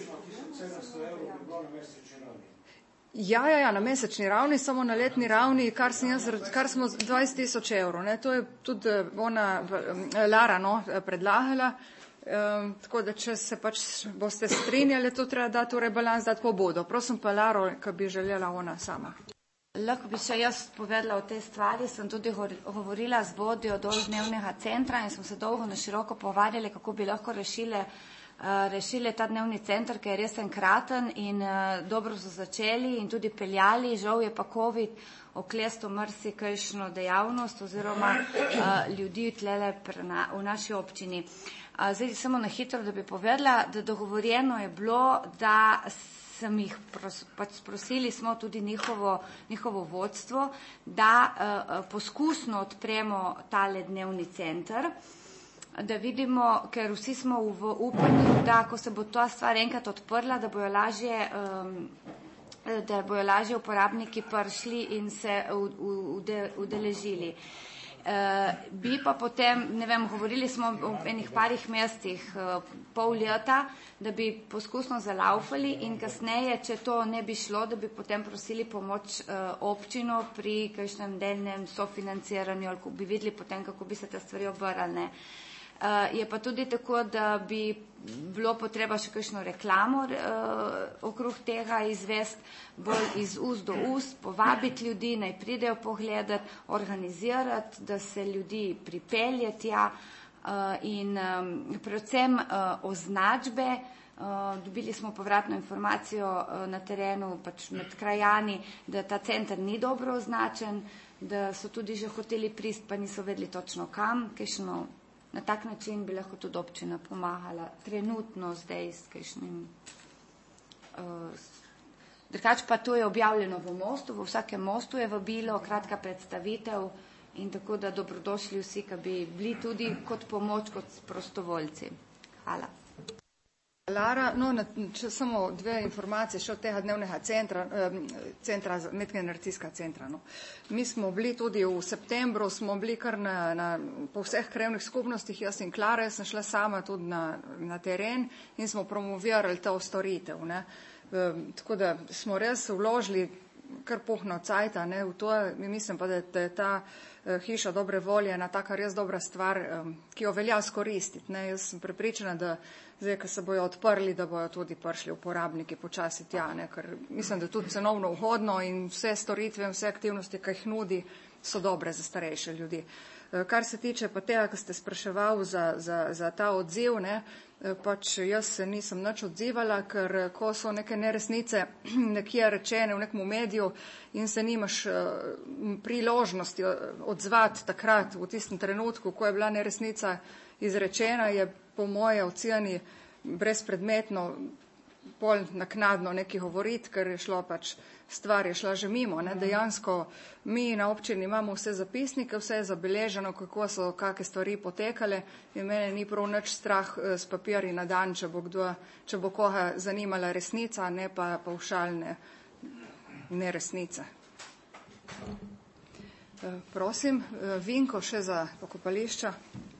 Ja, ja, ja, na mesečni ravni, samo na letni ravni, kar, sem jaz, kar smo dvajset tisoč evrov. Ne. To je tudi ona Lara no, predlagala. Um, tako da, če se pač boste strinjali, to treba dati v rebalans, dati pobudo. Prosim pa Laro, ki bi želela ona sama. lahko bi še jaz povedala o tej stvari. Sem tudi govorila z vodjo dol dnevnega centra in smo se dolgo na široko pogovarjali, kako bi lahko rešile, rešile ta dnevni center, ker je res enkraten in dobro so začeli in tudi peljali. Žal je pa COVID oklesto marsikajšno dejavnost oziroma ljudi tlele v naši občini. Zdaj samo na hitro, da bi povedala, da dogovorjeno je bilo, da sem jih pač sprosili, smo tudi njihovo, njihovo vodstvo, da uh, poskusno odpremo tale dnevni center, da vidimo, ker vsi smo v upanju, da ko se bo ta stvar enkrat odprla, da bojo lažje, um, da bojo lažje uporabniki prišli in se udeležili. Uh, bi pa potem, ne vem, govorili smo o enih parih mestih uh, pol leta, da bi poskusno zalaufali in kasneje, če to ne bi šlo, da bi potem prosili pomoč uh, občino pri kakšnem delnem sofinanciranju, ali bi videli potem, kako bi se te stvari obrale. Uh, je pa tudi tako, da bi bilo potreba še kakšno reklamo uh, okrog tega izvesti, bolj iz ust do ust, povabiti ljudi, naj pridejo pogledati, organizirati, da se ljudi pripelje tja uh, in um, predvsem uh, označbe. Uh, dobili smo povratno informacijo uh, na terenu, pač med krajani, da ta center ni dobro označen, da so tudi že hoteli prist, pa niso vedeli točno kam, kakšno. Na tak način bi lahko tudi občina pomagala trenutno zdaj s kakšnim. Uh, drugače pa to je objavljeno v Mostu, v vsakem Mostu je vabilo, kratka predstavitev in tako da dobrodošli vsi, ki bi bili tudi kot pomoč, kot prostovoljci. Hvala. Lara, no, na, če samo dve informacije še od tega dnevnega centra, eh, centra medgeneracijskega centra. No. Mi smo bili tudi v septembru, smo bili kar na, na, po vseh krajevnih skupnostih, jaz in Klara, jaz sem šla sama tudi na, na teren in smo promovirali to storitev. Ne. Eh, tako da smo res vložili kar puhno cajta, ne, v to, mislim pa, da, da je ta eh, hiša dobre volje ena taka res dobra stvar, eh, ki jo velja skoristiti. Ne. Jaz sem prepričana, da zdaj, ko se bojo odprli, da bojo tudi prišli uporabniki počasi tja, ne, ker mislim, da tudi cenovno uhodno in vse storitve in vse aktivnosti, ki jih nudi, so dobre za starejše ljudi. Kar se tiče pa tega, ko ste spraševali za, za, za ta odziv, ne, pač jaz se nisem nič odzivala, ker ko so neke neresnice nekje rečene v nekem mediju in se nimaš priložnosti odzvati takrat v tistem trenutku, ko je bila neresnica izrečena, je po moje oceni brezpredmetno pol naknadno nekaj govoriti, ker je šlo pač, stvar je šla že mimo. Ne? Dejansko mi na občini imamo vse zapisnike, vse je zabeleženo, kako so kakšne stvari potekale in mene ni prav nič strah s papirji na dan, če bo, kdo, če bo koga zanimala resnica, ne pa pavšalne neresnice. Prosim, Vinko še za pokopališča.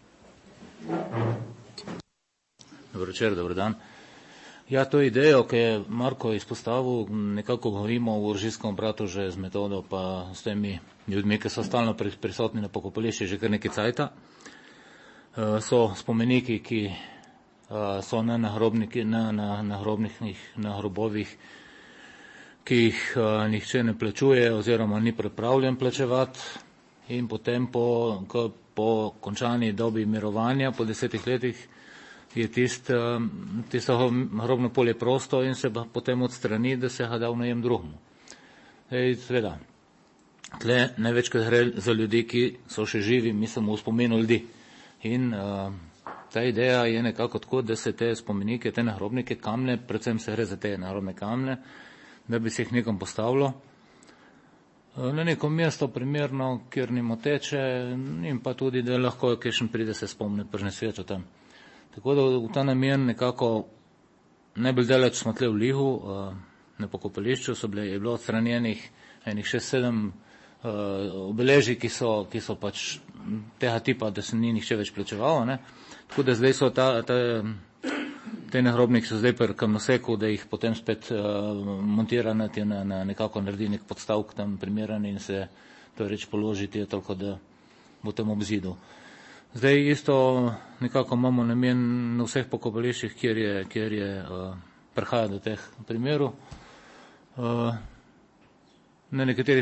Dobro večer, dobro dan. Ja, to idejo, ki je Marko izpostavil, nekako govorimo v Oržiškem obratu že z metodo pa s temi ljudmi, ki so stalno prisotni na pokopališču že kar nekaj cajta. So spomeniki, ki so na nagrobniki, na, na, na, na grobovih, ki jih nihče ne plačuje oziroma ni pripravljen plačevati in potem po, po končani dobi mirovanja, po desetih letih, je tisto tist grobno polje prosto in se potem odstrani, da se ga da v najem drugemu. Seveda, tle največkrat gre za ljudi, ki so še živi, mislimo v spomenu ljudi. In uh, ta ideja je nekako tako, da se te spomenike, te nagrobnike, kamne, predvsem se gre za te nagrobne kamne, da bi se jih nekam postavilo na neko mesto primerno, kjer nimo teče in pa tudi, da lahko kakšen pride se spomne, pržne svečo tam. Tako da v ta namen nekako najbolj daleč smo tle v Lihu, na pokopališču so bile, je bilo odstranjenih enih šest, sedem obeležij, ki so, ki so pač tega tipa, da se ni nihče več plačeval. Ne? Tako da zdaj so ta, ta, te nagrobniki so zdaj pri kamnoseku, da jih potem spet montira na, na nekako naredi nek podstavk tam primeren in se to reč položiti, toliko da bo tam ob zidu. Zdaj isto nekako imamo namen na vseh pokopališčih, kjer je, kjer je uh, prihaja do teh primerov. Uh, na nekaterih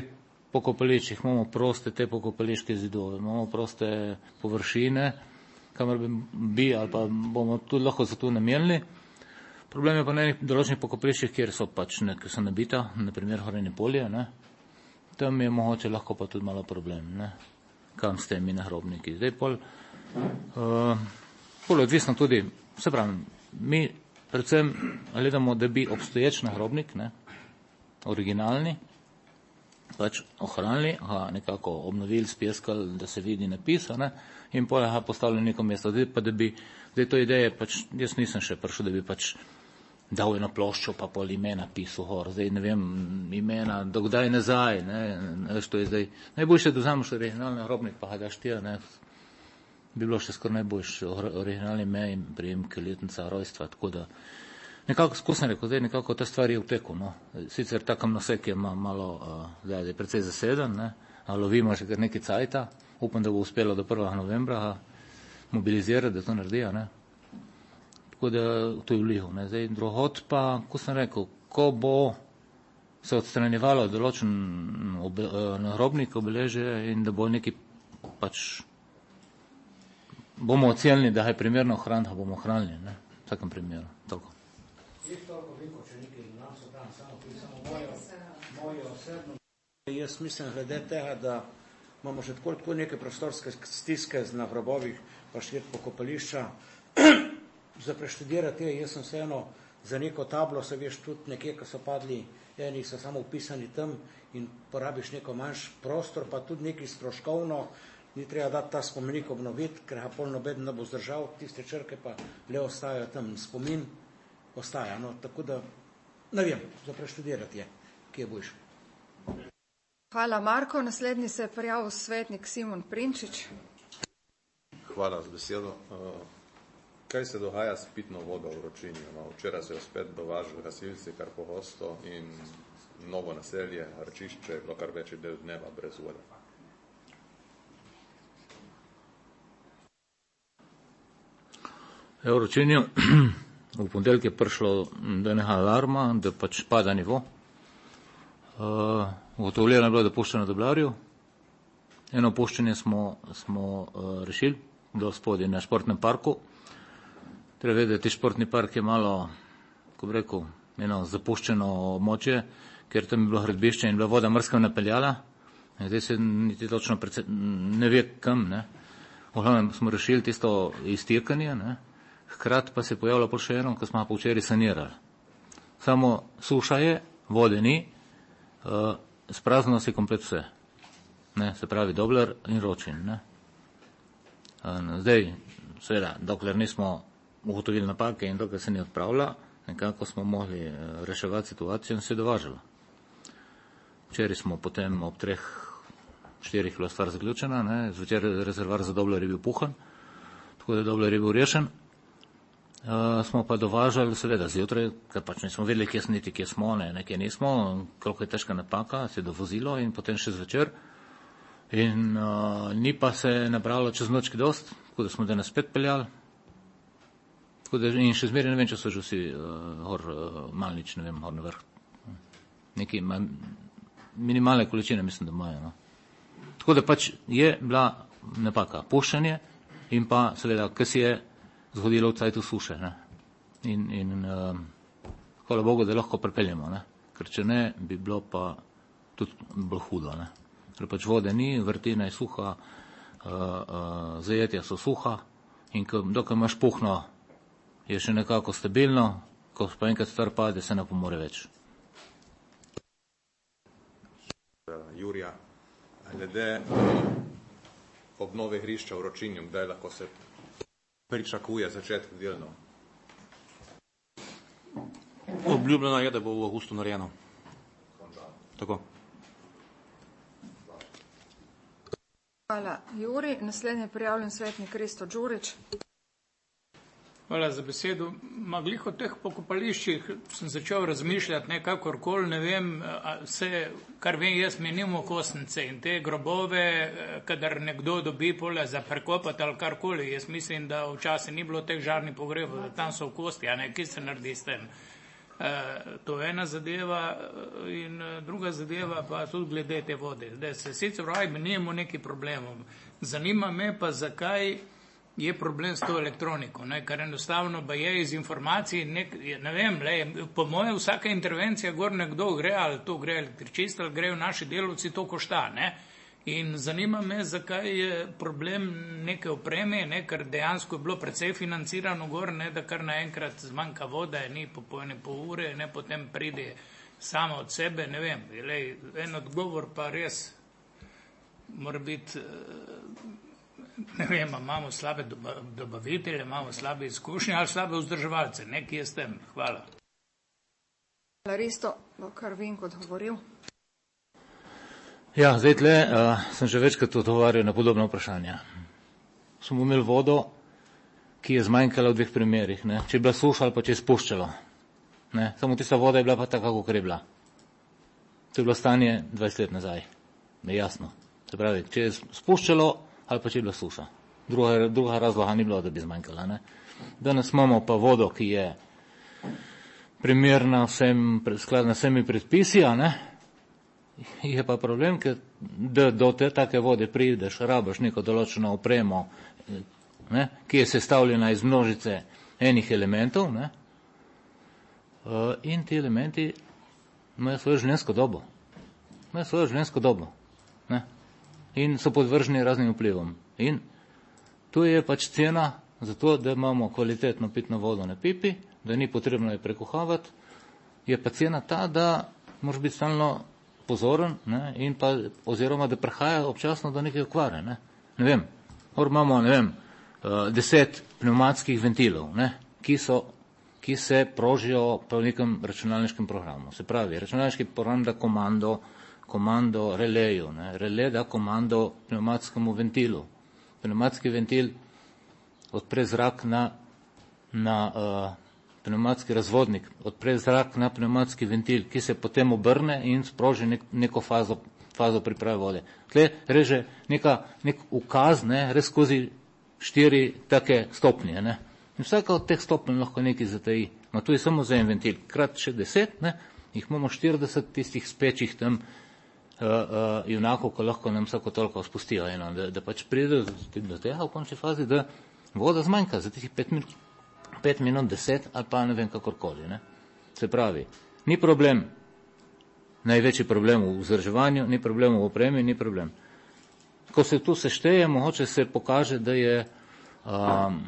pokopališčih imamo proste te pokopališke zidove, imamo proste površine, kamor bi, bi ali pa bomo tudi lahko za to namenili. Problem je pa na enih določenih pokopališčih, kjer so pač nekaj so nabita, naprimer Horenje polje, ne. Tam je mogoče lahko pa tudi malo problem, ne. Kam s temi nahrobniki. Zdaj pol, uh, pol odvisno tudi, se pravi, mi predvsem gledamo, da bi obstoječ nahrobnik, ne, originalni, pač ohranili, ga nekako obnovili, spjeskali, da se vidi napis, ne, in pol ga postavili neko mesto. Zdaj pa, da bi, zdaj to ideje, pač, jaz nisem še prišel, da bi pač dal eno ploščo, pa pol imena pisal gor. Zdaj ne vem, imena, dokdaj nazaj, ne, veš, to je zdaj, najboljše, da vzameš originalni nahrobnik, pa ga daš tja, ne, bi bilo še skoraj najboljše, originalni ime in prijemke, letnica rojstva, tako da, nekako, ko sem rekel, zdaj nekako ta stvar je v teku, no. Sicer takam nosek je ma, malo, uh, zdaj je precej zaseden, ne, a lovimo še kar nekaj cajta, upam, da bo uspelo do prvega novembra mobilizirati, da to naredijo, ne. Tako da to je v lihu, ne. Zdaj druhot pa, ko sem rekel, ko bo se odstranjevalo določen obe, uh, nahrobnik obeležje in da bo neki pač bomo ocenili, da je primerno ohraniti, bomo ohranili, ne, v vsakem primeru, toliko. Jaz mislim glede tega, da imamo že tako, tako neke prostorske stiske na grobovih, pa štiri pokopališča, za preštudirati je, jaz sem vseeno za neko tablo, se veš tudi nekje, ko so padli, eni so samo upisani tam in porabiš neko manjš prostor, pa tudi nekaj stroškovno, ni treba dati ta spomenik obnoviti, ker ga pol nobeden ne bo zdržal, tiste črke pa le ostajajo tam, spomin ostaja, no, tako da, ne vem, za preštudirati je, kje boš. Hvala, Marko. Naslednji se je prijavil svetnik Simon Prinčič. Hvala za besedo. Kaj se dogaja s pitno vodo v Ročinju? No, včeraj se je spet dovažali gasilci kar pogosto in novo naselje, Račišče, je bilo kar večji del dneva brez vode. V Ročinju v ponedeljek je prišlo do enega alarma, da pač pada nivo. Uh, Ugotovljeno je bilo, da pušča na Doblarju. Eno puščanje smo, smo uh, rešili, do spodaj na športnem parku. Treba vedeti, športni park je malo, ko bi rekel, eno zapuščeno območje, ker tam je bilo hradbišče in bila voda mrska napeljala. Zdaj se niti točno predse, ne ve kam, ne. V glavnem smo rešili tisto iztirkanje, ne. Hkrati pa se je pojavilo pol še eno, ko smo pa včeraj sanirali. Samo suša je, vode ni, uh, spraznilo se komplet vse. Ne, se pravi Doblar in Ročin, ne. Uh, zdaj, seveda, dokler nismo ugotovili napake in dokler se ni odpravila, nekako smo mogli uh, reševati situacijo in se je dovažala. Včeraj smo potem ob treh, štirih bila stvar zaključena, ne, zvečer rezervar za Doblar je bil puhan, tako da Doblar je bil rešen. Uh, smo pa dovažali, seveda, zjutraj, ker pač nismo vedeli, kje smo, niti kje smo, ne, nekje nismo, koliko je težka napaka, se je dovozilo in potem še zvečer. In uh, ni pa se nabralo čez nočki dost, tako da smo danes spet peljali. Tako da in še zmeraj ne vem, če so že vsi uh, hor uh, malnič, ne vem, hor na vrh. Neki ma, minimalne količine, mislim, da imajo, no. Tako da pač je bila napaka, puščanje in pa seveda, kaj si je zgodilo v cajtu suše, ne. In, in uh, hvala Bogu, da lahko pripeljemo, ne. Ker če ne, bi bilo pa tudi bolj hudo, ne. Ker pač vode ni, vrtina je suha, uh, uh, zajetja so suha in ko, dokaj imaš puhno, je še nekako stabilno, ko pa enkrat stvar pade, se ne pomore več. Jurija, glede obnove hrišča v Ročinju, kdaj lahko se pričakuje začetek delno? Obljubljeno je, da bo v avgustu narejeno. Tako. Hvala, Juri. Naslednji je prijavljen svetnik Risto Đurić. Hvala za besedo. Ma glih o teh pokopališčih sem začel razmišljati nekakorkoli, ne vem, vse, kar vem jaz, menimo kostnice in te grobove, kadar nekdo dobi pole za prekopati ali karkoli. Jaz mislim, da včasih ni bilo teh žarnih pogrebov, da tam so v kosti, a ne, ki se naredi s tem. To je ena zadeva in druga zadeva pa tudi glede te vode. Da se sicer pravi, nijemo neki problemom. Zanima me pa, zakaj je problem s to elektroniko, ne? Ker enostavno ba je iz informacij, nek, ne vem, le, po moje vsaka intervencija gor nekdo gre, ali to gre električist, ali grejo naši delovci, to košta, ne? In zanima me, zakaj je problem neke opreme, ne, ker dejansko je bilo precej financirano gor, ne, da kar naenkrat zmanjka vode, ni po pojene pol ure, ne, potem pride sama od sebe, ne vem. Lej, en odgovor pa res mora biti, ne vem, imamo slabe dobavitelje, imamo slabe izkušnje ali slabe vzdrževalce, nekje s tem. Hvala. Risto, bo kar Vinko odgovoril. Ja, zdaj tle uh, sem že večkrat odgovarjal na podobno vprašanje. Smo imeli vodo, ki je zmanjkala v dveh primerih. Ne? Če je bila suša ali pa če je spuščalo. Ne? Samo tista voda je bila pa taka, kako je bila. To je bilo stanje dvajset let nazaj. Ne, jasno. Se pravi, če je spuščalo ali pa če je bila suša. Druga, druga razloga ni bilo, da bi zmanjkala. Ne? Danes imamo pa vodo, ki je primerna vsem, skladna vsemi predpisi, a ne? Je pa problem, ker da do te take vode prideš, rabaš neko določeno opremo, ne, ki je sestavljena iz množice enih elementov, ne, in ti elementi imajo svojo življenjsko dobo. Imajo svojo življenjsko dobo. Ne, in so podvrženi raznim vplivom. In tu je pač cena za to, da imamo kvalitetno pitno vodo na pipi, da ni potrebno je prekuhavati, je pa cena ta, da moraš biti stalno pozoren, ne, in pa, oziroma da prihaja občasno do neke okvare, ne. Ne vem, or imamo, ne vem, deset pneumatskih ventilov, ne, ki so, ki se prožijo po nekem računalniškem programu. Se pravi, računalniški program da komando, komando releju, ne, rele da komando pneumatskemu ventilu. Pneumatski ventil odpre zrak na, na uh, pneumatski razvodnik, odpre zrak na pneumatski ventil, ki se potem obrne in sproži nek, neko fazo, fazo priprave vode. Tle reže neka, nek ukaz, ne, res skozi štiri take stopnje. Ne. In vsaka od teh stopnj lahko nekaj zataji. No, tu je samo za en ventil. Krat še deset, ne, jih imamo štirideset tistih spečih tam uh, uh, junakov, ko lahko nam vsako toliko spustijo eno, da, da pač pride do tega v končni fazi, da voda zmanjka za tistih pet minut. pet minut, deset ali pa ne vem kakorkoli. Ne. Se pravi, ni problem, največji problem v vzdrževanju, ni problem v opremi, ni problem. Ko se tu sešteje, mogoče se pokaže, da je um,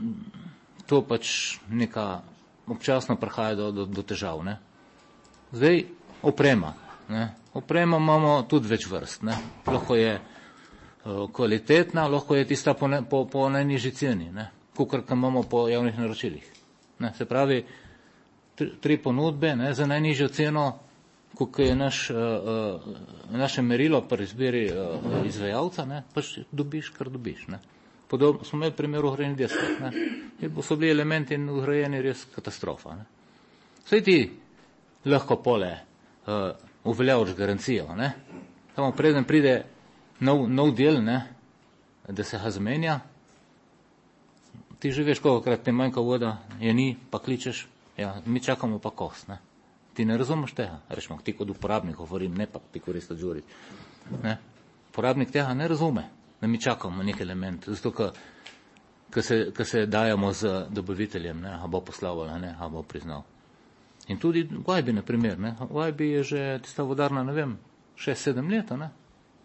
to pač neka občasno prihaja do, do, do težav. Ne. Zdaj, oprema. Ne. Oprema imamo tudi več vrst. Ne. Lahko je uh, kvalitetna, lahko je tista po, ne, po, po najnižji ceni. Ne. Kukor, kam imamo po javnih naročilih. Ne, se pravi, tri, tri ponudbe, ne, za najnižjo ceno, kukor je naš, uh, uh, naše merilo pri izbiri uh, izvajalca, ne, pač dobiš, kar dobiš. Ne. Podobno smo imeli primer ugrajeni desket, ne, in so bili elementi ugrajeni res katastrofa. Ne. Vse ti lahko pole uh, uveljavljaš garancijo, ne. Samo preden pride nov, nov del, ne, da se ga zamenja, ti že veš, kolikokrat ti manjka voda, je ni, pa kličeš, ja, mi čakamo pa kost, ne. Ti ne razumeš tega, rečemo, ti kot uporabnik govorim, ne pa ti korista džuriť. Ne. Uporabnik tega ne razume, da mi čakamo nek element, zato, ko se, se dajamo z dobaviteljem, ne, a bo poslal, ne, a bo priznal. In tudi v Vajbi, na primer, ne, v Vajbi je že tista vodarna, ne vem, šest sedem let, ne.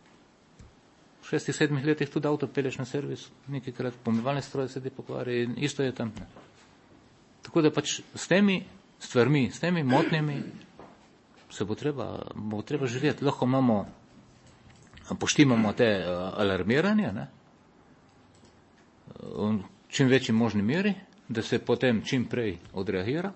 V šestih, sedmih letih tudi avto pelješ na servis, nekajkrat pomivalni stroj se ti pokvari in isto je tam. Ne. Tako da pač s temi stvarmi, s temi motnjami se bo treba, bo treba živeti. Lahko imamo, poštimamo te uh, alarmiranje, ne, v čim večji možni meri, da se potem čim prej odreagira.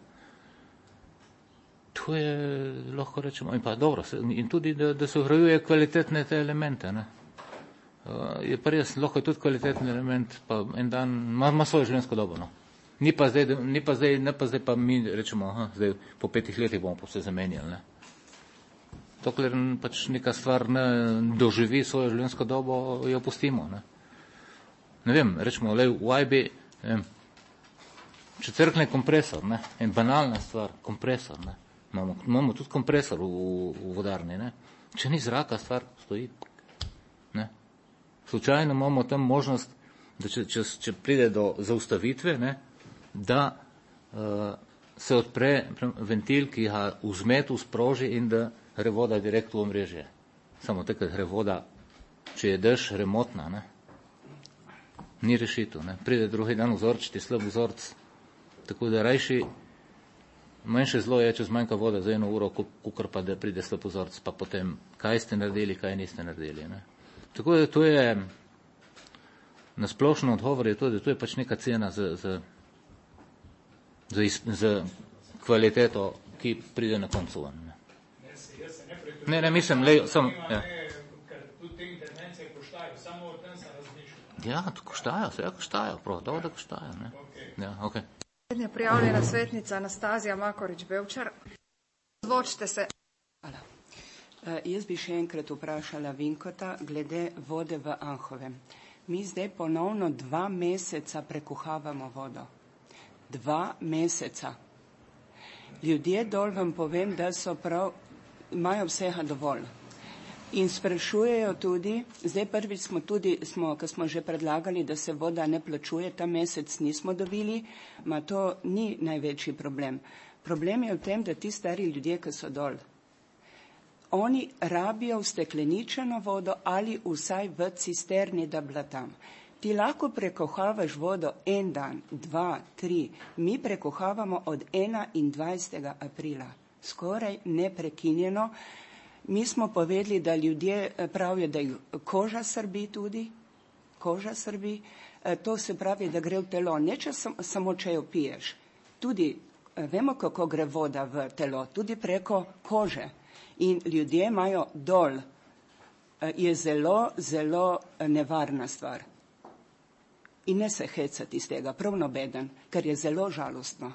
To je, lahko rečemo, in pa dobro, in tudi, da, da se ugrajuje kvalitetne te elemente, ne. Uh, je pa res, lahko je tudi kvaliteten element, pa en dan ima, ima svojo življenjsko dobo. No. Ni pa zdaj, ni pa zdaj, ne pa zdaj pa mi rečemo, aha, zdaj po petih letih bomo pa vse zamenjali. Ne. Dokler pač neka stvar ne doživi svojo življenjsko dobo, jo pustimo. Ne, ne vem, rečemo, le v Vajbi, če crkne kompresor, ne, en banalna stvar, kompresor, ne, imamo, imamo tudi kompresor v, v vodarni, ne, če ni zraka, stvar stoji, ne. Slučajno imamo tam možnost, da če, če, če pride do zaustavitve, ne, da uh, se odpre ventil, ki ga v zmetu sproži in da gre voda direkt v omrežje. Samo takrat gre voda, če je dež, remotna, ne. Ni rešitev, ne. Pride drugi dan vzorčiti slab vzorc, tako da rajši manjše zlo je, če zmanjka voda za eno uro, kukor pa da pride slab vzorc, pa potem kaj ste naredili, kaj niste naredili, ne. Tako da to je, na splošno odgovor je to, da to je pač neka cena za, za, za, za kvaliteto, ki pride na koncu ven. Ne, ne, ne mislim, le, sem, ja. Ja, to koštajo, vse koštajo, prav, dobro, da koštajo, ne. Ja, okej. Naslednja prijavljena svetnica Anastazija Makorič-Bevčar. Zvočite se. Hvala. Uh, jaz bi še enkrat vprašala Vinkota glede vode v Anhovem. Mi zdaj ponovno dva meseca prekuhavamo vodo. Dva meseca. Ljudje dol vam povem, da so prav, imajo vsega dovolj. In sprašujejo tudi, zdaj prvič smo tudi, smo, ko smo že predlagali, da se voda ne plačuje, ta mesec nismo dobili, ma to ni največji problem. Problem je v tem, da ti stari ljudje, ki so dol, oni rabijo ustekleničeno vodo ali vsaj v cisterni, da bila tam. Ti lahko prekuhavaš vodo en dan, dva, tri, mi prekuhavamo od enaindvajsetega aprila, skoraj neprekinjeno. Mi smo povedali, da ljudje pravijo, da jih koža srbi tudi, koža srbi, to se pravi, da gre v telo, ne če sam, samo če jo piješ. Tudi vemo, kako gre voda v telo, tudi preko kože. In ljudje imajo dol, je zelo, zelo nevarna stvar. In ne se hecati iz tega, prav nobeden, ker je zelo žalostno.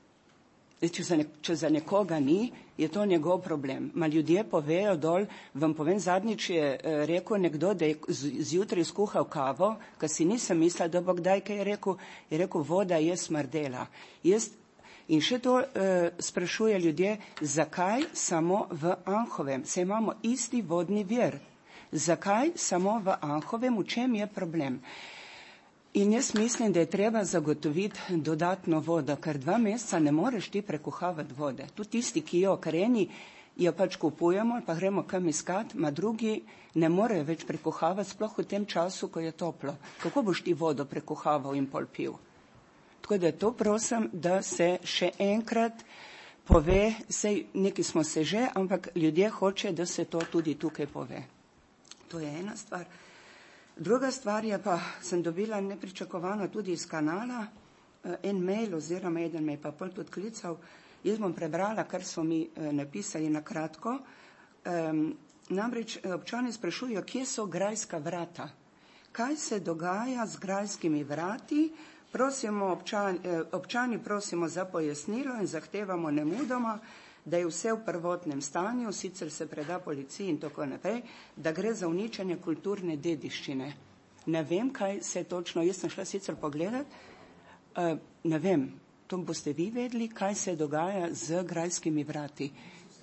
Če za, ne, če za nekoga ni, je to njegov problem. Ma ljudje povejo dol, vam povem, zadnjič je rekel nekdo, da je zjutraj skuhal kavo, ker si nisem mislila, da bo kdaj kaj je rekel, je rekel, voda je smrdela. Jaz, in še to eh, sprašuje ljudje, zakaj samo v Anhovem? Se imamo isti vodni vir. Zakaj samo v Anhovem? V čem je problem? In jaz mislim, da je treba zagotoviti dodatno vodo, ker dva meseca ne moreš ti prekuhavati vode. Tudi tisti, ki jo kreni, jo pač kupujemo, pa gremo kam iskat, ma drugi ne morejo več prekuhavati, sploh v tem času, ko je toplo. Kako boš ti vodo prekuhaval in pol pil? Tako da to prosim, da se še enkrat pove, sej neki smo se že, ampak ljudje hoče, da se to tudi tukaj pove. To je ena stvar. Druga stvar je pa, sem dobila nepričakovano tudi iz kanala, en mail oziroma eden me je pa pol tudi klical. Jaz bom prebrala, kar so mi napisali na kratko. Um, namreč občani sprašujejo, kje so grajska vrata. Kaj se dogaja z grajskimi vrati? Prosimo občani, občani prosimo za pojasnilo in zahtevamo nemudoma, da je vse v prvotnem stanju, sicer se preda policiji in tako naprej, da gre za uničenje kulturne dediščine. Ne vem, kaj se točno, jaz sem šla sicer pogledat, uh, ne vem, to boste vi vedeli, kaj se dogaja z grajskimi vrati.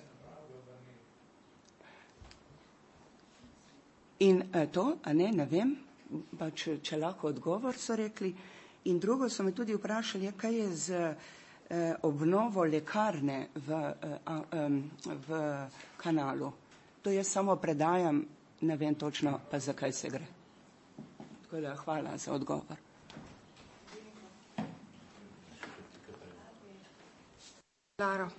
In uh, to, a ne, ne vem, pa če, če lahko odgovor so rekli. In drugo so me tudi vprašali, kaj je z obnovo lekarne v, v kanalu. To jaz samo predajam, ne vem točno, pa zakaj se gre. Tako da hvala za odgovor. Laro.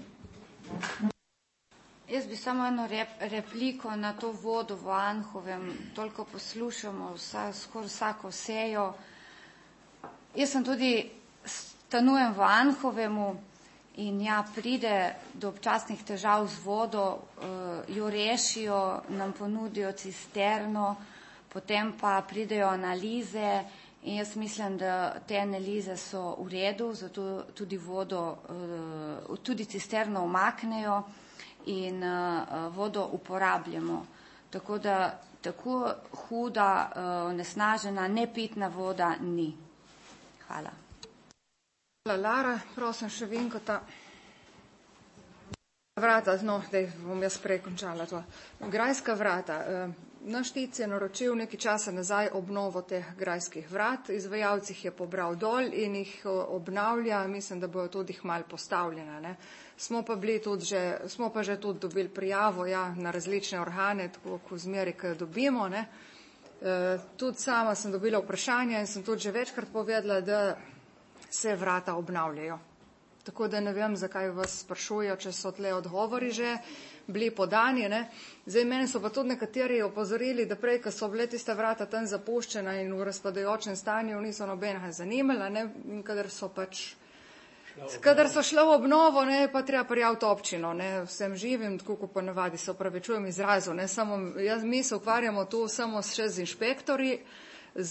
Jaz bi samo eno rep, repliko na to vodo v Anhovem. Toliko poslušamo vsa, skoraj vsako sejo. Jaz sem tudi stanujem v Anhovemu in ja, pride do občasnih težav z vodo, jo rešijo, nam ponudijo cisterno, potem pa pridejo analize in jaz mislim, da te analize so v redu, zato tudi vodo, tudi cisterno umaknejo in vodo uporabljamo. Tako da tako huda, onesnažena, nepitna voda ni. Hvala. Lara, prosim še Vinkota. Vrata, no, da bom jaz prej končala to. Grajska vrata. Naš Tic je naročil nekaj časa nazaj obnovo teh grajskih vrat, izvajalci jih je pobral dol in jih obnavlja, mislim, da bojo tudi hmal postavljena. Ne. Smo pa bili tudi že, smo pa že tudi dobili prijavo, ja, na različne organe, tako ko zmeri, ko jo dobimo, ne. E, tudi sama sem dobila vprašanja in sem tudi že večkrat povedala, da se vrata obnavljajo. Tako da ne vem, zakaj vas sprašujejo, če so tle odgovori že bili podani. Ne. Zdaj, meni so pa tudi nekateri opozorili, da prej, ko so bile tiste vrata tam zapuščena in v razpadajočem stanju, niso nobenega zanimala, ne, in kadar so pač, kadar so šle v obnovo, ne, pa treba prijaviti občino, ne, vsem živim, tako kot ponavadi se opravičujem izrazu, ne, samo, jaz, mi se ukvarjamo tu samo še z inšpektorji, z,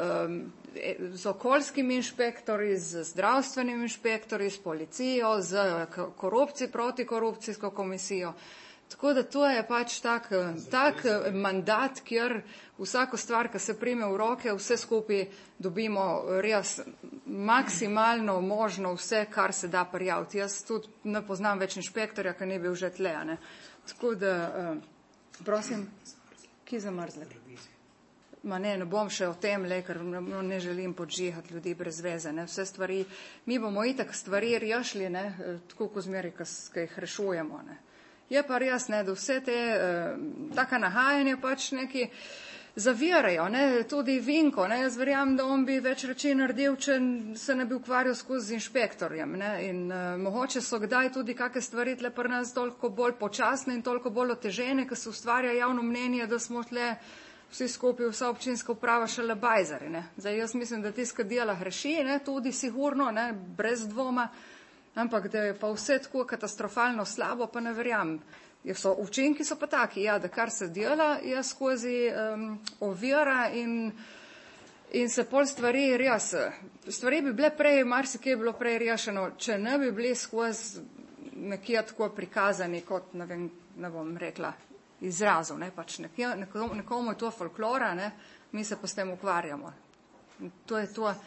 z okoljskimi inšpektori, z zdravstvenimi inšpektori, s policijo, z korupcij, protikorupcijsko komisijo. Tako da to je pač tak, tak mandat, kjer vsako stvar, ki se prime v roke, vse skupaj dobimo res maksimalno možno vse, kar se da prijaviti. Jaz tudi ne poznam več inšpektorja, ki ni bil že tle. Ne. Tako da, prosim, ki zamrzle. Ma ne, ne bom še o tem, le, ker ne želim podžihati ljudi brez veze. Ne. Vse stvari, mi bomo itak stvari rešili, ne, tako ko zmeri, ki jih rešujemo. Ne. Je pa res, ne, da vse te taka nahajanja pač neki zavirajo, ne, tudi Vinko, ne, jaz verjamem, da on bi več reči naredil, če se ne bi ukvarjal skozi inšpektorjem, ne, in uh, mogoče so kdaj tudi kakšne stvari tle pri nas toliko bolj počasne in toliko bolj otežene, ker se ustvarja javno mnenje, da smo tle vsi skupaj, vsa občinska uprava šele bajzari, ne. Zdaj, jaz mislim, da tiska dela hreši, ne, tudi sigurno, ne, brez dvoma, ampak da je pa vse tako katastrofalno slabo, pa ne verjamem. So, učinki so pa taki, ja, da kar se dela, je skozi um, ovira in, in se pol stvari res. Stvari bi bile prej, marsikaj je bilo prej rešeno, če ne bi bili skozi nekje tako prikazani, kot ne vem, ne bom rekla, izrazov, ne, pač nekje, nekomu, nekomu je to folklora, ne, mi se pa s tem ukvarjamo. To je to.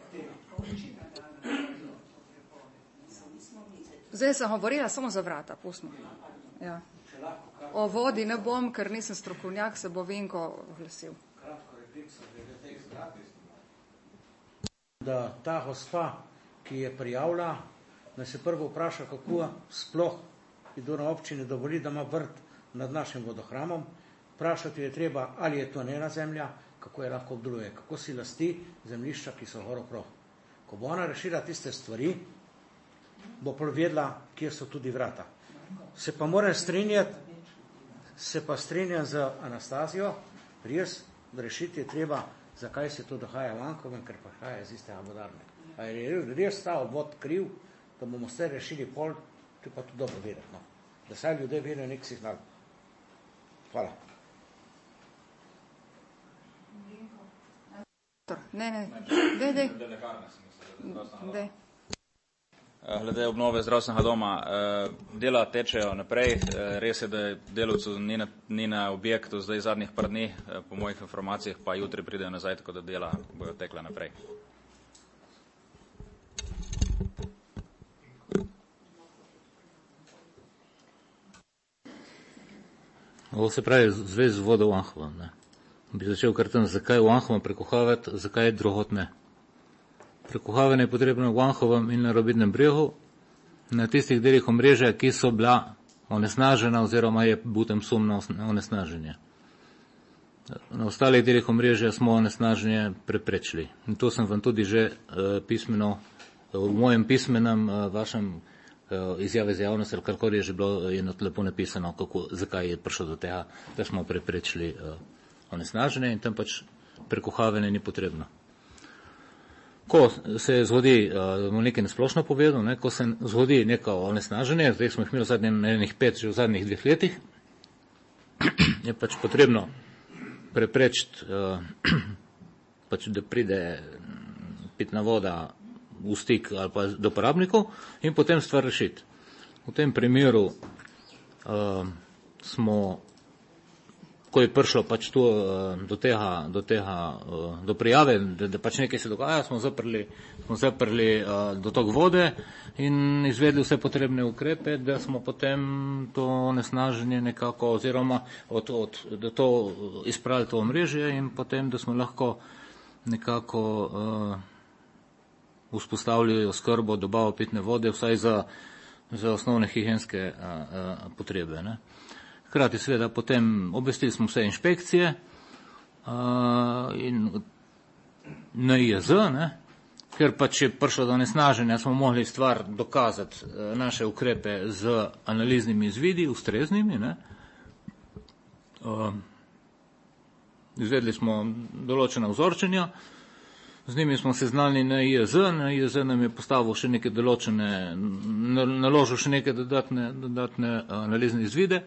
Zdaj sem govorila samo za vrata, pustimo. Ja. O vodi ne bom, ker nisem strokovnjak, se bo Vinko oglasil. Da ta gospa, ki je prijavila, da se prvo vpraša, kako sploh idu na občini dovoli, da ima vrt nad našim vodohramom. Vprašati je treba, ali je to njena zemlja, kako je lahko obdeluje, kako si lasti zemljišča, ki so gor okrog. Ko bo ona rešila tiste stvari, bo povedala, kjer so tudi vrata. Se pa moram strinjati, se pa strinjam z Anastazijo, res, rešiti je treba, zakaj se to dohaja v Anhovem, ker prihaja iz iste vodarne. A je res ta obvod kriv, da bomo vse rešili pol, to je pa tudi dobro vedeti, no. Da saj ljudje vedo nek signal. Hvala. Ne, ne, dej, dej. Dej. Glede obnove zdravstvenega doma, dela tečejo naprej, res je, da je delavcev ni na, ni na objektu zdaj zadnjih par dni, po mojih informacijah pa jutri pridejo nazaj, tako da dela bojo tekla naprej. Ovo se pravi zvez z vodo v Anhovem, ne. Bi začel kar tam, zakaj v Anhovem prekuhavati, zakaj drugot ne. Prekuhavanje je potrebno v Anhovem in na Robidnem bregu, na tistih delih omrežja, ki so bila onesnažena oziroma je butem sum na onesnaženje. Na ostalih delih omrežja smo onesnaženje preprečili. In to sem vam tudi že uh, pismeno, v mojem pismenem uh, vašem uh, izjave za javnost, ali karkor je že bilo je lepo napisano, kako, zakaj je prišlo do tega, da smo preprečili uh, onesnaženje in tam pač prekuhavanje ni potrebno. Ko se zgodi, da bomo nekaj nasplošno povedal, ne, ko se zgodi neko onesnaženje, zdaj smo jih imeli zadnjih enih pet, že v zadnjih dveh letih, je pač potrebno preprečiti, pač, da pride pitna voda v stik ali pa do uporabnikov in potem stvar rešiti. V tem primeru uh, smo ko je prišlo pač to, do tega, do tega, do prijave, da, da pač nekaj se dogaja, smo zaprli, smo zaprli dotok vode in izvedli vse potrebne ukrepe, da smo potem to nesnaženje nekako, oziroma od, od, da to izpravili to omrežje in potem, da smo lahko nekako uh, vzpostavili oskrbo, dobavo pitne vode, vsaj za, za osnovne higienske uh, uh, potrebe. Ne. Hkrati seveda potem obvestili smo vse inšpekcije uh, in N I Z, ne, ker pač je prišlo do nesnaženja, smo mogli stvar dokazati, uh, naše ukrepe z analiznimi izvidi, ustreznimi. Ne. Uh, izvedli smo določena vzorčenja, z njimi smo seznanili na I J Z, na I J Z nam je postavil še neke določene, naložil še neke dodatne, dodatne analizne izvide.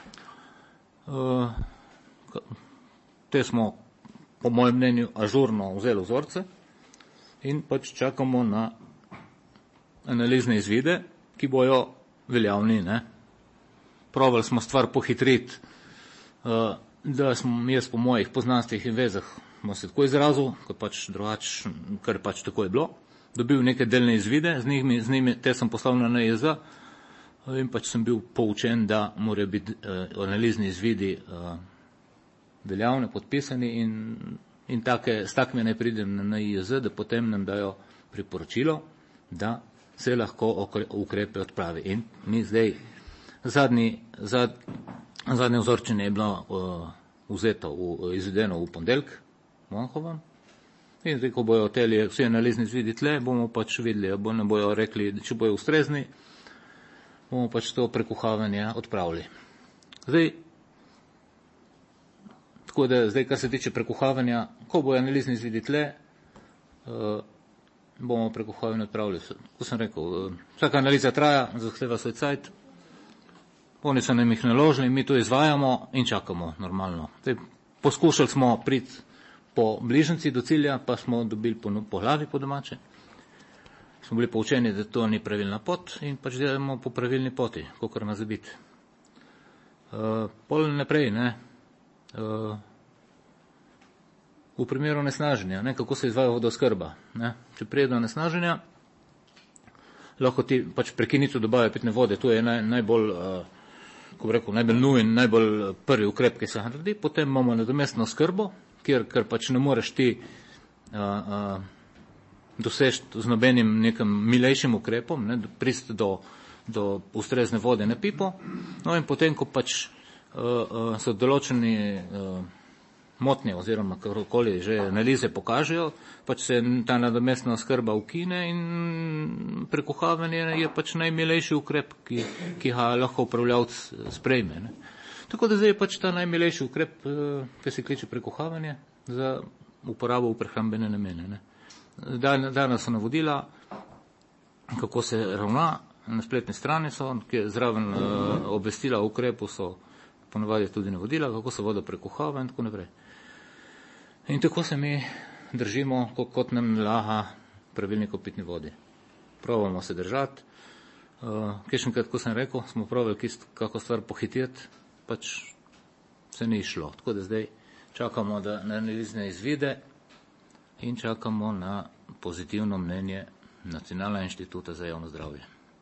Te smo, po mojem mnenju, ažurno vzeli vzorce in pač čakamo na analizne izvide, ki bojo veljavni. Ne. Probali smo stvar pohitriti, da smo jaz po mojih poznanstvih in vezah smo se tako izrazil, kot pač drugač, kar pač tako je bilo. Dobil neke delne izvide, z njimi, z njimi te sem poslal na N I Z in pač sem bil poučen, da morajo biti uh, analizni izvidi uh, veljavne, podpisani in, in take, s takimi naj pridem na N I Z, da potem nam dajo priporočilo, da se lahko ukrepe odpravi. In mi zdaj, zadnji, zad, zadnje vzorčenje je bilo uh, vzeto, v, izvedeno v ponedeljek, Monhovan. In zdaj, ko bojo teli vsi analizni izvidi tle, bomo pač videli, bo ne bojo rekli, če bojo ustrezni, bomo pač to prekuhavanje odpravili. Zdaj, tako da zdaj, kar se tiče prekuhavanja, ko bojo analizni izvidi tle, uh, bomo prekuhavanje odpravili. Ko sem rekel, uh, vsaka analiza traja, zahteva svoj cajt, oni so nam jih naložili, mi to izvajamo in čakamo normalno. Zdaj, poskušali smo priti po bližnjici do cilja, pa smo dobili po, po glavi po domače. Smo bili poučeni, da to ni pravilna pot in pač delamo po pravilni poti, kakor nas biti. Uh, pol naprej, ne, uh, v primeru nesnaženja, ne, kako se izvaja vodooskrba. Ne. Če prije do nesnaženja, lahko ti pač prekinico dobave pitne vode, to je naj, najbolj, uh, ko bi rekel, najbolj nujen, najbolj prvi ukrep, ki se naredi, potem imamo nadomestno oskrbo, kjer, ker pač ne moreš ti uh, uh, doseči z nobenim nekim milejšim ukrepom, ne, prist do, do ustrezne vode na pipo. No in potem, ko pač uh, uh, so določeni uh, motnje oziroma karkoli že analize pokažejo, pač se ta nadomestna oskrba ukine in prekuhavanje je pač najmilejši ukrep, ki, ki ga lahko upravljavc sprejme. Ne. Tako da zdaj je pač ta najmilejši ukrep, ki se kliče prekuhavanje, za uporabo v prehrambene namene. Ne. Danes so navodila, kako se ravna, na spletni strani so, ki je zraven uh, obvestila o ukrepu, so ponovadi tudi navodila, kako se voda prekuhava in tako naprej. In tako se mi držimo, kot nam nalaga pravilnik o pitni vodi. Probamo se držati. Uh, Kajšenkrat, ko sem rekel, smo probali kako stvar pohititi, pač se ni išlo. Tako da zdaj čakamo da, na analizne izvide in čakamo na pozitivno mnenje Nacionalnega inštituta za javno zdravje.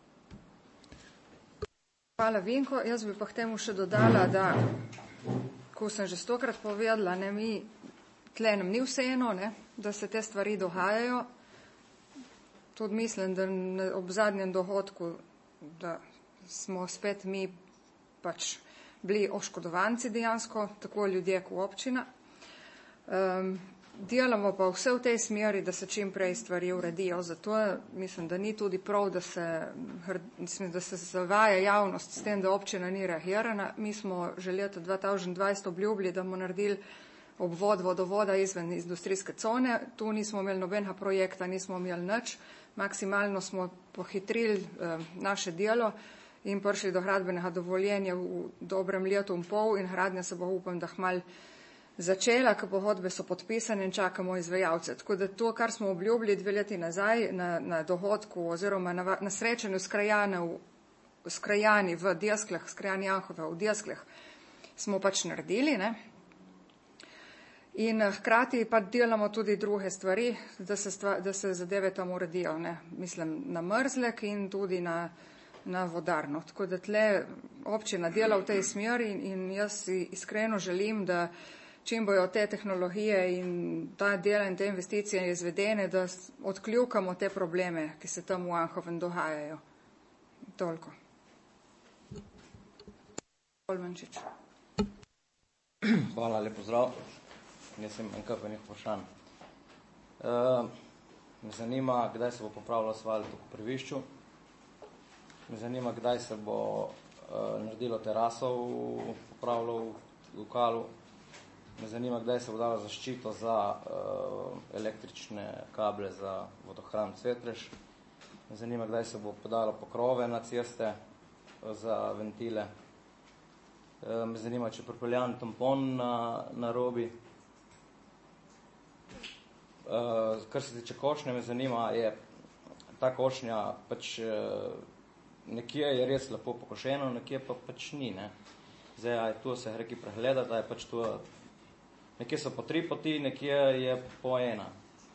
Hvala, Vinko. Jaz bi pa k temu še dodala, da, ko sem že stokrat povedala, ne, mi tle nam ni vseeno, ne, da se te stvari dogajajo. Tudi mislim, da ob zadnjem dohodku, da smo spet mi pač bili oškodovanci dejansko, tako ljudje kot občina. Um, delamo pa vse v tej smeri, da se čim prej stvari uredijo. Zato mislim, da ni tudi prav, da se, mislim, da se zavaja javnost s tem, da občina ni reagirana. Mi smo že leta dva tisoč dvajset obljubili, da bomo naredili obvod vodovoda izven industrijske cone. Tu nismo imeli nobenega projekta, nismo imeli nič. Maksimalno smo pohitrili eh, naše delo in prišli do gradbenega dovoljenja v dobrem letu in pol in gradnja se bo, upam, da hmal začela, ker pogodbe so podpisane in čakamo izvajalce. Tako da to, kar smo obljubili dve leti nazaj na, na dohodku oziroma na, na srečanju s krajanov, s krajani v Desklah, s krajani Janhove v Desklah, smo pač naredili, ne. In hkrati pa delamo tudi druge stvari, da se, stva, da se zadeve tam uredijo, ne? Mislim na Mrzlek in tudi na, na Vodarno. Tako da tle občina dela v tej smeri in, in jaz si iskreno želim, da čim bojo te tehnologije in ta dela in te investicije izvedene, da odkljukamo te probleme, ki se tam v Anhovem dogajajo. Toliko. Polmančič. Hvala, lep pozdrav. Jaz sem enkrat nekaj vprašanj. Uh, me zanima, kdaj se bo popravilo asfalt v Koprivišču. Me zanima, kdaj se bo uh, naredilo teraso v popravilo v lokalu. Me zanima, kdaj se bo dalo zaščito za uh, električne kable za vodohran Cvetreš. Me zanima, kdaj se bo podalo pokrove na ceste uh, za ventile. Uh, me zanima, če je pripeljan tampon na, na robi. Uh, kar se tiče košnje, me zanima, je ta košnja pač uh, nekje je res lepo pokošeno, nekje pa pač ni, ne. Zdaj, a je tu se reki pregledati, da je pač tu, nekje so po tri poti, nekje je po ena.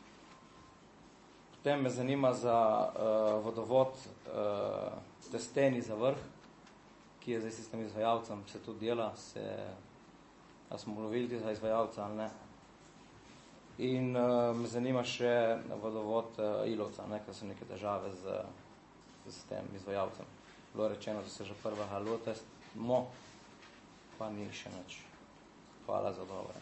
Potem me zanima za uh, vodovod uh, Testeni za vrh, ki je zdaj s tem izvajalcem, se tudi dela, se, a smo lovili za izvajalca ali ne. In uh, me zanima še vodovod uh, Ilovca, ne, ker so neke težave z, z tem izvajalcem. Bilo rečeno, da se že prvega lota mo, pa ni še nič. Hvala za odgovore.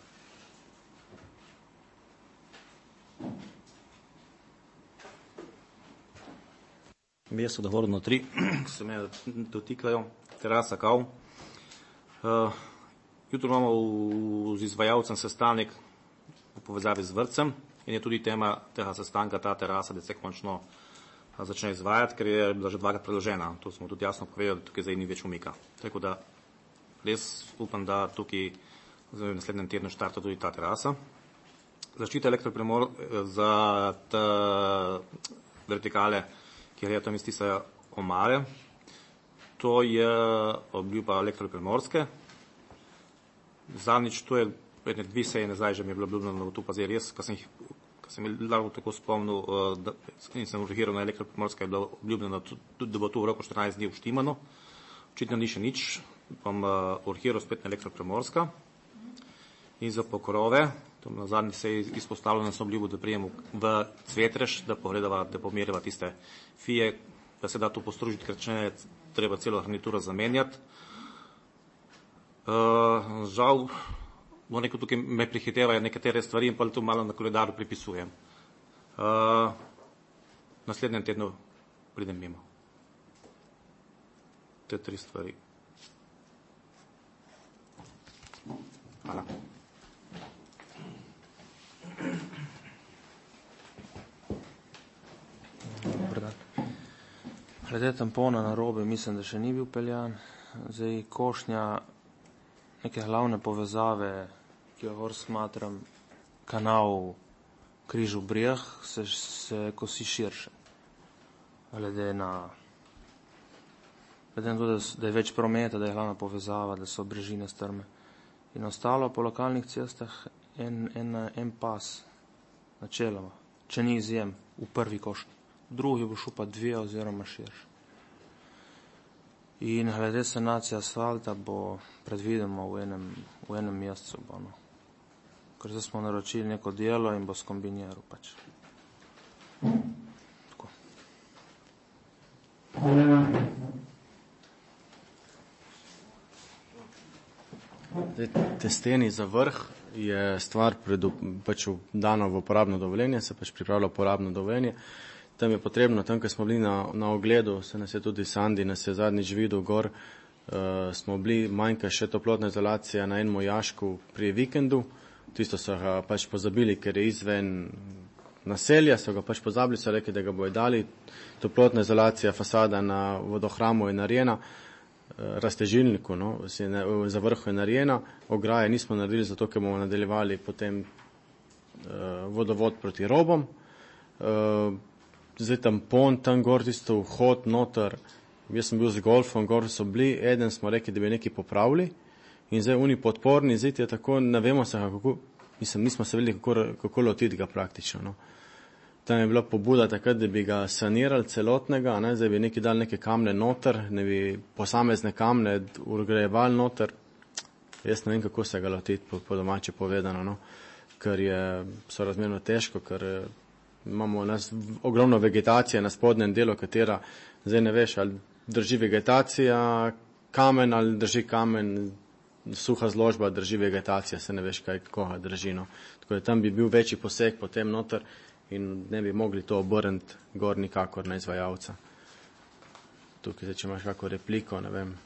Mesto Dovorno tri, ki se me dotikajo, terasa Kav. Uh, jutro imamo v, z izvajalcem sestanek v povezavi z vrtcem in je tudi tema tega sestanka ta terasa, da se končno začne izvajati, ker je bila že dvakrat predložena. To smo tudi jasno povedali, da tukaj zdaj ni več umika. Tako da res upam, da tukaj v naslednjem tednu štarta tudi ta terasa. Zaščita elektropremor za ta vertikale, kjer je tam iz tiste omare. To je obljuba Elektropremorske. Zadnjič, to je predne dvi seje nazaj, že mi je bilo obljubljeno, tu pa zdaj res, ko sem jih, ko sem jih lahko tako spomnil, da, in sem urgiral na Elektropremorske, je bilo obljubljeno, da bo tu v roku štirinajst dni uštimano. Očitno ni še nič, bom uh, urgiral spet na Elektropremorska. In za pokrove, to na zadnji seji izpostavljeno sem obljubil, da prijem v Cvetreš, da pogledava, da pomerjava tiste fije, da se da tu postružiti, ker če ne, treba celo garnituro zamenjati. Uh, žal, bo neko tukaj me prihitevajo nekatere stvari in pa tu malo na koledaru pripisujem. Uh, naslednjem tednu pridem mimo. Te tri stvari. Hvala. Glede tampona na robe, mislim, da še ni bil peljan. Zdaj košnja, neke glavne povezave, ki jo gor smatram, kanal Križu Breh, se, se kosi širše. Glede na, glede na to, da, da je več prometa, da je glavna povezava, da so brežine strme. In ostalo po lokalnih cestah en, en, en pas, načeloma, če ni izjem, v prvi košnji. Drugi bo šel pa dve oziroma širš. In glede sanacije asfalta bo predvideno v enem, v enem mesecu. Bo, no. Ker zdaj smo naročili neko delo in bo skombiniral pač. Tako. Testeni za vrh je stvar pred, pač dana v uporabno dovoljenje, se pač pripravlja uporabno dovoljenje. Tam je potrebno, tam, ko smo bili na, na ogledu, se nas je tudi Sandi, nas je zadnjič videl gor, uh, smo bili, manjka še toplotna izolacija na enem jašku pri vikendu, tisto so ga pač pozabili, ker je izven naselja, so ga pač pozabili, so rekli, da ga bojo dali, toplotna izolacija fasada na vodohramu je narejena, uh, raztežilniku, no, za vrhu je narejena, ograje nismo naredili, zato ker bomo nadaljevali potem uh, vodovod proti robom, uh, zdaj tampon, tam gor tisto vhod, noter, jaz sem bil z golfom, gor so bili, eden smo rekli, da bi nekaj popravili in zdaj oni podporni, zdaj je tako, ne vemo se, kako, mislim, nismo se vedeli, kako, kako lotiti ga praktično. No. Tam je bila pobuda takrat, da bi ga sanirali celotnega, ne, zdaj bi neki dali neke kamne noter, ne bi posamezne kamne urgrajevali noter. Jaz ne vem, kako se ga lotiti, po, po domače povedano, no, ker je sorazmerno težko, ker imamo nas ogromno vegetacije na spodnjem delu, katera zdaj ne veš, ali drži vegetacija kamen, ali drži kamen suha zložba, drži vegetacija, se ne veš, kaj koga drži. No. Tako da tam bi bil večji poseg potem noter in ne bi mogli to obrniti gor nikakor na izvajalca. Tukaj zdaj, če imaš kako repliko, ne vem.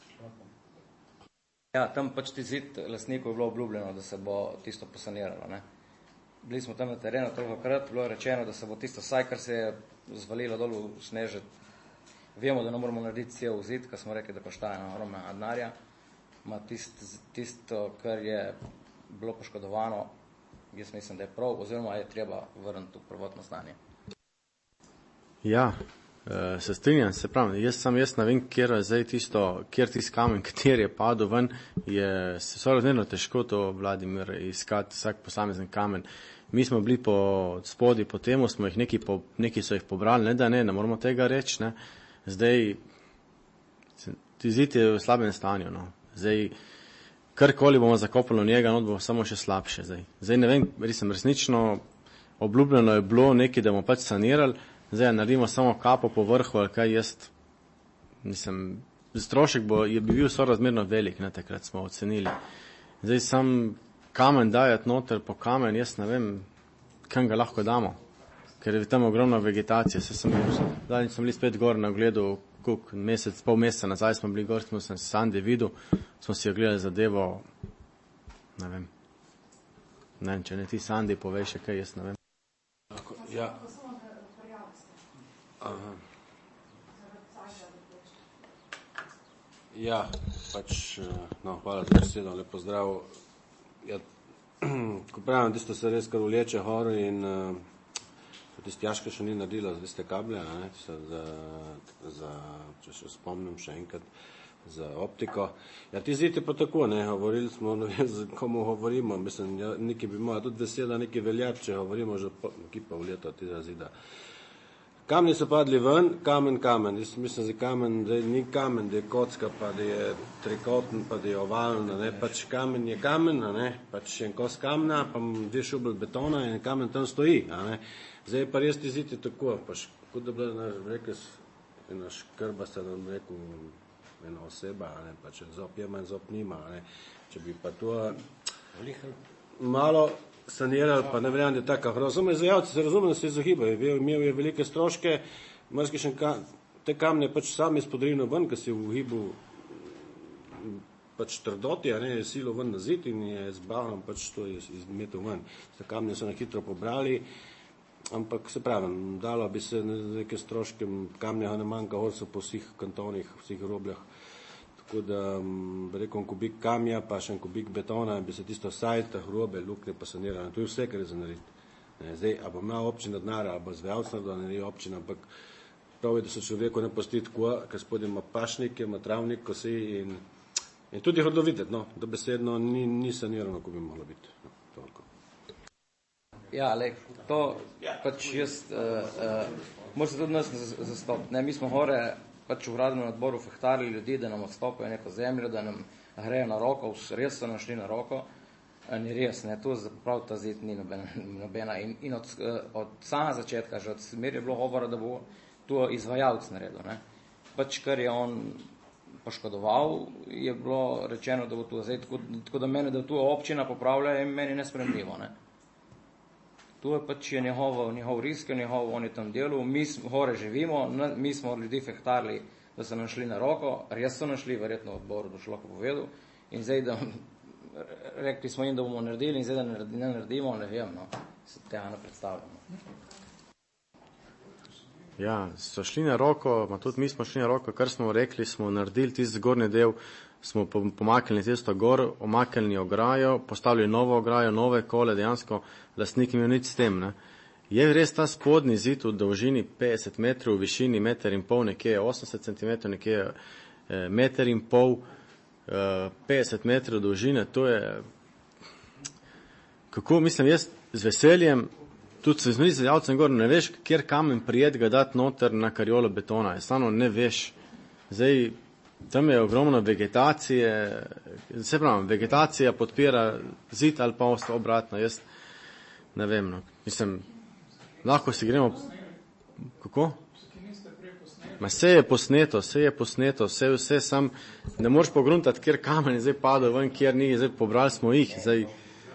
Ja, tam pač ti zid lastniku je bilo obljubljeno, da se bo tisto posaniralo. Ne. Bili smo tam na terenu toliko krat, bilo je rečeno, da se bo tisto saj, kar se je zvalilo dol v sneže. Vemo, da ne moramo narediti cel zid, kar smo rekli, da koštaja ogromna denarja. Ma tisto, tisto, kar je bilo poškodovano, jaz mislim, da je prav, oziroma je treba vrniti v prvotno stanje. Ja, se strinjam, se pravim, jaz sam jaz ne vem, kjer je zdaj tisto, kjer tisti kamen, kater je padel ven, je sorazmerno težko to, Vladimir, iskati vsak posamezen kamen. Mi smo bili po spodi, po temu smo jih neki, po, neki so jih pobrali, ne da ne, ne moramo tega reči, ne. Zdaj, ti zid je v slabem stanju, no. Zdaj, karkoli bomo zakopali v njega, no, bo samo še slabše. Zdaj, zdaj ne vem, resem, resnično obljubljeno je bilo nekaj, da bomo pač sanirali, zdaj naredimo samo kapo po vrhu, ali kaj jaz, nisem, strošek bo, je bi bil sorazmerno velik, ne, takrat smo ocenili. Zdaj sam kamen dajati noter po kamen, jaz ne vem, kam ga lahko damo, ker je tam ogromna vegetacija. Se sem, zadnjič sem bili spet gor na ogledu, kuk, mesec, pol meseca nazaj smo bili gor, smo se Sandi videl, smo si ogledali zadevo, ne vem, ne vem, če ne ti Sandi povej še kaj, jaz ne vem. Ja. Aha. Ja, pač, no, hvala za besedo, lep pozdrav. Ja, ko pravim, tisto se res kar vleče hor in uh, tisti Jaška še ni naredila, veste, kable, ne, za, za, če še spomnim še enkrat, za optiko. Ja, ti zid je pa tako, ne, govorili smo, ne vem, za komu govorimo, mislim, ja, nekaj bi moja tudi vesela, nekaj veljati, če govorimo že po, ki pa v leto tega zida. Kamni so padli ven, kamen, kamen. Jaz mislim, da kamen, da ni kamen, da je kocka, pa da je trikoten, pa da je ovalna, ne, pač kamen je kamen, ne, pač en kos kamna, pa dve šubelj betona in kamen tam stoji, ne. Zdaj pa res ti zid je tako, pač, kot da bila, rekel, ena škrba, se nam rekel, ena oseba, ne, pač zop je manj, zop nima, ne. Če bi pa to malo sanirali, pa ne verjam, da je taka. Razumem, izvajalci se razumem, da se izogibajo. Imel je velike stroške, marsikšen ka, te kamne pač sam je spodrinil ven, ker si v hibu pač trdoti, a ne, je silo ven na zid in je zbavno pač to je izmetel ven. Te kamne so na hitro pobrali, ampak se pravim, dalo bi se neke stroške, kamnega ne manjka, gor so po vseh kantonih, vseh robljah. Tako da, rekel, en kubik kamja, pa še en kubik betona, bi se tisto vsaj, ta hrobe, lukne pa sanirali. To je vse, kar je za narediti. Zdaj, a bo ima občina denarja, a bo izvajalec da ne je občina, ampak prav je, da se človeku ne posti tako, ker spodaj ima pašnik, ima travnik, kosi in, in tudi hodno videti, no, da besedno ni, ni sanirano, ko bi moglo biti. No, toliko. Ja, lej, to pač jaz, uh, uh, mora se tudi nas zastopiti. Ne, mi smo hore, pač v uradnem odboru fehtarili ljudi, da nam odstopajo neko zemljo, da nam grejo na roko, res so našli na roko, ni res, ne, to prav ta zid ni nobena, nobena. In, in od, od samega začetka, že od smer je bilo govora, da bo to izvajalec naredil, ne. Pač, kar je on poškodoval, je bilo rečeno, da bo to zdaj, tako, tako da mene, da to občina popravlja, je meni nespremljivo, ne. To je pač je njegovo, njegov risk, njegov, on je tam delal, mi hore živimo, mi smo ljudi fehtarili, da so našli na roko, res so našli, verjetno v odboru, da šlo povedal, in zdaj, da rekli smo jim, da bomo naredili, in zdaj, da ne naredimo, ne vem, no, se tega ne predstavljamo. Ja, so šli na roko, ma tudi mi smo šli na roko, kar smo rekli, smo naredili tisti zgornji del, smo pomaknili tisto gor, omaknili ograjo, postavili novo ograjo, nove kole, dejansko lastnik imel nič s tem, ne. Je res ta spodnji zid v dolžini petdeset metrov, v višini meter in pol, nekje osemdeset centimetrov, nekje eh, meter in pol, eh, petdeset metrov dolžine, to je, kako, mislim, jaz z veseljem, tudi se zmeri z javcem gor, ne veš, kjer kamen prijet ga dati noter na karjolo betona, stano ne veš. Zdaj, tam je ogromno vegetacije, se pravim, vegetacija podpira zid ali pa obratno, jaz ne vem, no. Mislim, lahko si gremo, kako? Ma vse je posneto, vse je posneto, vse, vse sam, ne moreš pogruntati, kjer kamen je zdaj padel ven, kjer ni, zdaj pobrali smo jih, zdaj.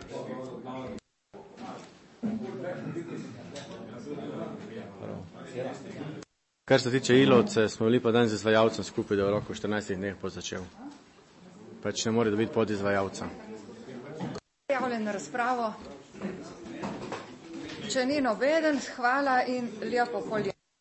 Kar se tiče Ilovce, smo bili pa dan z izvajalcem skupaj, da v roku štirinajstih dneh bo začel. Pač ne more dobiti pod izvajalca. Javljen na razpravo. Če ni nobeden, hvala in lepo polje.